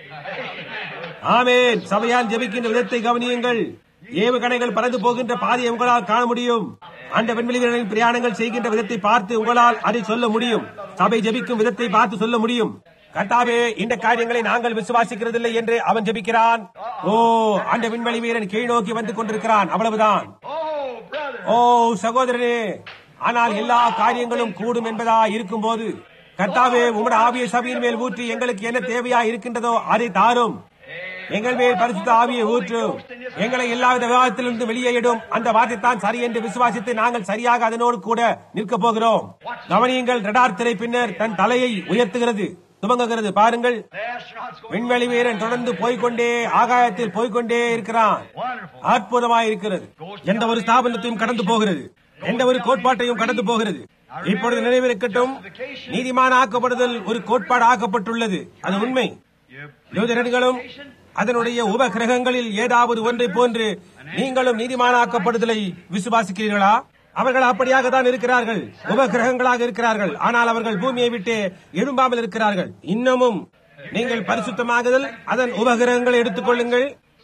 ஆமென். சபையால் ஜெபிக்கின்ற விதத்தை கவனியுங்கள். ஏவுகணைகள் பறந்து போகின்ற பாதையை உங்களால் காண முடியும். அந்த விண்வெளி வீரர்களின் பிரயாணங்கள் செய்கின்ற விதத்தை பார்த்து உங்களால் அதை சொல்ல முடியும். சபை ஜெபிக்கும் விதத்தை பார்த்து சொல்ல முடியும். கர்த்தாவே, இந்த காரியங்களை நாங்கள் விசுவாசிக்கிறதில்லை என்று அவன் ஜெபிக்கிறான். ஓ, அந்த விண்வெளி வீரன் கீழ் நோக்கி வந்து கொண்டிருக்கிறான். அவ்வளவுதான். ஓ சகோதரனே, ஆனால் எல்லா காரியங்களும் கூடும் என்பதா இருக்கும் போது, கர்த்தாவே, உம்முடைய ஆவியை சபையின் மேல் ஊற்றி எங்களுக்கு என்ன தேவையா இருக்கின்றதோ அதை தாரும். எங்கள் மேல் பரிசுத்த ஆவியை ஊற்றும். எங்களை எல்லாவித விவாதத்திலிருந்து வெளியேடும். அந்த வார்த்தை தான் சரி என்று விசுவாசித்து நாங்கள் சரியாக அதனோடு கூட நிற்க போகிறோம். கவனியுங்கள், ரடார் திரை பின்னர் தன் தலையை உயர்த்துகிறது, துவங்குகிறது. பாருங்கள், விண்வெளி வீரன் தொடர்ந்து போய்கொண்டே ஆகாயத்தில் போய்கொண்டே இருக்கிறான். அற்புதமாயிருக்கிறது. எந்த ஒரு ஸ்தாபனத்தையும் கடந்து போகிறது, எந்த ஒரு கோட்பாட்டையும் கடந்து போகிறது. இப்பொழுது நினைவிருக்கட்டும், நீதிமான ஆக்கப்படுதல் ஒரு கோட்பாடு ஆக்கப்பட்டுள்ளது. அது உண்மை. யூதர்களும் அதனுடைய உபகிரகங்களில் ஏதாவது ஒன்றை போன்று நீங்களும் நீதிமானாக்கப்படுதலை விசுவாசிக்கிறீர்களா? அவர்கள் அப்படியாக தான் இருக்கிறார்கள், உபகிரகங்களாக இருக்கிறார்கள். ஆனால் அவர்கள் பூமியை விட்டு எழும்பாமல் இருக்கிறார்கள். இன்னமும் நீங்கள் பரிசுத்தமாகுதல், அதன் உபகிரகங்களை எடுத்துக் கொள்ளுங்கள்.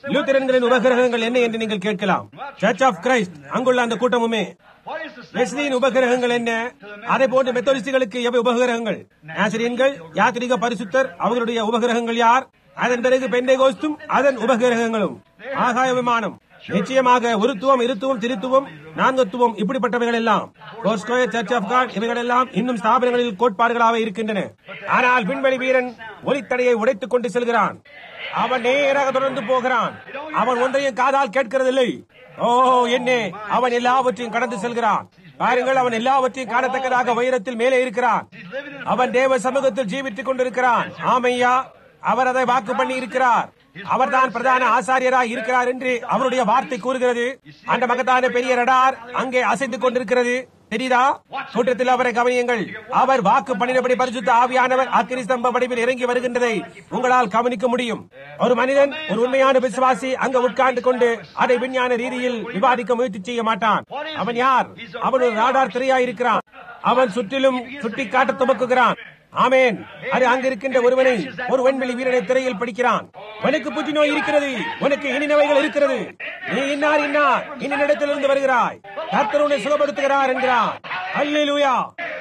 லூத்தரன்களின் உபகிரகங்கள் என்ன என்று நீங்கள் கேட்கலாம். சர்ச் ஆஃப் கிரைஸ்ட் அங்குள்ள அந்த கூட்டமுமே. வெஸ்லியின் உபகிரகங்கள் என்ன? அதை போன்ற மெத்தோடிஸ்டுகளுக்கு எவை உபகிரகங்கள்? நாசரியன்கள், யாத்திரிக பரிசுத்தர், அவர்களுடைய உபகிரகங்கள் யார்? அதன் பிறகு பெந்தேகோஸ்தும் அதன் உபகிரகங்களும். ஆகாய விமானம், நிச்சயமாக உருத்துவம், இருத்துவம், திருத்துவம், நான்கத்துவம், இப்படிப்பட்டவைகள் எல்லாம் சர்ச் ஆஃப் காட் இவைகள் எல்லாம் இன்னும் ஸ்தாபனங்களில் கோட்பாடுகளாக இருக்கின்றன. ஆனால் விண்வெளி வீரன் ஒலித்தடையை உடைத்துக் கொண்டு செல்கிறான். அவன் நேராக தொடர்ந்து போகிறான். அவன் ஒன்றையும் காதால் கேட்கிறதில்லை. ஓ என்ன, அவன் எல்லாவற்றையும் கடந்து செல்கிறான். பாருங்கள், அவன் எல்லாவற்றையும் காணத்தக்கதாக உயரத்தில் மேலே இருக்கிறான். அவன் தேவ சமூகத்தில் ஜீவித்துக் கொண்டிருக்கிறான். ஆமையா, அவர் அதை வாக்கு பண்ணி இருக்கிறார். அவர்தான் பிரதான ஆசாரியராய் இருக்கிறார் என்று அவருடைய வார்த்தை கூறுகிறது. அந்த மகத்தான பெரிய ரடார் அங்கே அசைந்து கொண்டிருக்கிறது. தெரியுதா? கூட்டத்தில் அவரை கவனியுங்கள். அவர் வாக்கு பண்ணினபடி பரிசுத்த ஆவியானவர் அக்கினி ஸ்தம்ப வடிவில் இறங்கி வருகின்றதை உங்களால் கவனிக்க முடியும். ஒரு மனிதன், ஒரு உண்மையான விசுவாசி அங்கு உட்கார்ந்து கொண்டு அதை விஞ்ஞான ரீதியில் விவாதிக்க முயற்சி செய்ய மாட்டான். அவன் யார்? அவன் ஒரு ராடார் திரையாயிருக்கிறான். அவன் சுற்றிலும் சுட்டி காட்ட துவக்குகிறான். ஆமேன். அது அங்கிருக்கின்ற ஒருவனை, ஒரு விண்வெளி வீரனை திரையில் படிக்கிறான். உனக்கு புற்றுநோய் இருக்கிறது, உனக்கு இனிநவைகள் இருக்கிறது, நீ இன்னார் இன்னார் இன்னிடத்திலிருந்து வருகிறாய், கர்த்தர் உன்னை சுகப்படுத்துகிறார் என்கிறான். அல்லேலூயா.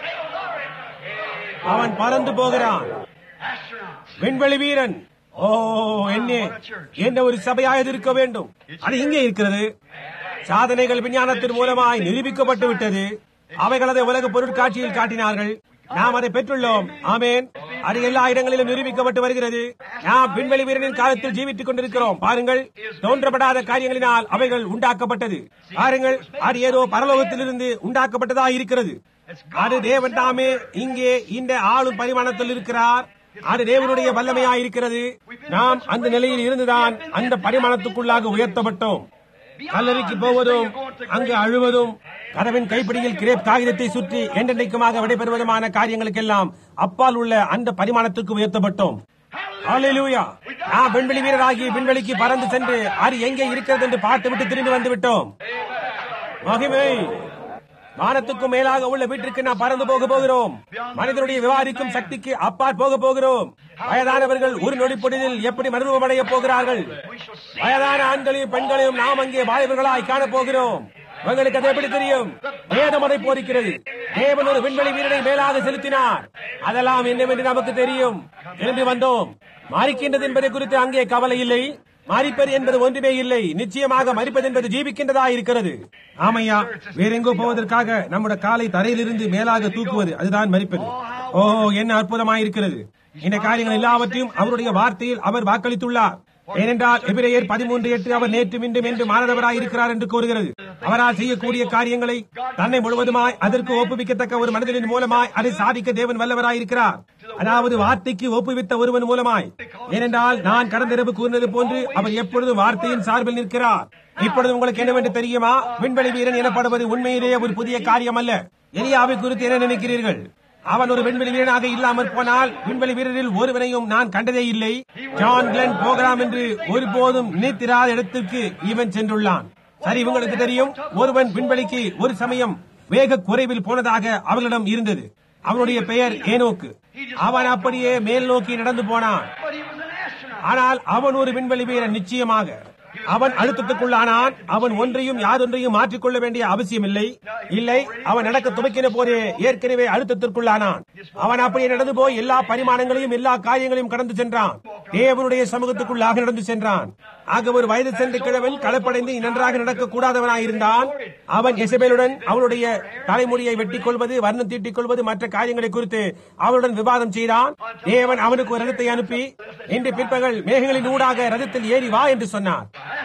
அவன் பறந்து போகிறான். விண்வெளி வீரன். ஓ என்ன ஒரு சபையாக இருக்க வேண்டும். அது இங்கே இருக்கிறது. சாதனைகள் விஞ்ஞானத்தின் மூலமாய் நிரூபிக்கப்பட்டு விட்டது. அவைகள் அதை உலக பொருட்காட்சியில் காட்டினார்கள். நாம் அதை பெற்றுள்ளோம். ஆமேன். அது எல்லா இடங்களிலும் நிரூபிக்கப்பட்டு வருகிறது. நாம் விண்வெளி வீரனின் காலத்தில் ஜீவித்துக் கொண்டிருக்கிறோம். பாருங்கள், தோன்றப்படாத காரியங்களினால் அவைகள் உண்டாக்கப்பட்டது. பாருங்கள், அது ஏதோ பரலோகத்திலிருந்து உண்டாக்கப்பட்டதாக இருக்கிறது. அது தேவன் தாமே இங்கே இந்த ஆளும் பரிமாணத்தில் இருக்கிறார். அது தேவனுடைய வல்லமையாயிருக்கிறது. நாம் அந்த நிலையில் இருந்துதான் அந்த பரிமாணத்துக்குள்ளாக உயர்த்தப்பட்டோம். கல்லறைக்கு போவதும், அங்கு அழுவதும், கதவின் கைப்பிடியில் கிரேப் காகிதத்தை சுற்றி என்றென்றைக்குமாக விடைபெறுவதுமான காரியங்களுக்கெல்லாம் அப்பால் உள்ள அந்த பரிமாணத்துக்கு உயர்த்தப்பட்டோம். அல்லேலூயா. நாம் விண்வெளி வீரராகி விண்வெளிக்கு பறந்து சென்று அது எங்கே இருக்கிறது என்று பார்த்துவிட்டு திரும்பி வந்து விட்டோம். மகிமை. வானத்துக்கும் மேலாக உள்ள வீட்டிற்கு நாம் பறந்து போக போகிறோம். மனிதனுடைய விவாதிக்கும் சக்திக்கு அப்பால் போக போகிறோம். வயதானவர்கள் ஒரு நொடிப்பொழுதில் எப்படி மறுரூபமடைய போகிறார்கள். வயதான ஆண்களையும் பெண்களையும் நாம் அங்கே வாலிபர்களாய் காணப் போகிறோம். உங்களுக்கு அது எப்படி தெரியும்? வேதம் அதை போதிக்கிறது. தேவன் ஒரு விண்வெளி வீரனை மேலாக செலுத்தினார். அதெல்லாம் என்னவென்று நமக்கு தெரியும். எழுந்து வந்தோம். மறிக்கின்றது என்பதை குறித்து அங்கே கவலை இல்லை. மறிப்பது என்பது ஒன்றுமே இல்லை. நிச்சயமாக மறிப்பது என்பது ஜீவிக்கின்றதா இருக்கிறது. ஆமையா, வேறெங்கோ போவதற்காக நம்முடைய காலை தரையிலிருந்து மேலாக தூக்குவது, அதுதான் மறிப்பது. ஓ என்ன அற்புதமாயிருக்கிறது. இந்த காரியங்கள் எல்லாவற்றையும் அவருடைய வார்த்தையில் அவர் வாக்களித்துள்ளார். ஏனென்றால் எபிரேயர் 13:8 அவர் நேற்றும் இன்றும் என்று மாறாதவராய் இருக்கிறார் என்று கூறுகிறது. அவரால் செய்யக்கூடிய காரியங்களை தன்னை முழுவதுமாய் அதற்கு ஒப்புவிக்கத்தக்க ஒரு மனிதனின் மூலமாய் அதை சாதிக்க தேவன் வல்லவராயிருக்கிறார். அதாவது வார்த்தைக்கு ஒப்புவித்த ஒருவன் மூலமாய். ஏனென்றால் நான் கடந்த இரவு கூறினது போன்று அவர் எப்பொழுதும் வார்த்தையின் சார்பில் நிற்கிறார். இப்பொழுது உங்களுக்கு என்னவென்று தெரியுமா? விண்வெளி வீரன் எனப்படுவது உண்மையிலேயே ஒரு புதிய காரியம் அல்ல. எலியாவை குறித்து என்ன நினைக்கிறீர்கள்? அவன் ஒரு விண்வெளி வீரனாக இல்லாமல் போனால் விண்வெளி வீரரில் ஒருவனையும் நான் கண்டதே இல்லை. ஜான் கிளென் போகலாம் என்று ஒருபோதும் நினைத்திராத இடத்திற்கு இவன் சென்றுள்ளான். சரி, உங்களுக்கு தெரியும், ஒருவன் விண்வெளிக்கு ஒரு சமயம் வேக குறைவில் போனதாக அவர்களிடம் இருந்தது. அவனுடைய பெயர் ஏனோக்கு. அவன் அப்படியே மேல் நோக்கி நடந்து போனான். ஆனால் அவன் ஒரு விண்வெளி வீரன். நிச்சயமாக அவன் அழுத்தத்துக்குள்ளானான். அவன் ஒன்றையும் யாதொன்றையும் மாற்றிக்கொள்ள வேண்டிய அவசியம் இல்லை. இல்லை, அவன் நடக்க துவக்கின போதே ஏற்கனவே அழுத்தத்திற்குள்ளானான். அவன் அப்படியே நடந்து போய் எல்லா பரிமாணங்களையும் எல்லா காரியங்களையும் கடந்து சென்றான். தேவனுடைய சமூகத்துக்குள்ளாக நடந்து சென்றான். ஆக ஒரு வயது சென்ற கிழவன் களப்படைந்து நன்றாக நடக்க கூடாதவனாயிருந்தான். அவன் எசபேலுடன் அவளுடைய தலைமுடியை வெட்டிக் கொள்வது, வர்ணம் தீட்டிக் கொள்வது, மற்ற காரியங்களை குறித்து அவளுடன் விவாதம் செய்தான். தேவன் அவனுக்கு ஒரு ரதத்தை அனுப்பி இன்று பிற்பகல் மேகங்களின் ஊடாக ரதத்தில் ஏறி வா என்று சொன்னார்.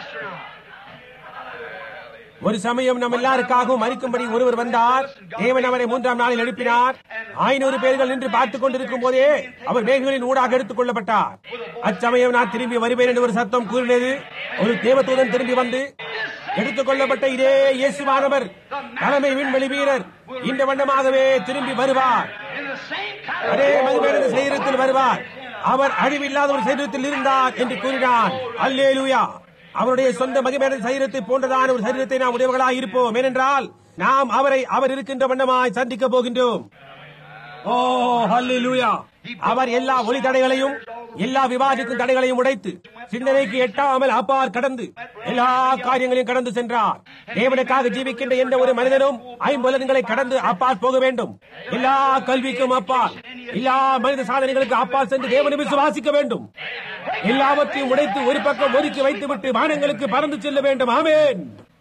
ஒரு சமயம் நம் எல்லாருக்காகவும் மறிக்கும்படி ஒருவர் வந்தார். தேவன் அவரை 3ஆம் நாளில் எழுப்பினார். 500 பேர்கள் நின்று பார்த்துக் கொண்டிருக்கும் போதே அவர் மேகங்களின் ஊடாக எடுத்துக் கொள்ளப்பட்டார். அச்சமயம் நான் திரும்பி வருவேன் என்று ஒரு சத்தம் கூறினது. ஒரு தேவதூதன் திரும்பி வந்து எடுத்துக் கொள்ளப்பட்ட இதே இயேசுவானவர் தலைமை விண்வெளி வீரர் இந்த வண்ணமாகவே திரும்பி வருவார். அதே மகிமையான சரீரத்தில் வருவார். அவர் அழிவில்லாத ஒரு சரீரத்தில் இருந்தார் என்று கூறினார். அல்லேலூயா. அவருடைய சொந்த மகிமையான சரீரத்தை போன்றதான ஒரு சரீரத்தை நாம் உடையவர்களாக இருப்போம். ஏனென்றால் நாம் அவரை அவர் இருக்கின்ற வண்ணமாய் சந்திக்க போகின்றோம். ஓ ஹல்லேலூயா. அவர் எல்லா ஒளி தடைகளையும் எல்லா விவாதிக்கும் தடைகளையும் உடைத்து சிந்தனைக்கு எட்டாமல் அப்பால் கடந்து எல்லா காரியங்களையும் கடந்து சென்றார். தேவனுக்காக ஜீவிக்கின்ற எந்த ஒரு மனிதனும் ஐம்புலன்களை கடந்து அப்பால் போக வேண்டும். எல்லா கல்விக்கும் அப்பால், எல்லா மனித சாதனைகளுக்கு அப்பால் சென்று தேவனை விசுவாசிக்க வேண்டும். எல்லாவற்றையும் உடைத்து ஒரு பக்கம் ஒதுக்கி வைத்துவிட்டு வானங்களுக்கு பறந்து செல்ல வேண்டும். ஆமென்.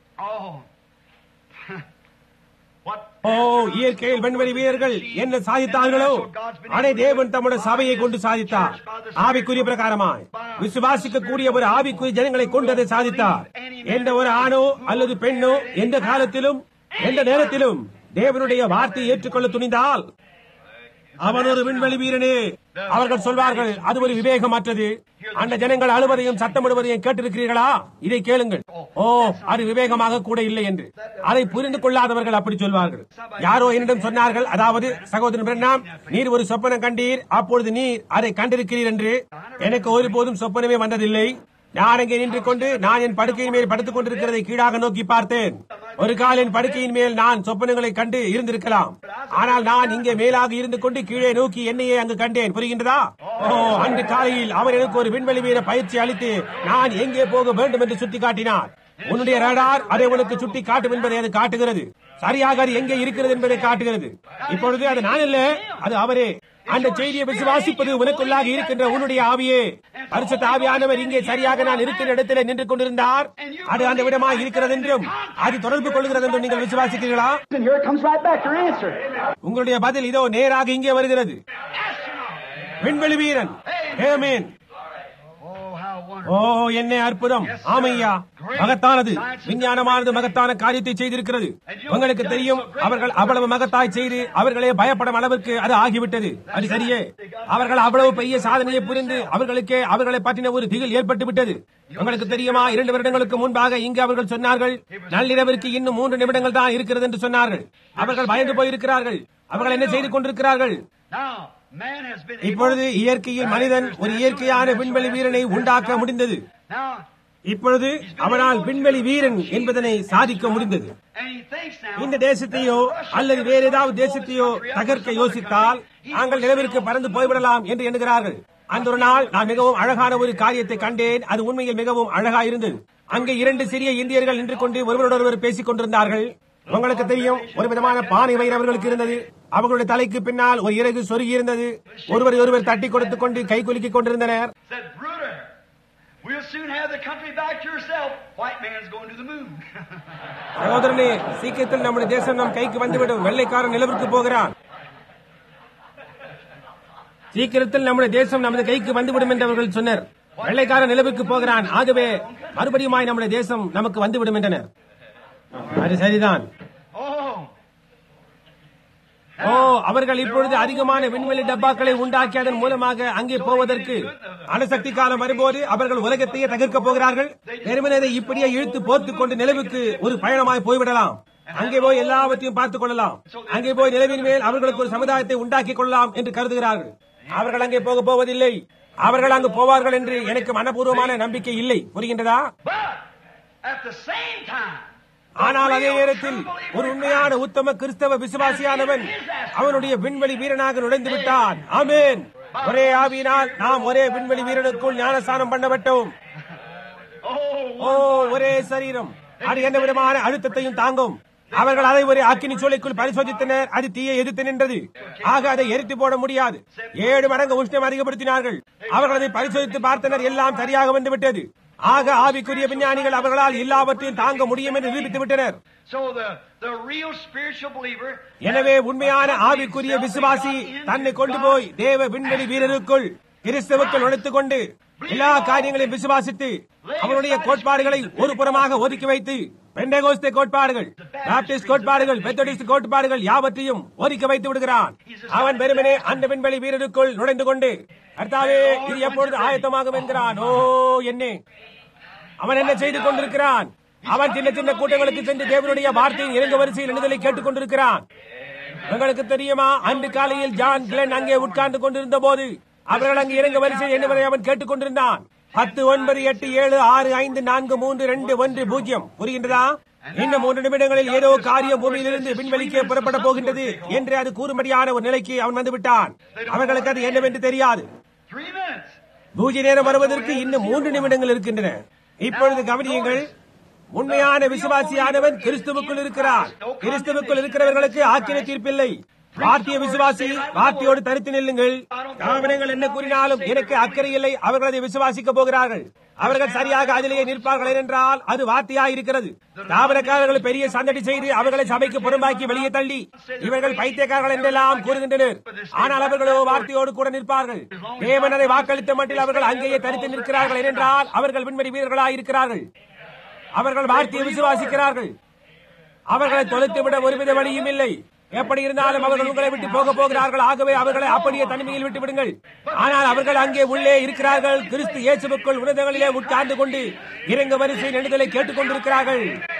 ஓ, இயற்கையில் விண்வெளி வீரர்கள் என்ன சாதித்தார்களோ அதை தேவன் தம்முடைய சபையை கொண்டு சாதித்தார். ஆவிக்குரிய பிரகாரமாய் விசுவாசிக்க கூடிய ஒரு ஆவிக்குரிய ஜனங்களை கொண்டு அதை சாதித்தார். எந்த ஒரு ஆணோ அல்லது பெண்ணோ எந்த காலத்திலும் எந்த நேரத்திலும் தேவனுடைய வார்த்தையை ஏற்றுக்கொள்ள துணிந்தால் அவன் ஒரு விண்வெளி வீரனே. அவர்கள் சொல்வார்கள், அது ஒரு விவேகமற்றது. அந்த ஜனங்கள் அழுவதையும் சத்தமிடுவதையும் கேட்டிருக்கிறீர்களா? இதை கேளுங்கள். ஓ, அது விவேகமாக கூட இல்லை என்று அதை புரிந்து கொள்ளாதவர்கள் அப்படி சொல்வார்கள். யாரோ என்னிடம் சொன்னார்கள், அதாவது சகோதரன் பிரண்ணாம், நீர் ஒரு சொப்பனம் கண்டீர், அப்பொழுது நீர் அதை கண்டிருக்கிறீர் என்று. எனக்கு ஒருபோதும் சொப்பனமே வந்ததில்லை. நான் அங்கே நின்று கொண்டு நான் என் படுக்கையின் மேல் படுத்துக் கொண்டிருக்கிறதை கீழாக நோக்கி பார்த்தேன். ஒரு கால் என் படுக்கையின் மேல் நான் சொப்பனங்களை கண்டு இருந்திருக்கலாம். ஆனால் நான் இங்கே மேலாக இருந்து கொண்டு கீழே நோக்கி என்னையே அங்கு கண்டேன். புரிகின்றதா? ஓ, அன்று காலையில் அவர் எனக்கு ஒரு விண்வெளி வீர பயிற்சி அளித்து நான் எங்கே போக வேண்டும் என்று சுட்டி காட்டினார். உன்னுடைய ரடார் அதை உனக்கு சுட்டி காட்டும் என்பதை அது காட்டுகிறது. சரியாக அது எங்கே இருக்கிறது என்பதை காட்டுகிறது. இப்பொழுது அது நான் அல்ல, அது அவரே. அந்த செய்தியை விசுவாசிப்பது உனக்குள்ளாக இருக்கின்ற உன்னுடைய ஆவியே. பரிசுத்த ஆவியானவர் இங்கே சரியாக நான் இருக்கிற இடத்திலே நின்று கொண்டிருந்தார். அது அந்த விடமாக இருக்கிறது என்றும் அது தொடர்பு கொள்கிறது என்றும் நீங்கள் விசுவாசிக்கிறீர்களா? உங்களுடைய பதில் இதோ நேராக இங்கே வருகிறது. விண்வெளி வீரன். ஆமென். ஓ, என்ன அற்புதம். ஆமையா, மகத்தானது. விஞ்ஞானமானது மகத்தான காரியத்தை செய்திருக்கிறது. உங்களுக்கு தெரியும், அவர்கள் அவ்வளவு மகத்தாய் செய்து அவர்களே பயப்படும் அளவிற்கு அது ஆகிவிட்டது. அது சரியே. அவர்கள் அவ்வளவு பெரிய சாதனையை புரிந்து அவர்களுக்கே அவர்களை பற்றின ஒரு திகில் ஏற்பட்டு விட்டது. உங்களுக்கு தெரியுமா, 2 வருடங்களுக்கு முன்பாக இங்கு அவர்கள் சொன்னார்கள், நள்ளிரவிற்கு இன்னும் 3 நிமிடங்கள் தான் இருக்கிறது என்று சொன்னார்கள். அவர்கள் பயந்து போயிருக்கிறார்கள். அவர்கள் என்ன செய்து கொண்டிருக்கிறார்கள்? இப்பொழுது இயற்கையில் மனிதன் ஒரு இயற்கையான விண்வெளி வீரனை உண்டாக்க முடிந்தது. இப்பொழுது அவனால் விண்வெளி வீரன் என்பதனை சாதிக்க முடிந்தது. இந்த தேசத்தையோ அல்லது வேறு ஏதாவது தேசத்தையோ தகர்க்க யோசித்தால் நாங்கள் நிலவிற்கு பறந்து போய்விடலாம் என்று எண்ணுகிறார்கள். அந்த ஒரு நாள் நான் மிகவும் அழகான ஒரு காரியத்தை கண்டேன். அது உண்மையில் மிகவும் அழகா இருந்தது. அங்கே 2 சிறிய இந்தியர்கள் நின்று கொண்டு ஒருவரோடொருவர் பேசிக் கொண்டிருந்தார்கள். உங்களுக்கு தெரியும், ஒரு விதமான பானை வயிறு அவர்களுக்கு இருந்தது. அவர்களுடைய தலைக்கு பின்னால் ஒரு இறகு சொருகி இருந்தது. ஒருவரை ஒருவர் தட்டி கொடுத்துக் கொண்டு கை குலுக்கிக் கொண்டிருந்தனர். சகோதரனே, சீக்கிரத்தில் நம்முடைய தேசம் நம் கைக்கு வந்துவிடும். வெள்ளைக்காரன் நிலவிற்கு போகிறான். சீக்கிரத்தில் நம்முடைய தேசம் நமது கைக்கு வந்துவிடும் என்று அவர்கள் சொன்னார். வெள்ளைக்காரன் நிலவுக்கு போகிறான். ஆகவே மறுபடியுமாய் நம்முடைய தேசம் நமக்கு வந்துவிடும் என்றனர். அது சரிதான். ஓ, அவர்கள் இப்பொழுது அதிகமான விண்வெளி டப்பாக்களை உண்டாக்கி அதன் மூலமாக அங்கே போவதற்கு அணுசக்தி காலம் வரும்போது அவர்கள் உலகத்தையே தகர்க்கப் போகிறார்கள். வெறுமனதை இப்படியே இழுத்து போர்த்துக் கொண்டு நிலவுக்கு ஒரு பயணமாய் போய்விடலாம். அங்கே போய் எல்லாவற்றையும் பார்த்துக் கொள்ளலாம். அங்கே போய் நிலவின் மேல் அவர்களுக்கு ஒரு சமுதாயத்தை உண்டாக்கிக் கொள்ளலாம் என்று கருதுகிறார்கள். அவர்கள் அங்கே போக போவதில்லை. அவர்கள் அங்கு போவார்கள் என்று எனக்கு மனப்பூர்வமான நம்பிக்கை இல்லை. புரிகின்றதா? ஆனால் அதே நேரத்தில் ஒரு உண்மையான உத்தம கிறிஸ்தவ விசுவாசியானவன் அவனுடைய விண்வெளி வீரனாக நுழைந்து விட்டான். ஆமென். ஒரே ஆவியினால் நாம் ஒரே விண்வெளி வீரனுக்குள் ஞானஸ்நானம் பண்ணப்பட்டோம். ஓ, ஒரே சரீரம். அது எந்த விதமான அழுத்தத்தையும் தாங்கும். அவர்கள் அதை ஒரு அக்கினி சூளைக்குள் பரிசோதித்தனர். அது தீயை எதிர்த்து நின்றது. ஆக அதை எரித்து போட முடியாது. 7 மடங்கு உஷ்ணம் அதிகப்படுத்தினார்கள். அவர்கள் அதை பரிசோதித்து பார்த்தனர். எல்லாம் சரியாக வந்துவிட்டது. ஆக ஆவிக்குரிய விஞ்ஞானிகள் அவர்களால் எல்லாவற்றையும் தாங்க முடியும் என்று நிரூபித்து விட்டனர். எனவே உண்மையான ஆவிக்குரிய விசுவாசி தன்னை கொண்டு போய் தேவ விண்வெளி வீரருக்குள் கிறிஸ்துவுக்குள் நுழைத்துக் கொண்டு எல்லா காரியங்களையும் விசுவாசித்து அவனுடைய கோட்பாடுகளை ஒரு புறமாக ஒதுக்கி வைத்து பெண்டகோஸ்தே கோட்பாடுகள், பாப்டிஸ்ட் கோட்பாடுகள், மெத்தடிஸ்ட் கோட்பாடுகள் யாவற்றையும் ஒதுக்கி வைத்து விடுகிறான். அவன் வெறுமனே அந்த விண்வெளி வீரருக்குள் நுழைந்து கொண்டு கர்த்தாவே இது எப்பொழுது ஆயத்தமாகும் என்கிறான். ஓ, என்ன அவன் என்ன செய்து கொண்டிருக்கிறான்? அவன் சின்ன சின்ன கூட்டங்களுக்கு சென்று தேவனுடைய வார்த்தையின் இறங்க வரிசையில் எழுதலை கேட்டுக் கொண்டிருக்கிறான். உங்களுக்கு தெரியுமா, அன்று காலையில் ஜான் கிளென் அங்கே உட்கார்ந்து கொண்டிருந்த போது அவர்கள் அங்கு இறங்க வரிசையில் என்னவரை அவன் கேட்டுக் கொண்டிருந்தான். 10, 9, 8, 7, 6, 5, 4, 3, 2, 1, 0. புரிகின்றதா? இன்னும் 3 நிமிடங்களில் ஏதோ காரியம் பூமியிலிருந்து விண்வெளிக்கே புறப்பட போகின்றது என்று அது கூறும்படியான ஒரு நிலைக்கு அவன் வந்துவிட்டான். அவர்களுக்கு அது என்னவென்று தெரியாது. பூஜை நேரம் வருவதற்கு இன்னும் 3 நிமிடங்கள் இருக்கின்றன. இப்பொழுது கவனியுங்கள். உண்மையான விசுவாசியானவன் கிறிஸ்துவுக்குள் இருக்கிறார். கிறிஸ்துவுக்குள் இருக்கிறவர்களுக்கு ஆக்கினை தீர்ப்பில்லை. வார்த்தைய விசுவாசி வார்த்தையோடு தரித்து நில்லுங்கள். தாவரங்கள் என்ன கூறினாலும் எனக்கு அக்கறை இல்லை. அவர்கள் அதை விசுவாசிக்க போகிறார்கள். அவர்கள் சரியாக அதிலேயே நிற்பார்கள் என்றால் அது வார்த்தையாக இருக்கிறது. தாவரக்காரர்கள் பெரிய சந்தடி செய்து அவர்களை சபைக்கு புறம்பாக்கி வெளியே தள்ளி இவர்கள் பைத்தியக்காரர்கள் என்றெல்லாம் கூறுகின்றனர். ஆனால் அவர்களோ வார்த்தையோடு கூட நிற்பார்கள். தேவன் அதை வாக்களித்த மட்டில் அவர்கள் அங்கேயே தரித்து நிற்கிறார்கள் என்றால் அவர்கள் விண்வெளி வீரர்களாக இருக்கிறார்கள். அவர்கள் வார்த்தையை விசுவாசிக்கிறார்கள். அவர்களை தொலைத்துவிட ஒருவித வழியும் இல்லை. எப்படி இருந்தாலும் அவர்கள் உங்களை விட்டு போக போகிறார்கள். ஆகவே அவர்களை அப்படியே தனிமையில் விட்டு விடுங்கள். ஆனால் அவர்கள் அங்கே உள்ளே இருக்கிறார்கள். கிறிஸ்து இயேசுவுக்குள் உன்னதங்களிலே உட்கார்ந்து கொண்டு இறங்க வரிசை நெடுதலை கேட்டுக் கொண்டிருக்கிறார்கள்.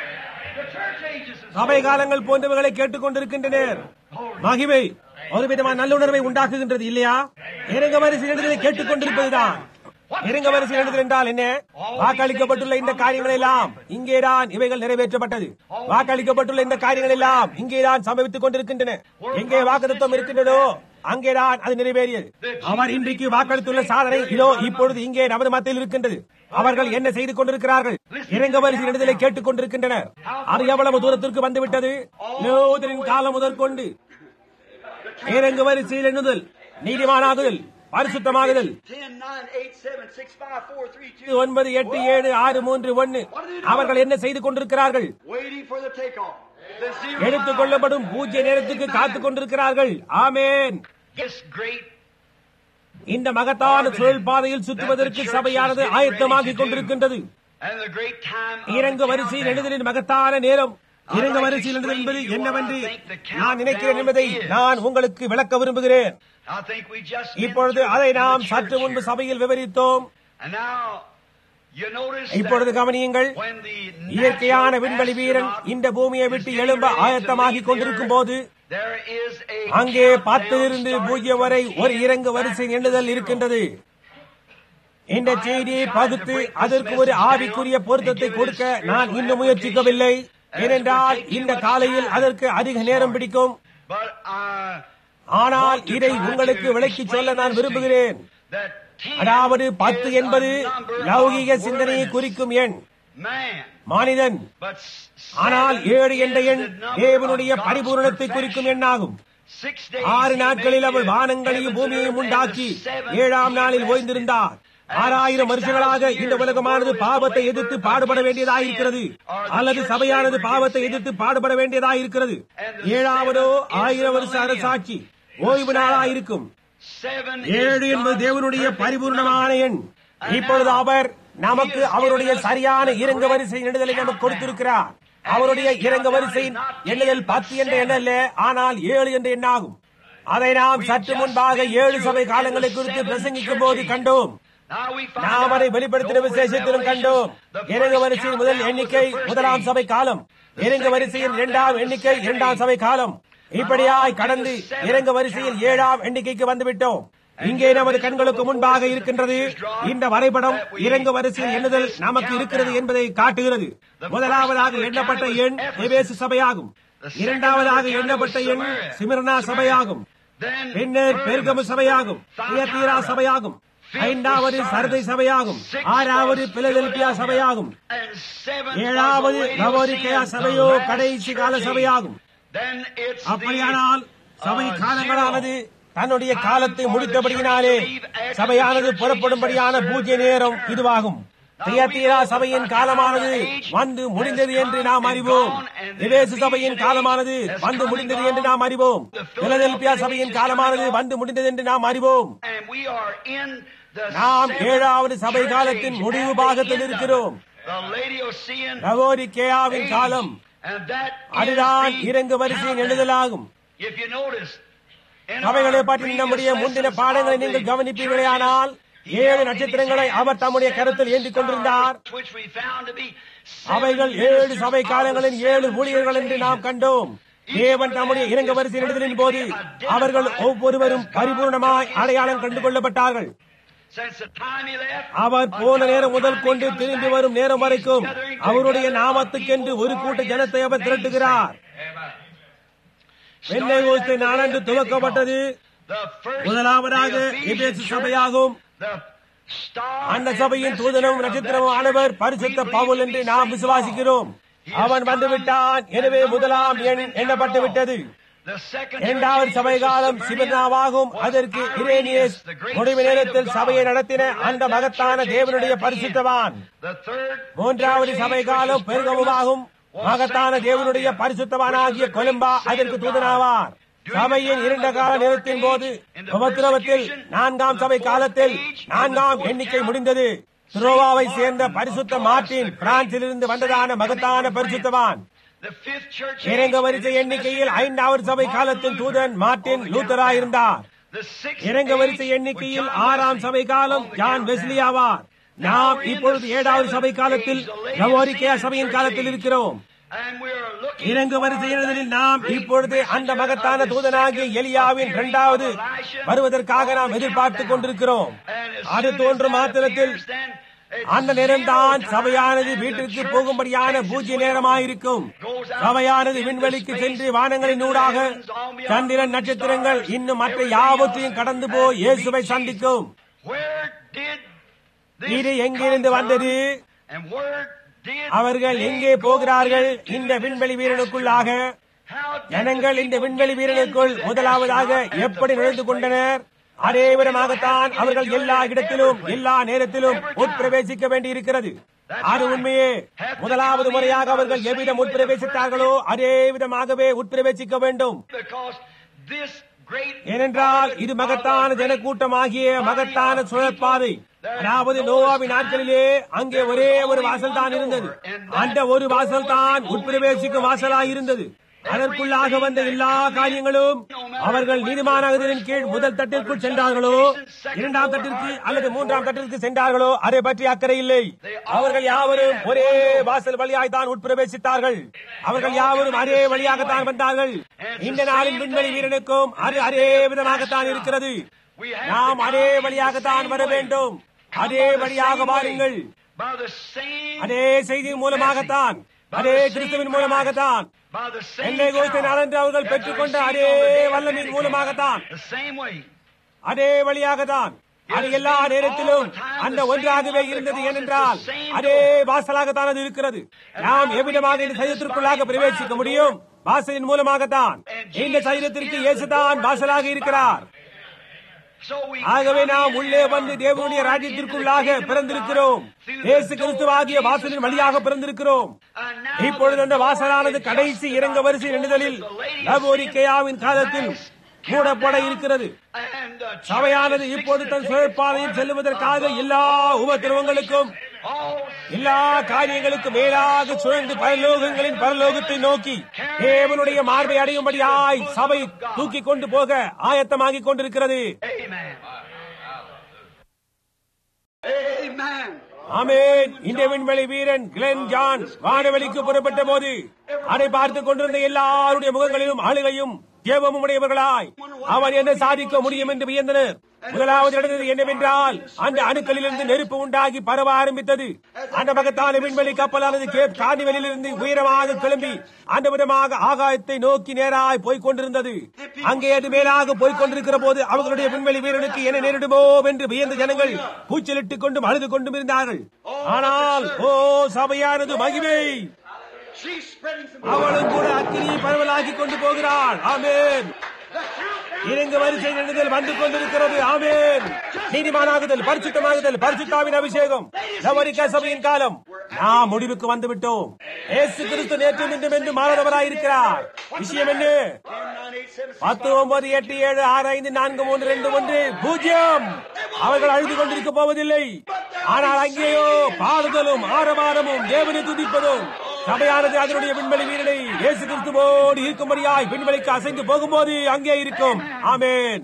சபை காலங்கள் போன்றவர்களை கேட்டுக் கொண்டிருக்கின்றனர். மகிமை ஒரு விதமான நல்லுணர்வை உண்டாக்குகின்றது இல்லையா? இறங்க வரிசை நெடுதலை கேட்டுக் கொண்டிருப்பதுதான். இறங்க வரிசை எழுதல் என்றால் என்ன? வாக்களிக்கப்பட்டுள்ள இந்த காரியங்கள் எல்லாம் இங்கேதான் இவைகள் நிறைவேற்றப்பட்டது. வாக்களிக்கப்பட்டுள்ள இந்த காரியங்கள் எல்லாம் இங்கேதான் சம்பவித்துக் கொண்டிருக்கின்றன. எங்கே வாக்குத்தத்தம் இருக்கின்றதோ அங்கேதான் அது நிறைவேறியது. அவர் இன்றைக்கு வாக்களித்துள்ள சாதனை இதோ இப்பொழுது இங்கே நமது மத்தியில் இருக்கின்றது. அவர்கள் என்ன செய்து கொண்டிருக்கிறார்கள்? இறங்க வரிசை எழுதலை கேட்டுக் கொண்டிருக்கின்றனர். அது எவ்வளவு தூரத்திற்கு வந்துவிட்டது? லூதரின் காலம் முதற்கொண்டு இறங்க வரிசையில் எண்ணுதல், நீதிமானாகுதல், பரிசுத்தமாகுதல். 9, 8, 7, 6, 3, 1 அவர்கள் என்ன செய்து கொண்டிருக்கிறார்கள்? எடுத்துக் கொள்ளப்படும் பூஜ்ய நேரத்துக்கு காத்துக் கொண்டிருக்கிறார்கள். ஆமேன். இந்த மகத்தான சுழல் பாதையில் சுற்றுவதற்கு சபையானது ஆயத்தமாகிக் கொண்டிருக்கின்றது. இறங்கு வரிசையில் எழுதலின் மகத்தான நேரம். இறங்க வரிசையில் எழுதல் என்பது என்னவென்று நான் நினைக்கிறேன் என்பதை நான் உங்களுக்கு விளக்க விரும்புகிறேன். இப்பொழுது அதை நாம் சற்று முன்பு சபையில் விவரித்தோம். இப்பொழுது கவனியுங்கள். இயற்கையான விண்வெளி வீரன் இந்த பூமியை விட்டு எழும்ப ஆயத்தமாகிக் கொண்டிருக்கும் போது அங்கே 10 இருந்து 0 வரை ஒரு இறங்கு வரிசை எண்ணுதல் இருக்கின்றது. இந்த செய்தியை பகுத்து அதற்கு ஒரு ஆவிக்குரிய பொருத்தத்தை கொடுக்க நான் இன்னும் முயற்சிக்கவில்லை. ஏனென்றால் இந்த காலையில் அதற்கு அதிக நேரம் பிடிக்கும். ஆனால் இதை உங்களுக்கு விளக்கிச் சொல்ல நான் விரும்புகிறேன். அதாவது 10 என்பது லௌகிக சிந்தனையை குறிக்கும் எண், மனிதன். ஆனால் 7 என்ற எண் தேவனுடைய பரிபூரணத்தை குறிக்கும் எண்ணாகும். 6 நாட்களில் அவர் வானங்களையும் பூமியையும் உண்டாக்கி 7ஆம் நாளில் ஓய்ந்திருந்தார். 6000 வருஷங்களாக இந்த உலகமானது பாவத்தை எதிர்த்து பாடுபட வேண்டியதாயிருக்கிறது, அல்லது சபையானது பாவத்தை எதிர்த்து பாடுபட வேண்டியதாயிருக்கிறது. 7ஆவதோ 1000 வருஷ அரசாட்சி ஓய்வு நாளாயிருக்கும். 7 என்பது தேவனுடைய பரிபூர்ணமான எண். இப்பொழுது அவர் நமக்கு அவருடைய சரியான இறங்க வரிசை எண்ணுதலை நமக்கு கொடுத்திருக்கிறார். அவருடைய இறங்க வரிசை எண்ணுதல் 10 என்ற எண் அல்ல, ஆனால் 7 என்ற எண்ணாகும். அதை நாம் சற்று முன்பாக 7 சபை காலங்களை குறித்து பிரசங்கிக்கும் போது கண்டோம். நாம் அதை வெளிப்படுத்தின விசேஷத்திலும் கண்டோம். இறங்க வரிசையின் முதல் எண்ணிக்கை 1ஆம் சபை காலம், இறங்க வரிசையின் 2ஆம் எண்ணிக்கை 2ஆம் சபை காலம். இப்படியாய் கடந்து இறங்க வரிசையில் 7ஆம் எண்ணிக்கைக்கு வந்துவிட்டோம். இங்கே நமது கண்களுக்கு முன்பாக இருக்கின்றது. இந்த வரைபடம் இறங்க வரிசையில் எண்ணுதல் நமக்கு இருக்கிறது என்பதை காட்டுகிறது. முதலாவதாக எண்ணப்பட்ட எண் எபேசு சபையாகும். 2ஆவதாக எண்ணப்பட்ட எண் சிமிர்னா சபையாகும். பின்னர் பெர்கமு சபையாகும், தியத்தீரா சபையாகும். 5வது சர்தை சபையாகும். 6வது பிலதெல்பியா சபையாகும். 7வது லவோதிக்கேயா சபையோ கடைசி கால சபையாகும். அப்படியானால் சபை காலங்களானது தன்னுடைய காலத்தை முடித்தபடியினாலே சபையானது புறப்படும்படியான பூஜ்ய நேரம் இதுவாகும். தியத்தீரா சபையின் காலமானது வந்து முடிந்தது என்று நாம் அறிவோம். எபேசு சபையின் காலமானது வந்து முடிந்தது என்று நாம் அறிவோம். பிலதெல்பியா சபையின் காலமானது வந்து முடிந்தது என்று நாம் அறிவோம். நாம் 7வது சபை காலத்தின் முடிவு பாகத்தில் இருக்கிறோம். லவோதிக்கேயாவின் காலம், அதுதான் இறங்கு வரிசையின் எழுதலாகும். சபைகளை பற்றி நம்முடைய முந்தின பாடங்களை நீங்கள் கவனிப்பீர்களே, ஆனால் 7 நட்சத்திரங்களை அவர் தம்முடைய கருத்தில் ஏந்திக் கொண்டிருந்தார். அவைகள் 7 சபை காலங்களின் 7 ஊழியர்கள் என்று நாம் கண்டோம். தேவன் தம்முடைய இறங்க வரிசை எழுதலின் போது அவர்கள் ஒவ்வொருவரும் பரிபூர்ணமாய் அடையாளம் கண்டு கொள்ளப்பட்டார்கள். அவர் போன நேரம் முதல் கொண்டு திரும்பி வரும் நேரம் வரைக்கும் அவருடைய நாமத்துக்கென்று ஒரு கூட்ட ஜனத்தை அவர் திரட்டுகிறார். வெள்ளை ஊத்து நாளன்று துவக்கப்பட்டது. முதலாவதாக எபேசு சபையாகும். அந்த சபையின் தூதனும் நட்சத்திரமும் ஆனவர் பரிசுத்த பவுல் என்று நாம் விசுவாசிக்கிறோம். அவன் வந்துவிட்டான், எனவே முதலாம் எண் எண்ணப்பட்டு விட்டது. இரண்டாவது சபை காலம் சிபர்னாவாகும். அதற்கு இரேனியஸ் முடிவு நேரத்தில் சபையை நடத்தின அந்த மகத்தான தேவனுடைய பரிசுத்தவான். மூன்றாவது சபை காலம் பெருகமுமாகும். மகத்தான தேவனுடைய பரிசுத்தவானாகிய கொலம்பா அதற்கு தூதனாவார். சபையின் இருண்ட கால நேரத்தின் போது உபத்திரவத்தில் நான்காம் சபை காலத்தில் நான்காம் எண்ணிக்கை முடிந்தது. துரோவாவை சேர்ந்த பரிசுத்த மார்ட்டின் பிரான்சிலிருந்து வந்ததான மகத்தான பரிசுத்தவான். இறங்க வரிசை எண்ணிக்கையில் ஐந்தாவது சபை காலத்தில் தூதன் மார்ட்டின் லூத்தரா இருந்தார். இறங்க வரிசை எண்ணிக்கையில் ஆறாம் சபை காலம் ஜான் வெஸ்லி ஆவார். நாம் இப்பொழுது ஏழாவது சபை காலத்தில் லவோரிக்கேயா சபையின் காலத்தில் இருக்கிறோம். இறங்கு வரிசையில் நாம் இப்பொழுது அந்த மகத்தான தூதனாகிய எலியாவின் இரண்டாவது வருவதற்காக நாம் எதிர்பார்த்துக் கொண்டிருக்கிறோம். அது தோன்றும் மாத்திரத்தில் அந்த நேரம்தான் சபையானது வீட்டிற்கு போகும்படியான பூஜ்ய நேரமாயிருக்கும். சபையானது விண்வெளிக்கு சென்று வானங்களின் ஊடாக சந்திரன் நட்சத்திரங்கள் இன்னும் மற்ற யாவற்றையும் கடந்து போய் இயேசுவை சந்திக்கும். இது எங்கிருந்து வந்தது? அவர்கள் எங்கே போகிறார்கள்? இந்த விண்வெளி வீரனுக்குள்ளாக. ஜனங்கள் இந்த விண்வெளி வீரனுக்குள் முதலாவதாக எப்படி நுழைந்து கொண்டனர்? அதே விதமாகத்தான் அவர்கள் எல்லா இடத்திலும் எல்லா நேரத்திலும் உட்பிரவேசிக்க வேண்டி இருக்கிறது. அது உண்மையே. முதலாவது முறையாக அவர்கள் எவ்விதம் உட்பிரவேசித்தார்களோ அதே விதமாகவே உட்பிரவேசிக்க வேண்டும். ஏனென்றால் இது மகத்தான ஜனக்கூட்டமாகிய மகத்தான சுழற்பாதை. அதாவது நோவாவின் நாட்களிலே அங்கே ஒரே ஒரு வாசல் தான் இருந்தது. அந்த ஒரு வாசல் தான் உட்பிரவேசிக்கும் வாசலாய் இருந்தது. அதற்குள்ளாக வந்த எல்லா காரியங்களும் அவர்கள் நீதிமானாகுதலின் கீழ் முதல் தட்டிற்குள் சென்றார்களோ, இரண்டாம் தட்டிற்கு அல்லது மூன்றாம் தட்டிற்கு சென்றார்களோ அதை பற்றி அக்கறை இல்லை. அவர்கள் யாவரும் ஒரே வாசல் வழியாய்த்தான் உட்பிரவேசித்தார்கள். அவர்கள் யாவரும் அதே வழியாகத்தான் வந்தார்கள். இந்த நாளின் விண்வெளி வீரனுக்கும் அது அதே விதமாகத்தான் இருக்கிறது. நாம் அதே வழியாகத்தான் வர வேண்டும். அதே வழியாக வாருங்கள். அதே செய்தி மூலமாகத்தான், அதே கிறிஸ்துவின் மூலமாகத்தான், என்னை கோத்தின் அலன்று அவர்கள் பெற்றுக்கொண்ட அதே வல்லமின் மூலமாகத்தான், அதே வழியாகத்தான். அது எல்லா நேரத்திலும் அந்த ஒன்றாகவே இருந்தது. ஏனென்றால் அதே வாசலாகத்தான் அது இருக்கிறது. நாம் எவ்விதமாக இந்த சரீரத்திற்குள்ளாக பிரவேசிக்க முடியும்? வாசலின் மூலமாகத்தான். இந்த சரீரத்திற்கு இயேசுதான் வாசலாக இருக்கிறார். ஆகவே நாம் உள்ளே வந்து தேவனுடைய ராஜ்யத்திற்குள்ளாக பிறந்திருக்கிறோம். இயேசு கிறிஸ்துவாகிய வாசலின் வழியாக பிறந்திருக்கிறோம். இப்பொழுது அந்த வாசலானது கடைசி இறங்க வரிசை எண்ணுதலில் லவோரிக்கேயாவின் காலத்தில் மூடப்பட இருக்கிறது. சபையானது இப்போது தன் சுழற்பாதையில் செல்லுவதற்காக எல்லா உபத்திரவங்களுக்கும் எல்லா காரியங்களுக்கும் மேலாக சுழன்று பரலோகங்களின் பரலோகத்தை நோக்கி தேவனுடைய மார்பை அடையும்படியாய் சபை தூக்கி கொண்டு போக ஆயத்தமாகிக் கொண்டிருக்கிறது. ஆமென். இந்த விண்வெளி வீரன் கிளென் ஜான் வானவெளிக்கு புறப்பட்ட போது அதை பார்த்துக் கொண்டிருந்த எல்லாருடைய முகங்களிலும் ஆளுகையும் ஜெபமும் உடையவர்களாய் அவன் என்ன சாதிக்க முடியும் என்று வியந்தனர். முதலாவது நடந்தது என்னவென்றால் அந்த அணுக்களிலிருந்து நெருப்பு உண்டாகி பரவ ஆரம்பித்தது. அந்த மகத்தான விண்வெளி கப்பலானது கேப் கார்னிவலிலிருந்து உயரமாக கிளம்பி அந்த விதமாக ஆகாயத்தை நோக்கி நேராய் போய்க் கொண்டிருந்தது. அங்கே அது மேலாக போய்க் கொண்டிருக்கிற போது அவர்களுடைய விண்வெளி வீரனுக்கு என்ன நேரிடுமோ என்று வியந்த ஜனங்கள் கூச்சலிட்டுக் கொண்டும் அழுது கொண்டும் இருந்தார்கள். ஆனால் ஓ சபையானது மகிமை, அவளும் கூட அக்கினியை பரவலாக்கி கொண்டு போகிறாள். ஆமென். இறங்கு வரிசை எண்ணுதல் வந்து கொண்டிருக்கிறது. ஆமென். நீதிமானாகுதல், பரிசுத்தமாகுதல், பரிசுத்தாவின் அபிஷேகம், லவோரிக்கேயா சபையின் காலம் நாம் முடிவுக்கு வந்துவிட்டோம். இயேசு கிறிஸ்து நேற்றும் இன்றும் என்று மாறாதவராயிருக்கிறார். விஷயம் என்ன? 10, 9, 8, 7, 6, 5, 4, 3, 2, 1, 0. அவர்கள் அழுது கொண்டிருக்க போவதில்லை. ஆனால் அங்கேயோ பாடுதலும் ஆரவாரமும் தேவனை துதிப்பதும். சபையானது அதனுடைய விண்வெளி வீரனை இயேசு கிறிஸ்துவோடு இருக்கும்படியாய் விண்வெளிக்கு அசைந்து போகும்போது அங்கே இருக்கும். ஆமென்.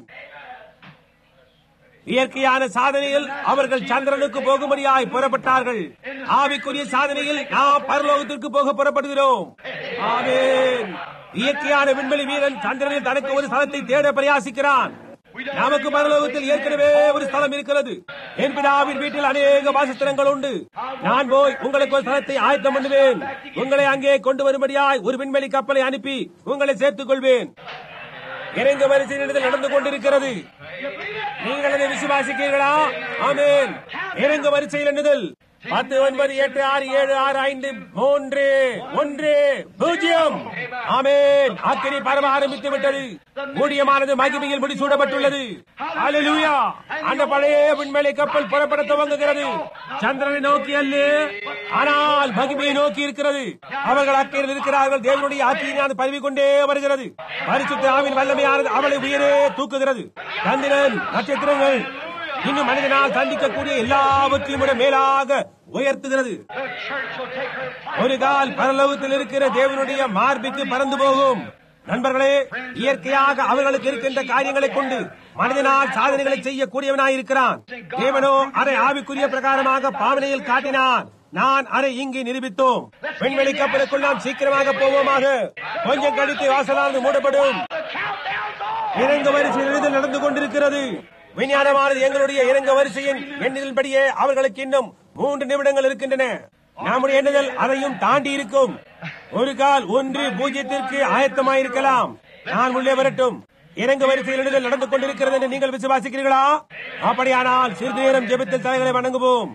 இயற்கையான சாதனையில் அவர்கள் சந்திரனுக்கு போகும்படியாய் புறப்பட்டார்கள். ஆவிக்குரிய சாதனையில் நாம் பரலோகத்திற்கு போக புறப்படுகிறோம். ஆமென். இயற்கையான விண்வெளி வீரன் சந்திரனில் தனக்கு ஒரு ஸ்தலத்தை தேட பிரயாசிக்கிறான். நமக்கு பரலோகத்தில் ஏற்கனவே ஒரு ஸ்தலம் இருக்கிறது. என் பிதாவின் வீட்டில் அநேக வாசஸ்தலங்கள் உண்டு. நான் போய் உங்களுக்கு ஒரு ஸ்தலத்தை ஆயத்தம் பண்ணுவேன். உங்களை அங்கே கொண்டு வரும்படியாய் ஒரு விண்வெளி கப்பலை அனுப்பி உங்களை சேர்த்துக் கொள்வேன். இறங்க வரிசை நடந்து கொண்டிருக்கிறது. நீங்கள் அதை விசுவாசிக்கிறீர்களா? ஆமென். இறங்கு வரிசையில் எண்ணுதல் 10, 9, 8, 6, 7, 6, 5, 3, 1, 0. ஆமென். அக்கினி பரவ ஆரம்பித்து விட்டது. ஊழியமானது மகிமையில் முடிசூடப்பட்டுள்ளது. அல்லேலூயா. அந்த பழைய விண்வெளி கப்பல் புறப்பட துவங்குகிறது. சந்திரனை நோக்கி அல்ல, ஆனால் மகிமையை நோக்கி இருக்கிறது. அவர்கள் அக்கினியில் இருக்கிறார்கள். தேவனுடைய அக்கினியானது பரவி கொண்டே வருகிறது. பரிசுத்த ஆவியின் வல்லமையானது அவளை உயிரே தூக்குகிறது. சந்திரன், நட்சத்திரங்கள் இன்னும் மனிதனால் சந்திக்கக்கூடிய எல்லாவற்றையும் விட மேலாக உயர்த்துகிறது. ஒரு கால் பரலோகத்தில் இருக்கிற தேவனுடைய மார்புக்கு பறந்து போகும். நண்பர்களே, இயற்கையாக அவர்களுக்கு இருக்கின்ற காரியங்களை கொண்டு மனிதனால் சாதனைகளை செய்யக்கூடியவனாயிருக்கிறான். தேவனோ அதை ஆவிக்குரிய பிரகாரமாக பாவனையில் காட்டினான். நான் அதை இங்கு நிரூபித்தோம். விண்வெளி கப்பலுக்குள் நாம் சீக்கிரமாக போவோமாக. கொஞ்சம் கழித்து வாசலானது மூடப்படும். இறங்க வரிசை எழுதல் நடந்து கொண்டிருக்கிறது. விஞ்ஞானமானது எங்களுடைய இறங்க வரிசையின் எண்ணிதல்படியே அவர்களுக்கு இன்னும் 3 நிமிடங்கள் இருக்கின்றன. நம்முடைய எண்ணுதல் அதையும் தாண்டி இருக்கும். ஒரு கால் 1 0க்கு ஆயத்தமாயிருக்கலாம். நான் உள்ளே வரட்டும். இறங்க வரிசையில் எழுதல் நடந்து கொண்டிருக்கிறது என்று நீங்கள் விசுவாசிக்கிறீர்களா? அப்படியானால் சிறிது நேரம் ஜெபத்தில் தலைகளை வணங்குவோம்.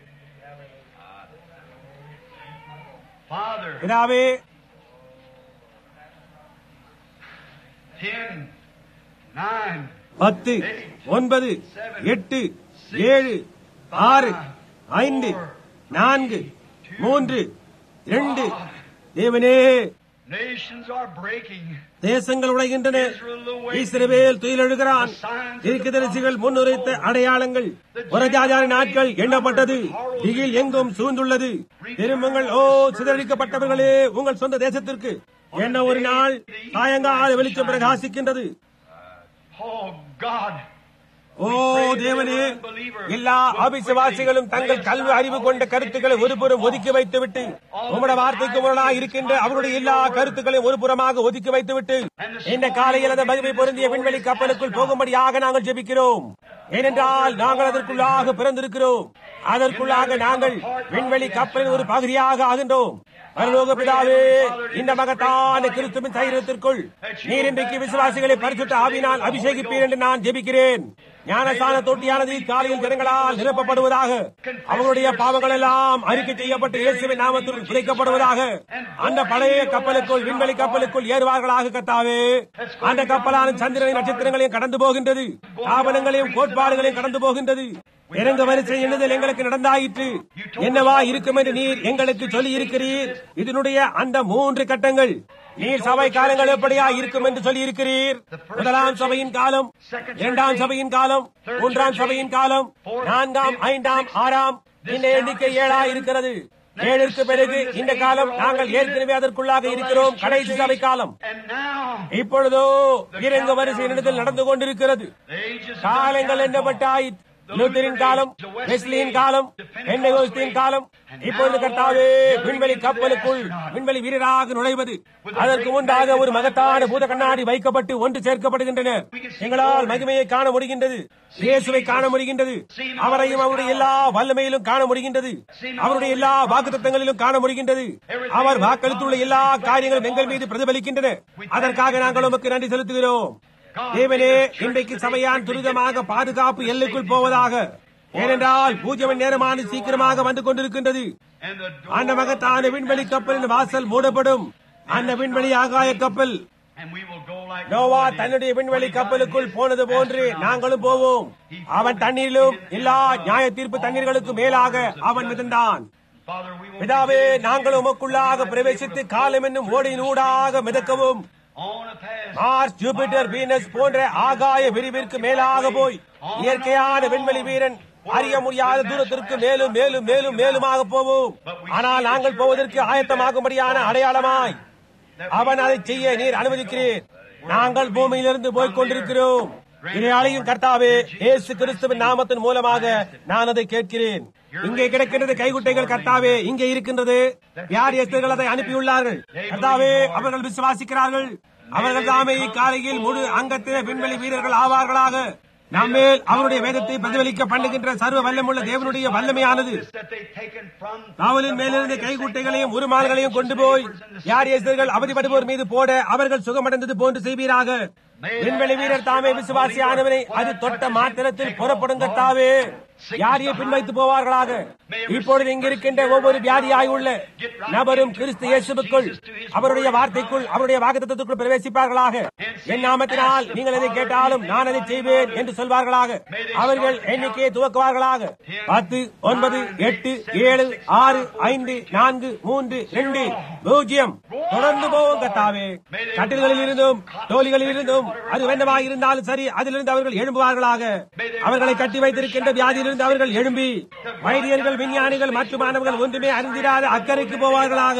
பிதாவே, 10, 9, 8, 7, 6, 5, 4, 3, 2. தேவனே, தேசங்கள் உடைகின்றன. இஸ்ரவேல் துயிலெழுகிறான். தீர்க்கதரிசிகள் முன்னுரைத்த அடையாளங்கள், புறஜாதியாரின் நாட்கள் எண்ணப்பட்டது. திகில் எங்கும் சூழ்ந்துள்ளது. திரும்புங்கள் ஓ சிதறடிக்கப்பட்டவர்களே, உங்கள் சொந்த தேசத்திற்கு. என்ன ஒரு நாள் சாயங்கால வெளிச்சம் பிரகாசிக்கின்றது. ஓ தேவனே, எல்லா அவிசுவாசிகளும் தங்கள் கல்வி அறிவு கொண்ட கருத்துக்களை ஒருபுறம் ஒதுக்கி வைத்துவிட்டு, உம்முடைய வார்த்தைக்கு முரணாக இருக்கின்ற அவருடைய எல்லா கருத்துக்களையும் ஒரு புறமாக ஒதுக்கி வைத்துவிட்டு, இந்த காலையில் அந்த மகிமை பொருந்திய விண்வெளி கப்பலுக்குள் போகும்படியாக நாங்கள் ஜெபிக்கிறோம். ஏனென்றால் நாங்கள் அதற்குள்ளாக பிறந்திருக்கிறோம். அதற்குள்ளாக நாங்கள் விண்வெளி கப்பலின் ஒரு பகுதியாக ஆகின்றோம். பரலோக பிதாவே, இந்த மகத்தான கிறிஸ்துவின் தைரியத்திற்குள் நீர் இன்றைக்கு விசுவாசிகளை பரிசுத்த ஆவியினால் அபிஷேகிப்பீர் என்று நான் ஜெபிக்கிறேன். ஞானஸ்நான தொட்டியானது காலையில் ஜனங்களால் நிரப்பப்படுவதாக. அவர்களுடைய பாவங்கள் எல்லாம் அறிக்கை செய்யப்பட்டு இயேசுவின் நாமத்தில் குறைக்கப்படுவதாக. அந்த பழைய கப்பலுக்குள், விண்வெளி கப்பலுக்குள் ஏறுவார்களாக. கர்த்தாவே, அந்த கப்பலான சந்திரனின் நட்சத்திரங்களையும் கடந்து போகின்றது. தாபனங்களையும் கோட்பாடுகளையும் கடந்து போகின்றது. இறங்க வரிசை எண்ணுதல் எங்களுக்கு நடந்தாயிற்று. என்னவா இருக்கும் என்று நீர் எங்களுக்கு சொல்லி இருக்கிறீர். இதனுடைய அந்த 3 கட்டங்கள் நீர் சபை காலங்கள் எப்படியா இருக்கும் என்று சொல்லி இருக்கிறீர். முதலாம் சபையின் காலம், 2ஆம் சபையின் காலம், 3ஆம் சபையின் காலம், 4ஆம், 5ஆம், 6ஆம், இந்த எண்ணிக்கை 7ஆ இருக்கிறது. 7ற்கு பிறகு இந்த காலம் நாங்கள் ஏற்கனவே அதற்குள்ளாக இருக்கிறோம். கடைசி சபை காலம். இப்பொழுதோ இறங்க வரிசை எண்ணுதல் நடந்து கொண்டிருக்கிறது. காலங்கள் எண்ணப்பட்டாயிற்று. லூத்தரின் காலம், வெஸ்லியின் காலம், பெந்தெகோஸ்தின் காலம். இப்பொழுது கர்த்தாவே, விண்வெளி கப்பலுக்குள் விண்வெளி வீரராக நுழைவது, அதற்கு முன்பாக ஒரு மகத்தான பூத கண்ணாடி வைக்கப்பட்டு ஒன்று சேர்க்கப்படுகின்றன. எங்களால் மகிமையை காண முடிகின்றது. இயேசுவை காண முடிகின்றது. அவரையும் அவருடைய எல்லா வல்லமையிலும் காண முடிகின்றது. அவருடைய எல்லா வாக்குத்தத்தங்களிலும் காண முடிகின்றது. அவர் வாக்களித்துள்ள எல்லா காரியங்களும் எங்கள் மீது பிரதிபலிக்கின்றன. அதற்காக நாங்கள் உமக்கு நன்றி செலுத்துகிறோம். தேவனே, இன்றைக்கு சபையான் துரிதமாக பாதுகாப்பு எல்லைக்குள் போவதாக. ஏனென்றால் 0 மணி நேரமான சீக்கிரமாக வந்து கொண்டிருக்கின்றது. அந்த மகத்தான விண்வெளி கப்பலின் வாசல் மூடப்படும். அந்த விண்வெளி ஆகாய கப்பல் நோவா தன்னுடைய விண்வெளி கப்பலுக்குள் போனது போன்று நாங்களும் போவோம். அவன் தண்ணீரிலும் எல்லா நியாய தீர்ப்பு தண்ணீர்களுக்கு மேலாக அவன் மிதந்தான். பிதாவே, நாங்கள் உமக்குள்ளாக பிரவேசித்து காலம் என்னும் ஓடினூடாக மிதக்கவும், மார்ஸ், ஜூபிட்டர், வீனஸ் போன்ற ஆகாய விரிவிற்கு மேலாக போய் இயற்கையான விண்வெளி வீரன் அறிய முடியாத தூரத்திற்கு மேலும் மேலும் மேலும் மேலுமாக போவோம். ஆனால் நாங்கள் போவதற்கு ஆயத்தமாகும்படியான அடையாளமாய் அவன் அதை செய்ய நீர் அனுமதிக்கிறீர். நாங்கள் பூமியிலிருந்து போய்க் கொண்டிருக்கிறோம். இதையாளையும் கர்த்தாவே, இயேசு கிறிஸ்துவின் நாமத்தின் மூலமாக நான் அதை கேட்கிறேன். இங்கே கிடைக்கின்றது கைகுட்டைகள். கர்த்தாவே, இங்கே இருக்கின்றது. வியாதியஸ்தர்கள் அதை அனுப்பியுள்ளார்கள். கர்த்தாவே, அவர்கள் விசுவாசிக்கிறார்கள். அவர்கள் தாமே இக்காலையில் முழு அங்கத்தின விண்வெளி வீரர்கள் ஆவார்களாக. நம்மேல் அவருடைய வேதத்தை பிரதிபலிக்க பண்ணுகின்ற சர்வ வல்லமுள்ள தேவனுடைய வல்லமையானது காவலின் மேலிருந்து கைகுட்டைகளையும் உருமால்களையும் கொண்டு போய் வியாதியஸ்தர்கள் அவதிப்படுவோர் மீது போட அவர்கள் சுகமடைந்தது போன்று செய்வீராக. விண்வெளி வீரர் தாமே விசுவாசியானவனை அது தொட்ட மாத்திரத்தில் புறப்படும் கர்த்தாவே, வியாதியை பின்வைத்து போவார்களாக. இப்பொழுது இங்கிருக்கின்ற ஒவ்வொரு வியாதியாய் உள்ள நபரும் கிறிஸ்து இயேசுவுக்குள், அவருடைய வார்த்தைக்குள், அவருடைய வாக்குத்தத்தத்துக்குள் பிரவேசிப்பார்களாக. என் நாமத்தினால் நீங்கள் எதை கேட்டாலும் நான் அதை செய்வேன் என்று சொல்வார்களாக. அவர்கள் எண்ணிக்கையை துவக்குவார்களாக. 10, 9, 8, 7, 6, 5, 4, 3, 2, 0. தொடர்ந்து போவோம் கர்த்தாவே. கட்டில்களில் இருந்தும் தோழிகளில் இருந்தும் அது என்னவாக இருந்தாலும் சரி, அதிலிருந்து அவர்கள் எழும்புவார்களாக. அவர்களை கட்டி வைத்திருக்கின்ற வியாதியிலிருந்து அவர்கள் எழும்பி வைத்தியர்கள், விஞ்ஞானிகள் மற்றும் மாணவர்கள் ஒன்றுமே அறிந்திராத அக்கறைக்கு போவார்களாக.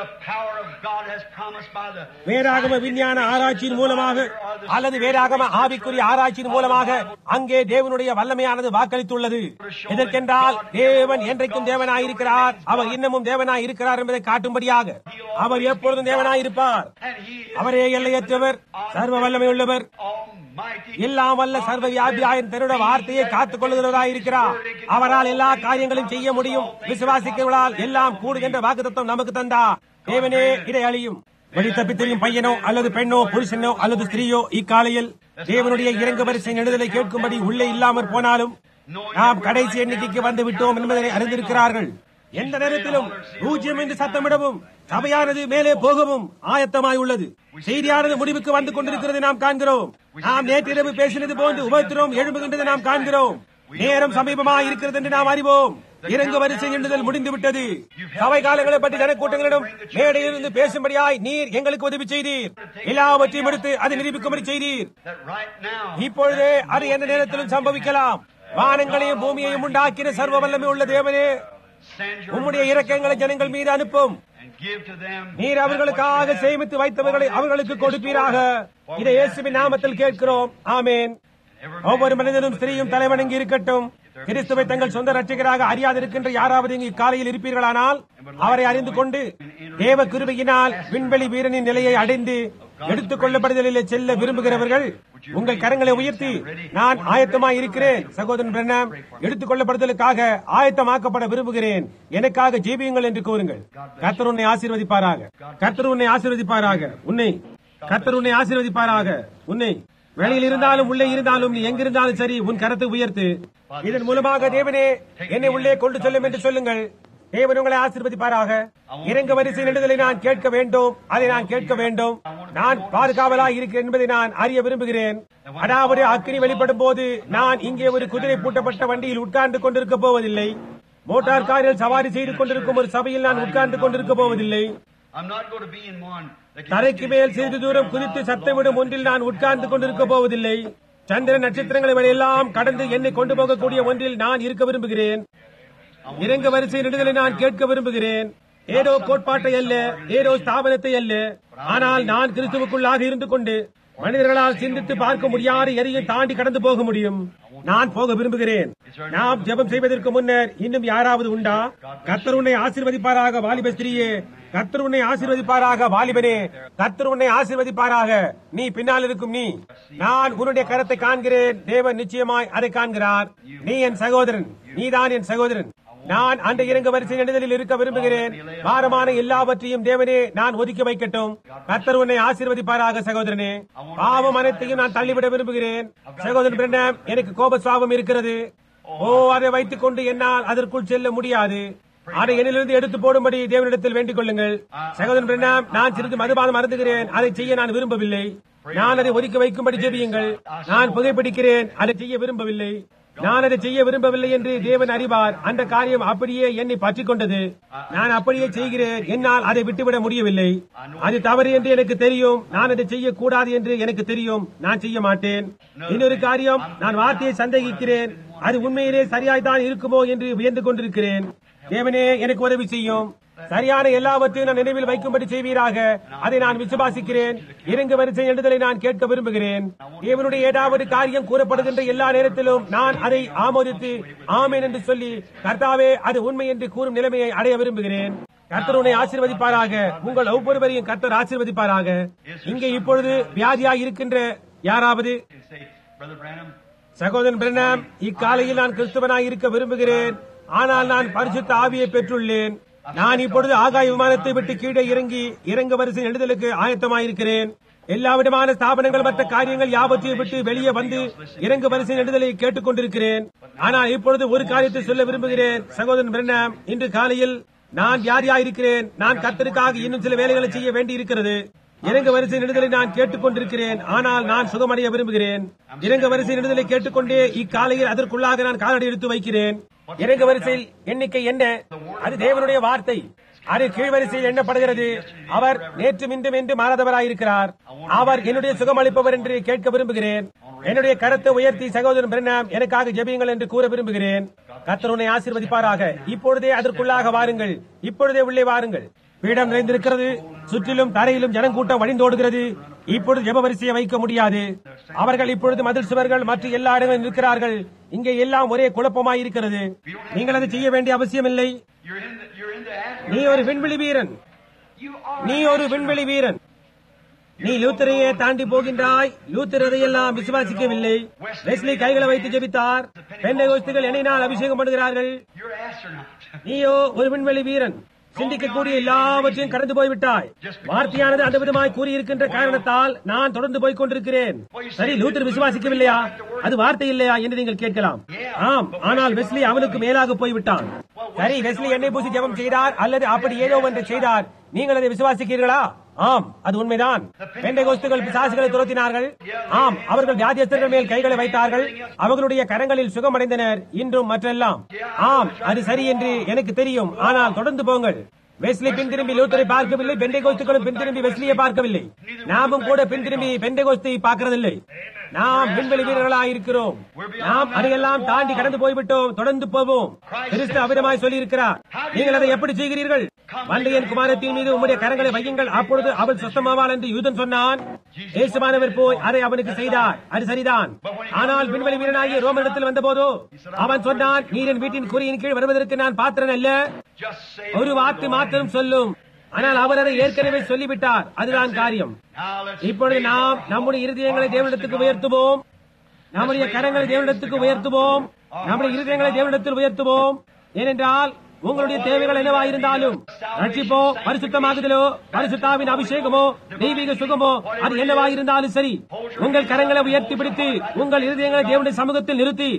வேறாகம விஞ்ஞான ஆராய்ச்சியின் மூலமாக அல்லது வேறாகம ஆவிக்குரிய ஆராய்ச்சியின் மூலமாக அங்கே தேவனுடைய வல்லமையானது வாக்களித்துள்ளது. எதற்கென்றால் தேவன் என்றைக்கும் தேவனாயிருக்கிறார், அவர் இன்னமும் தேவனாயிருக்கிறார் என்பதை காட்டும்படியாக. அவர் எப்பொழுதும் தேவனாயிருப்பார். அவரே எல்லையற்றவர், சர்வ வல்லமை உள்ளவர், எல்லாம் வல்ல சர்வ வியாபியாயின் தன்னுடைய வார்த்தையை காத்துக் கொள்ளுகிறவராயிருக்கிறார். அவரால் எல்லா காரியங்களும் செய்ய முடியும். விசுவாசிக்கிறவர்களால் எல்லாம் கூடுகின்ற வாக்குத்தத்தம் நமக்கு தந்தா. தேவனே இதை அழியும். வழி தப்பித்தெரியும் பையனோ அல்லது பெண்ணோ, புருஷனோ அல்லது ஸ்திரீயோ இக்காலையில் தேவனுடைய இறங்கு வரிசை நெடுதலை கேட்கும்படி உள்ளே இல்லாமற் போனாலும் நாம் கடைசி எண்ணிக்கைக்கு வந்து விட்டோம் என்பதை அறிந்திருக்கிறார்கள். எந்த நேரத்திலும் 0 என்று சத்தமிடவும் சபையானது மேலே போகவும் ஆயத்தமாய் உள்ளது. செய்தியானது முடிவுக்கு வந்து கொண்டிருக்கிறது நாம் காண்கிறோம். நாம் நேற்றிரவு பேசினது போன்று உபத்திரம் எழும்புகின்றது நாம் காண்கிறோம். நேரம் சமீபமாக இருக்கிறது என்று நாம் அறிவோம். இறங்கு வரிசை எண்ணுதல் முடிந்துவிட்டது. சபை காலங்களை பற்றி ஜனக்கூட்டங்களிடம் மேடையிலிருந்து பேசும்படியாய் நீர் எங்களுக்கு உதவி செய்தீர். எல்லாவற்றையும் எடுத்து அதை நிரூபிக்கும்படி செய்தீர். இப்பொழுதே அது எந்த நேரத்திலும் சம்பவிக்கலாம். வானங்களையும் பூமியையும் உண்டாக்கின சர்வ வல்லமை உள்ள தேவனே, உம்முடைய இரக்கங்களை ஜனங்கள் மீது அனுப்பும். நீர் அவர்களுக்காக சேமித்து வைத்தவர்களை அவர்களுக்கு கொடுப்பீராக. இதை இயேசுவின் நாமத்தில் கேட்கிறோம். ஆமேன். ஒவ்வொரு மனிதனும் ஸ்திரீயும் தலைவணங்கி இருக்கட்டும். கிறிஸ்துவை தங்கள் சொந்த ரட்சகராக அறியாதிருக்கின்ற யாராவது இங்கு காலையில் இருப்பீர்களானால் அவரை அறிந்து கொண்டு தேவ கிருபையினால் விண்வெளி வீரனின் நிலையை அடைந்து எடுத்துக் கொள்ளப்படுதலிலே செல்ல விரும்புகிறவர்கள் உங்கள் கரங்களை உயர்த்தி, நான் ஆயத்தமாய் இருக்கிறேன் சகோதரன் பிரண்ணாம், எடுத்துக் கொள்ளப்படுதலுக்காக ஆயத்தமாக்கப்பட விரும்புகிறேன், எனக்காக ஜெபியுங்கள் என்று கூறுங்கள். கர்த்தர் உன்னை ஆசீர்வதிப்பாராக. கர்த்தர் உன்னை ஆசீர்வதிப்பாராக. உன்னை கர்த்தர் உன்னை ஆசீர்வதிப்பாராக. உன்னை வெளியில் இருந்தாலும் உள்ளே இருந்தாலும் நீ எங்கிருந்தாலும் சரி, உன் கரத்தை உயர்த்து. இதன் மூலமாக தேவனே என்னை உள்ளே கொண்டு செல்லும் என்று சொல்லுங்கள். தேவன் உங்களை ஆசீர்வதிப்பாராக. இறங்க வரிசை நெடுதலை நான் கேட்க வேண்டும், அதை நான் கேட்க வேண்டும். நான் பாதுகாவலாக இருக்கிறேன் என்பதை நான் அறிய விரும்புகிறேன். அதாவது அக்கினி வெளிப்படும் போது நான் இங்கே ஒரு குதிரை பூட்டப்பட்ட வண்டியில் உட்கார்ந்து கொண்டிருக்க போவதில்லை. மோட்டார் காரில் சவாரி செய்து கொண்டிருக்கும் ஒரு சபையில் நான் உட்கார்ந்து கொண்டிருக்க போவதில்லை. தரைக்கு மேல் சிறிது தூரம் குதித்து சத்தமிடும் ஒன்றில் நான் உட்கார்ந்து கொண்டிருக்க போவதில்லை. சந்திர நட்சத்திரங்களை எல்லாம் கடந்து என்னை கொண்டு போகக்கூடிய ஒன்றில் நான் இருக்க விரும்புகிறேன். இறங்க வரிசை நெடுதலை நான் கேட்க விரும்புகிறேன். ஏதோ கோட்பாட்டை அல்ல, ஏதோ ஸ்தாபனத்தை அல்ல, ஆனால் நான் கிறிஸ்துவுக்குள்ளாக இருந்து கொண்டு மனிதர்களால் சிந்தித்து பார்க்க முடியாத எதையும் தாண்டி கடந்து போக முடியும். நான் போக விரும்புகிறேன். நாம் ஜெபம் செய்வதற்கு முன்னர் இன்னும் யாராவது உண்டா? கர்த்தர் உன்னை ஆசீர்வதிப்பாராக வாலிப ஸ்திரீயே, கர்த்தர் உன்னை ஆசீர்வதிப்பாராக வாலிபனே, கர்த்தர் உன்னை ஆசீர்வதிப்பாராக. நீ பின்னால் இருக்கும் நீ, நான் உன்னுடைய கரத்தை காண்கிறேன். தேவன் நிச்சயமாய் அதை காண்கிறார். நீ என் சகோதரன், நீதான் என் சகோதரன். நான் அந்த இறங்க வரிசை நெடுதலில் இருக்க விரும்புகிறேன். பாரமான எல்லாவற்றையும் தேவனே நான் ஒதுக்கி வைக்கட்டும். கர்த்தர் உன்னை ஆசீர்வதிப்பாராக சகோதரனே. பாவம் அனைத்தையும் நான் தள்ளிவிட விரும்புகிறேன். சகோதரன் பிரண்ணாம், எனக்கு கோப சுவாபம் இருக்கிறது. அதை வைத்துக் கொண்டு என்னால் அதற்குள் செல்ல முடியாது. அதை என்னிலிருந்து எடுத்து போடும்படி தேவனிடத்தில் வேண்டிக் கொள்ளுங்கள். சகோதரன் பிரண்ணாம், நான் சிறிது மதுபானம் அருந்துகிறேன். அதை செய்ய நான் விரும்பவில்லை. நான் அதை ஒதுக்கி வைக்கும்படி ஜெபியுங்கள். நான் புகைப்பிடிக்கிறேன். அதை செய்ய விரும்பவில்லை. நான் அதை செய்ய விரும்பவில்லை என்று தேவன் அறிவார். அந்த காரியம் அப்படியே என்னை பற்றிக் கொண்டது. நான் அப்படியே செய்கிறேன். என்னால் அதை விட்டுவிட முடியவில்லை. அது தவறு என்று எனக்கு தெரியும். நான் அதை செய்யக்கூடாது என்று எனக்கு தெரியும். நான் செய்ய மாட்டேன். இன்னொரு காரியம், நான் வார்த்தையை சந்தேகிக்கிறேன். அது உண்மையிலே சரியாய்தான் இருக்குமோ என்று வியந்து கொண்டிருக்கிறேன். தேவனே எனக்கு உதவி செய்யும். சரியான எல்லாவற்றையும் நான் நினைவில் வைக்கும்படி செய்வீராக. அதை நான் விசுவாசிக்கிறேன். இறங்கு வரிசை எழுதலை நான் கேட்க விரும்புகிறேன். தேவனுடைய ஏதாவது காரியம் கூறப்படுகின்ற எல்லா நேரத்திலும் நான் அதை ஆமோதித்து ஆமேன் என்று சொல்லி, கர்த்தாவே அது உண்மை என்று கூறும் நிலைமையை அடைய விரும்புகிறேன். கர்த்தர் உன்னை ஆசீர்வதிப்பாராக. உங்கள் ஒவ்வொருவரையும் கர்த்தர் ஆசீர்வதிப்பாராக. இங்கே இப்பொழுது வியாதியாக இருக்கின்ற யாராவது, சகோதரன் பிரண்ணாம், இக்காலையில் நான் கிறிஸ்தவனாய் இருக்க விரும்புகிறேன். ஆனால் நான் பரிசுத்த ஆவியை பெற்றுள்ளேன். நான் இப்பொழுது ஆகாய விமானத்தை விட்டு கீழே இறங்கி இறங்க வரிசை எழுதலுக்கு ஆயத்தமாயிருக்கிறேன். எல்லா விதமான ஸ்தாபனங்கள் மற்ற காரியங்கள் யாவற்றையும் விட்டு வெளியே வந்து இறங்கு வரிசை நெடுதலை கேட்டுக் கொண்டிருக்கிறேன். ஆனால் இப்பொழுது ஒரு காரியத்தை சொல்ல விரும்புகிறேன். சகோதரன் பிரண்ணாம், இன்று காலையில் நான் யாரியாயிருக்கிறேன். நான் கர்த்தருக்காக இன்னும் சில வேலைகளை செய்ய வேண்டி இருக்கிறது. இறங்கு வரிசை நெடுதலை நான் கேட்டுக் கொண்டிருக்கிறேன். ஆனால் நான் சுகமடைய விரும்புகிறேன். இறங்கு வரிசை நெடுதலை கேட்டுக்கொண்டே இக்காலையில் அதற்குள்ளாக நான் காலடி எடுத்து வைக்கிறேன். இறங்கு வரிசையில் எண்ணிக்கை என்ன? அது தேவனுடைய வார்த்தை. அது கீழ்வரிசையில் எண்ணப்படுகிறது. அவர் நேற்றும் இன்றும் என்று மாறாதவராயிருக்கிறார். அவர் என்னுடைய சுகமளிப்பவர் என்று கேட்க விரும்புகிறேன். என்னுடைய கருத்தை உயர்த்தி சகோதரன் பிரண்ணாம் எனக்காக ஜெபியுங்கள் என்று கூற விரும்புகிறேன். கர்த்தர் உன்னை ஆசீர்வதிப்பாராக. இப்பொழுதே அதற்குள்ளாக வாருங்கள். இப்பொழுதே உள்ளே வாருங்கள். பீடம் நிறைந்திருக்கிறது. சுற்றிலும் தரையிலும் ஜனக்கூட்டம் வழிந்தோடுகிறது. இப்பொழுது ஜெப வரிசையை வைக்க முடியாது. அவர்கள் இப்பொழுது மதில் சுவர்கள் மற்ற எல்லா இடங்களிலும் இருக்கிறார்கள். இங்கே எல்லாம் ஒரே குழப்பமாயிருக்கிறது. நீங்கள் அதை செய்ய வேண்டிய அவசியமில்லை. நீ ஒரு விண்வெளி வீரன். நீ ஒரு விண்வெளி வீரன். நீ லூத்தரையே தாண்டி போகின்றாய். லூத்தர் அதையெல்லாம் விசுவாசிக்கவில்லை. வெஸ்லி கைகளை வைத்து ஜெபித்தார். பெந்தேகோஸ்துகள் எண்ணினால் அபிஷேகம் பண்ணுகிறார்கள். நீயோ ஒரு விண்வெளி வீரன். சிந்திக்கக்கூடிய எல்லாவற்றையும் கடந்து போய்விட்டாய். வார்த்தையானது அந்த விதமாய் கூறியிருக்கின்ற காரணத்தால் நான் தொடர்ந்து போய்க் கொண்டிருக்கிறேன். சரி, லூத்தர் விசுவாசிக்கவில்லையா? அது வார்த்தை இல்லையா என்று நீங்கள் கேட்கலாம். ஆம், ஆனால் வெஸ்லி அவனுக்கு மேலாக போய்விட்டான். சரி, வெஸ்லி எண்ணெய் பூசி ஜெபம் செய்தார் அல்லது அப்படி ஏதோ ஒன்று செய்தார். நீங்கள் அதை விசுவாசிக்கிறீர்களா? ஆம், அது உண்மைதான். பெந்தேகோஸ்துகள் பிசாசுகளை துரத்தினார்கள். ஆம், அவர்கள் வியாதியஸ்தர்கள் மேல் கைகளை வைத்தார்கள். அவர்களுடைய கரங்களில் சுகமடைந்தனர். இன்றும் மற்றெல்லாம். ஆம், அது சரி என்று எனக்கு தெரியும். ஆனால் தொடர்ந்து போங்கள். வெஸ்லி பின்திரும்பி லூத்தரை பார்க்கவில்லை. பெந்தேகோஸ்துகளும் பின்திரும்பி வெஸ்லியை பார்க்கவில்லை. நாமும் கூட பின்திரும்பி பெந்தேகோஸ்தை பார்க்கிறதில்லை. நாம் விண்வெளி வீரர்களாக இருக்கிறோம். நாம் அதையெல்லாம் தாண்டி கடந்து போய்விட்டோம். தொடர்ந்து போவோம். கிறிஸ்து அவிதமாய் சொல்லி இருக்கிறார். நீங்கள் அதை எப்படி செய்கிறீர்கள்? வண்டியின் குமாரத்தின் மீது உம்முடைய கரங்களை வையுங்கள், அப்பொழுது அவள் சொஸ்தமாவாள் என்று யூதன் சொன்னான். இயேசுவானவர் போய் அதை அவனுக்கு செய்தார். அது சரிதான். ஆனால் விண்வெளி வீரனாகிய ரோமனிடத்தில் வந்தபோதோ அவன் சொன்னான், நீர் என் வீட்டின் குறியின் கீழ் வருவதற்கு நான் பாத்திரன் அல்ல. ஒரு வார்த்தை மாத்திரம் சொல்லும். ஆனால் அவர் அதை ஏற்கனவே சொல்லிவிட்டார். அதுதான் காரியம். இப்பொழுது நாம் நம்முடைய இருதயங்களை தேவனிடத்துக்கு உயர்த்துவோம். நம்முடைய கரங்களை தேவனிடத்துக்கு உயர்த்துவோம். நம்முடைய இருதயங்களை தேவனிடத்தில் உயர்த்துவோம். ஏனென்றால் உங்களுடைய தேவைகள் என்னவாயிருந்தாலும், ரட்சிப்போ, பரிசுத்தமாகுதலோ, பரிசுத்தாவின் அபிஷேகமோ, தெய்வீக சுகமோ, அது என்னவாயிருந்தாலும் சரி, உங்கள் கரங்களை உயர்த்தி பிடித்து உங்கள் இருதயங்களை தேவனுடைய சமூகத்தில் நிறுத்தி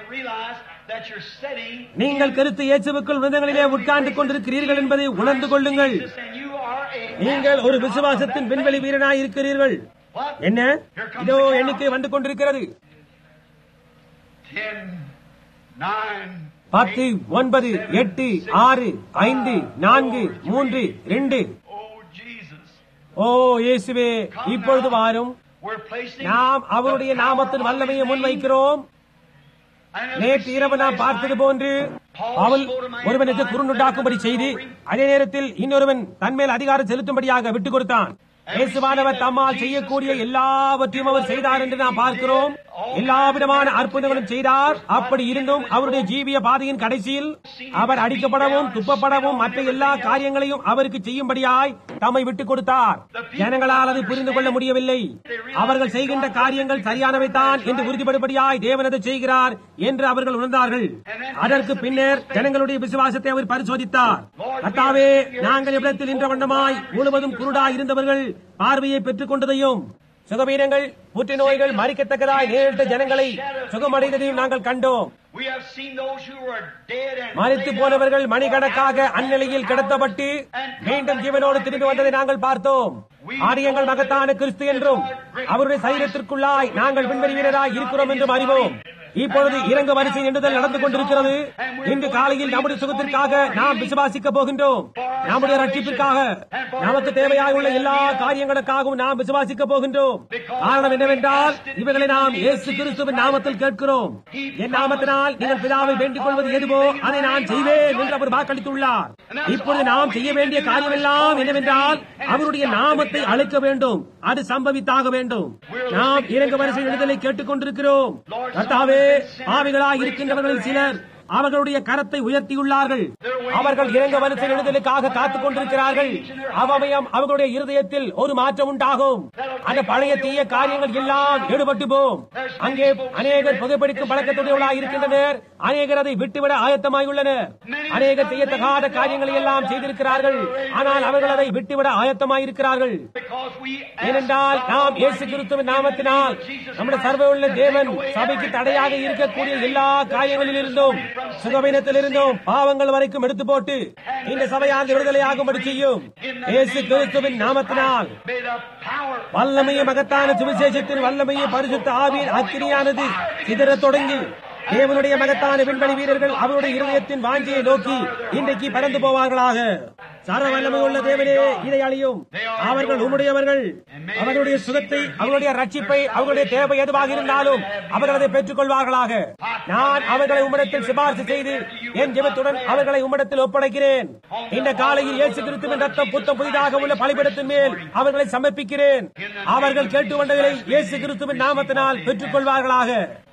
நீங்கள் கருத்து இயேசுவுக்குள் விதங்களிலே உட்கார்ந்து கொண்டிருக்கிறீர்கள் என்பதை உணர்ந்து கொள்ளுங்கள். நீங்கள் ஒரு விசுவாசத்தின் விண்வெளி வீரனாய் இருக்கிறீர்கள். என்ன? இதோ எண்ணிக்கை வந்து கொண்டிருக்கிறது. 10, 9, 8, 6, 5, 4, 3, 2. ஓ இயேசுவே, இப்பொழுது வாரும். நாம் அவருடைய நாமத்தின் வல்லமையை முன்வைக்கிறோம். நேற்று இரவு நாம் பார்த்தது போன்று அவள் ஒருவனுக்கு குறுண்டுண்டாக்கும்படி செய்து அதே நேரத்தில் இன்னொருவன் தன்மேல் அதிகாரம் செலுத்தும்படியாக விட்டுக் கொடுத்தான். இயேசுவானவர் தம்மால் செய்யக்கூடிய எல்லாவற்றையும் அவர் செய்தார் என்று நாம் பார்க்கிறோம். எல்லா விதமான அற்புதங்களும் செய்தார். அப்படி இருந்தும் அவருடைய ஜீவிய பாதையின் கடைசியில் அவர் அடிக்கப்படவும் துப்பப்படவும் மற்ற எல்லா காரியங்களையும் அவருக்கு செய்யும்படியாய் தம்மை விட்டுக் கொடுத்தார். ஜனங்களால் அதை புரிந்து கொள்ள முடியவில்லை. அவர்கள் செய்கின்ற காரியங்கள் சரியானவைதான் என்று உறுதிப்படும்படியாய் தேவன் அதை செய்கிறார் என்று அவர்கள் உணர்ந்தார்கள். அதற்கு பின்னர் ஜனங்களுடைய விசுவாசத்தை அவர் பரிசோதித்தார். கர்த்தாவே, நாங்கள் இடத்தில் நின்ற வண்ணமாய் முழுவதும் குருடாய் இருந்தவர்கள் பார்வையை பெற்றுக் கொண்டதையும், சுகவீனங்கள், புற்றுநோய்கள் மறிக்கத்தக்கதாய் நேரிட்ட ஜனங்களை சுகமடைந்ததையும் நாங்கள் கண்டோம். மரித்து போனவர்கள் மணிக்கணக்காக அந்நிலையில் கிடத்தப்பட்டு மீண்டும் ஜீவனோடு திரும்பி வந்ததை நாங்கள் பார்த்தோம். ஆரியங்கள் மகத்தான கிறிஸ்து என்றும் அவருடைய சரீரத்திற்குள்ளாய் நாங்கள் விண்வெளி வீரராய் இருக்கிறோம் என்றும் அறிவோம். இப்பொழுது இறங்கு வரிசை நின்றுதல் நடந்து கொண்டிருக்கிறது. இன்று காலையில் நம்முடைய சுகத்திற்காக நாம் விசுவாசிக்க போகின்றோம். நம்முடைய ரட்சிப்பிற்காக, நமக்கு தேவையாக உள்ள எல்லா காரியங்களுக்காகவும் நாம் விசுவாசிக்க போகின்றோம். காரணம் என்னவென்றால், இவைகளை நாம் இயேசு கிறிஸ்துவின் நாமத்தில் கேட்கிறோம். என் நாமத்தினால் நீங்கள் பிதாவை வேண்டிக் கொள்வது எதுவோ அதை நான் செய்வேன் என்று அவர் வாக்களித்துள்ளார். இப்பொழுது நாம் செய்ய வேண்டிய காரியம் எல்லாம் என்னவென்றால், அவருடைய நாமத்தை அழைக்க வேண்டும். அது சம்பவித்தாக வேண்டும். நாம் இறங்கு வரிசை நின்றுதலை கேட்டுக் கொண்டிருக்கிறோம். கர்த்தாவே, பாவிகளாய் இருக்கின்றவர்களில் சிலர் அவர்களுடைய கரத்தை உயர்த்தியுள்ளார்கள். அவர்கள் இறங்க வரிசை எழுதலுக்காக காத்துக் கொண்டிருக்கிறார்கள். அவமயம் அவர்களுடைய இருதயத்தில் ஒரு மாற்றம் உண்டாகும். அந்த பழைய தீய காரியங்கள் எல்லாம் ஈடுபட்டு போம். அங்கே அநேகர் புகைப்பிடிக்கும் பழக்கத்துடையவர்களாக இருக்கின்றனர். அநேகர் அதை விட்டுவிட ஆயத்தமாயுள்ளனர். அநேகர் செய்யத்தகாத காரியங்களை எல்லாம் செய்திருக்கிறார்கள். ஆனால் அவர்கள் அதை விட்டுவிட ஆயத்தமாயிருக்கிறார்கள். ஏனென்றால் நாம் இயேசு கிறிஸ்துவின் நாமத்தினால் நம்முடைய சர்வவல்ல தேவன் சபைக்கு தடையாக இருக்கக்கூடிய எல்லா காரியங்களில் இருந்தும், சுகவீனத்தில் இருந்தும், பாவங்கள் வரைக்கும் எடுத்து போட்டு இந்த சபையானது விடுதலையாகும்படி செய்யும். இயேசு கிறிஸ்துவின் நாமத்தினால் வல்லமையை மகத்தான சுவிசேஷத்தின் வல்லமையை பரிசுத்த ஆவியின் அக்கினியானது சிதறத் தொடங்கி தேவனுடைய மகத்தான விண்வெளி வீரர்கள் அவருடைய இருதயத்தின் வாஞ்சியை நோக்கி இன்றைக்கு பறந்து போவார்களாக. சர்வ வல்லமை உள்ள தேவனே, இதை அழியும். அவர்கள் உம்முடையவர்கள். அவர்களுடைய சுகத்தை, அவர்களுடைய ரட்சிப்பை, அவர்களுடைய தேவை எதுவாக இருந்தாலும் அவர்கள் அதை பெற்றுக் கொள்வார்களாக. நான் அவர்களை உம்மிடத்தில் சிபார்சு செய்து என் ஜெபத்துடன் அவர்களை உம்மிடத்தில் ஒப்படைக்கிறேன். இந்த காலையில் இயேசு கிறிஸ்துவின் ரத்தம் புத்தம் புதிதாக உள்ள பலிபீடத்தின் மேல் அவர்களை சமர்ப்பிக்கிறேன். அவர்கள் கேட்டுக்கொண்டதை இயேசு கிறிஸ்துவின் நாமத்தினால் பெற்றுக் கொள்வார்களாக.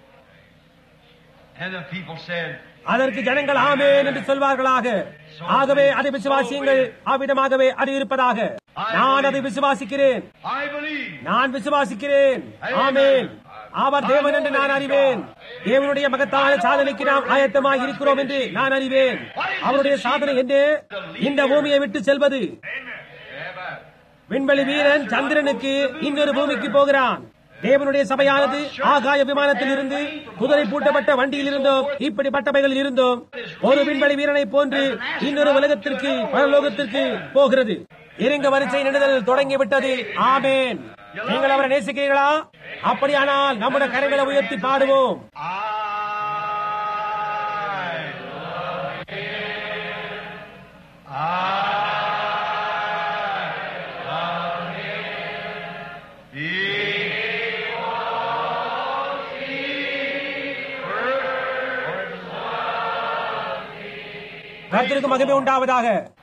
அதற்கு ஜனங்கள் ஆமென் என்று சொல்வார்களாக. ஆகவே அதை விசுவாசியுங்கள். அவ்விதமாகவே அது இருப்பதாக. நான் அதை விசுவாசிக்கிறேன். நான் விசுவாசிக்கிறேன். ஆமென். அவர் தேவன் என்று நான் அறிவேன். தேவனுடைய மகத்தான சாதனைக்கு நாம் ஆயத்தமாக இருக்கிறோம் என்று நான் அறிவேன். அவருடைய சாதனை என்ன? இந்த பூமியை விட்டு செல்வது. விண்வெளி வீரன் சந்திரனுக்கு இன்னொரு பூமிக்கு போகிறான். தேவனுடைய சபையானது ஆகாய விமானத்தில் இருந்து, குதிரை பூட்டப்பட்ட வண்டியில் இருந்தோம், இப்படிப்பட்டவைகளில் இருந்தோம், ஒரு விண்வெளி வீரனை போன்று இன்னொரு உலகத்திற்கு, பரலோகத்திற்கு போகிறது. இறங்க வரிசை நின்றுதல் தொடங்கிவிட்டது. ஆமென். நீங்கள் அவரை நேசிக்கிறீர்களா? அப்படியானால் நம்முடைய கரங்களை உயர்த்தி பாடுவோம். கர்த்தருக்கு மகிமை உண்டாவதாக.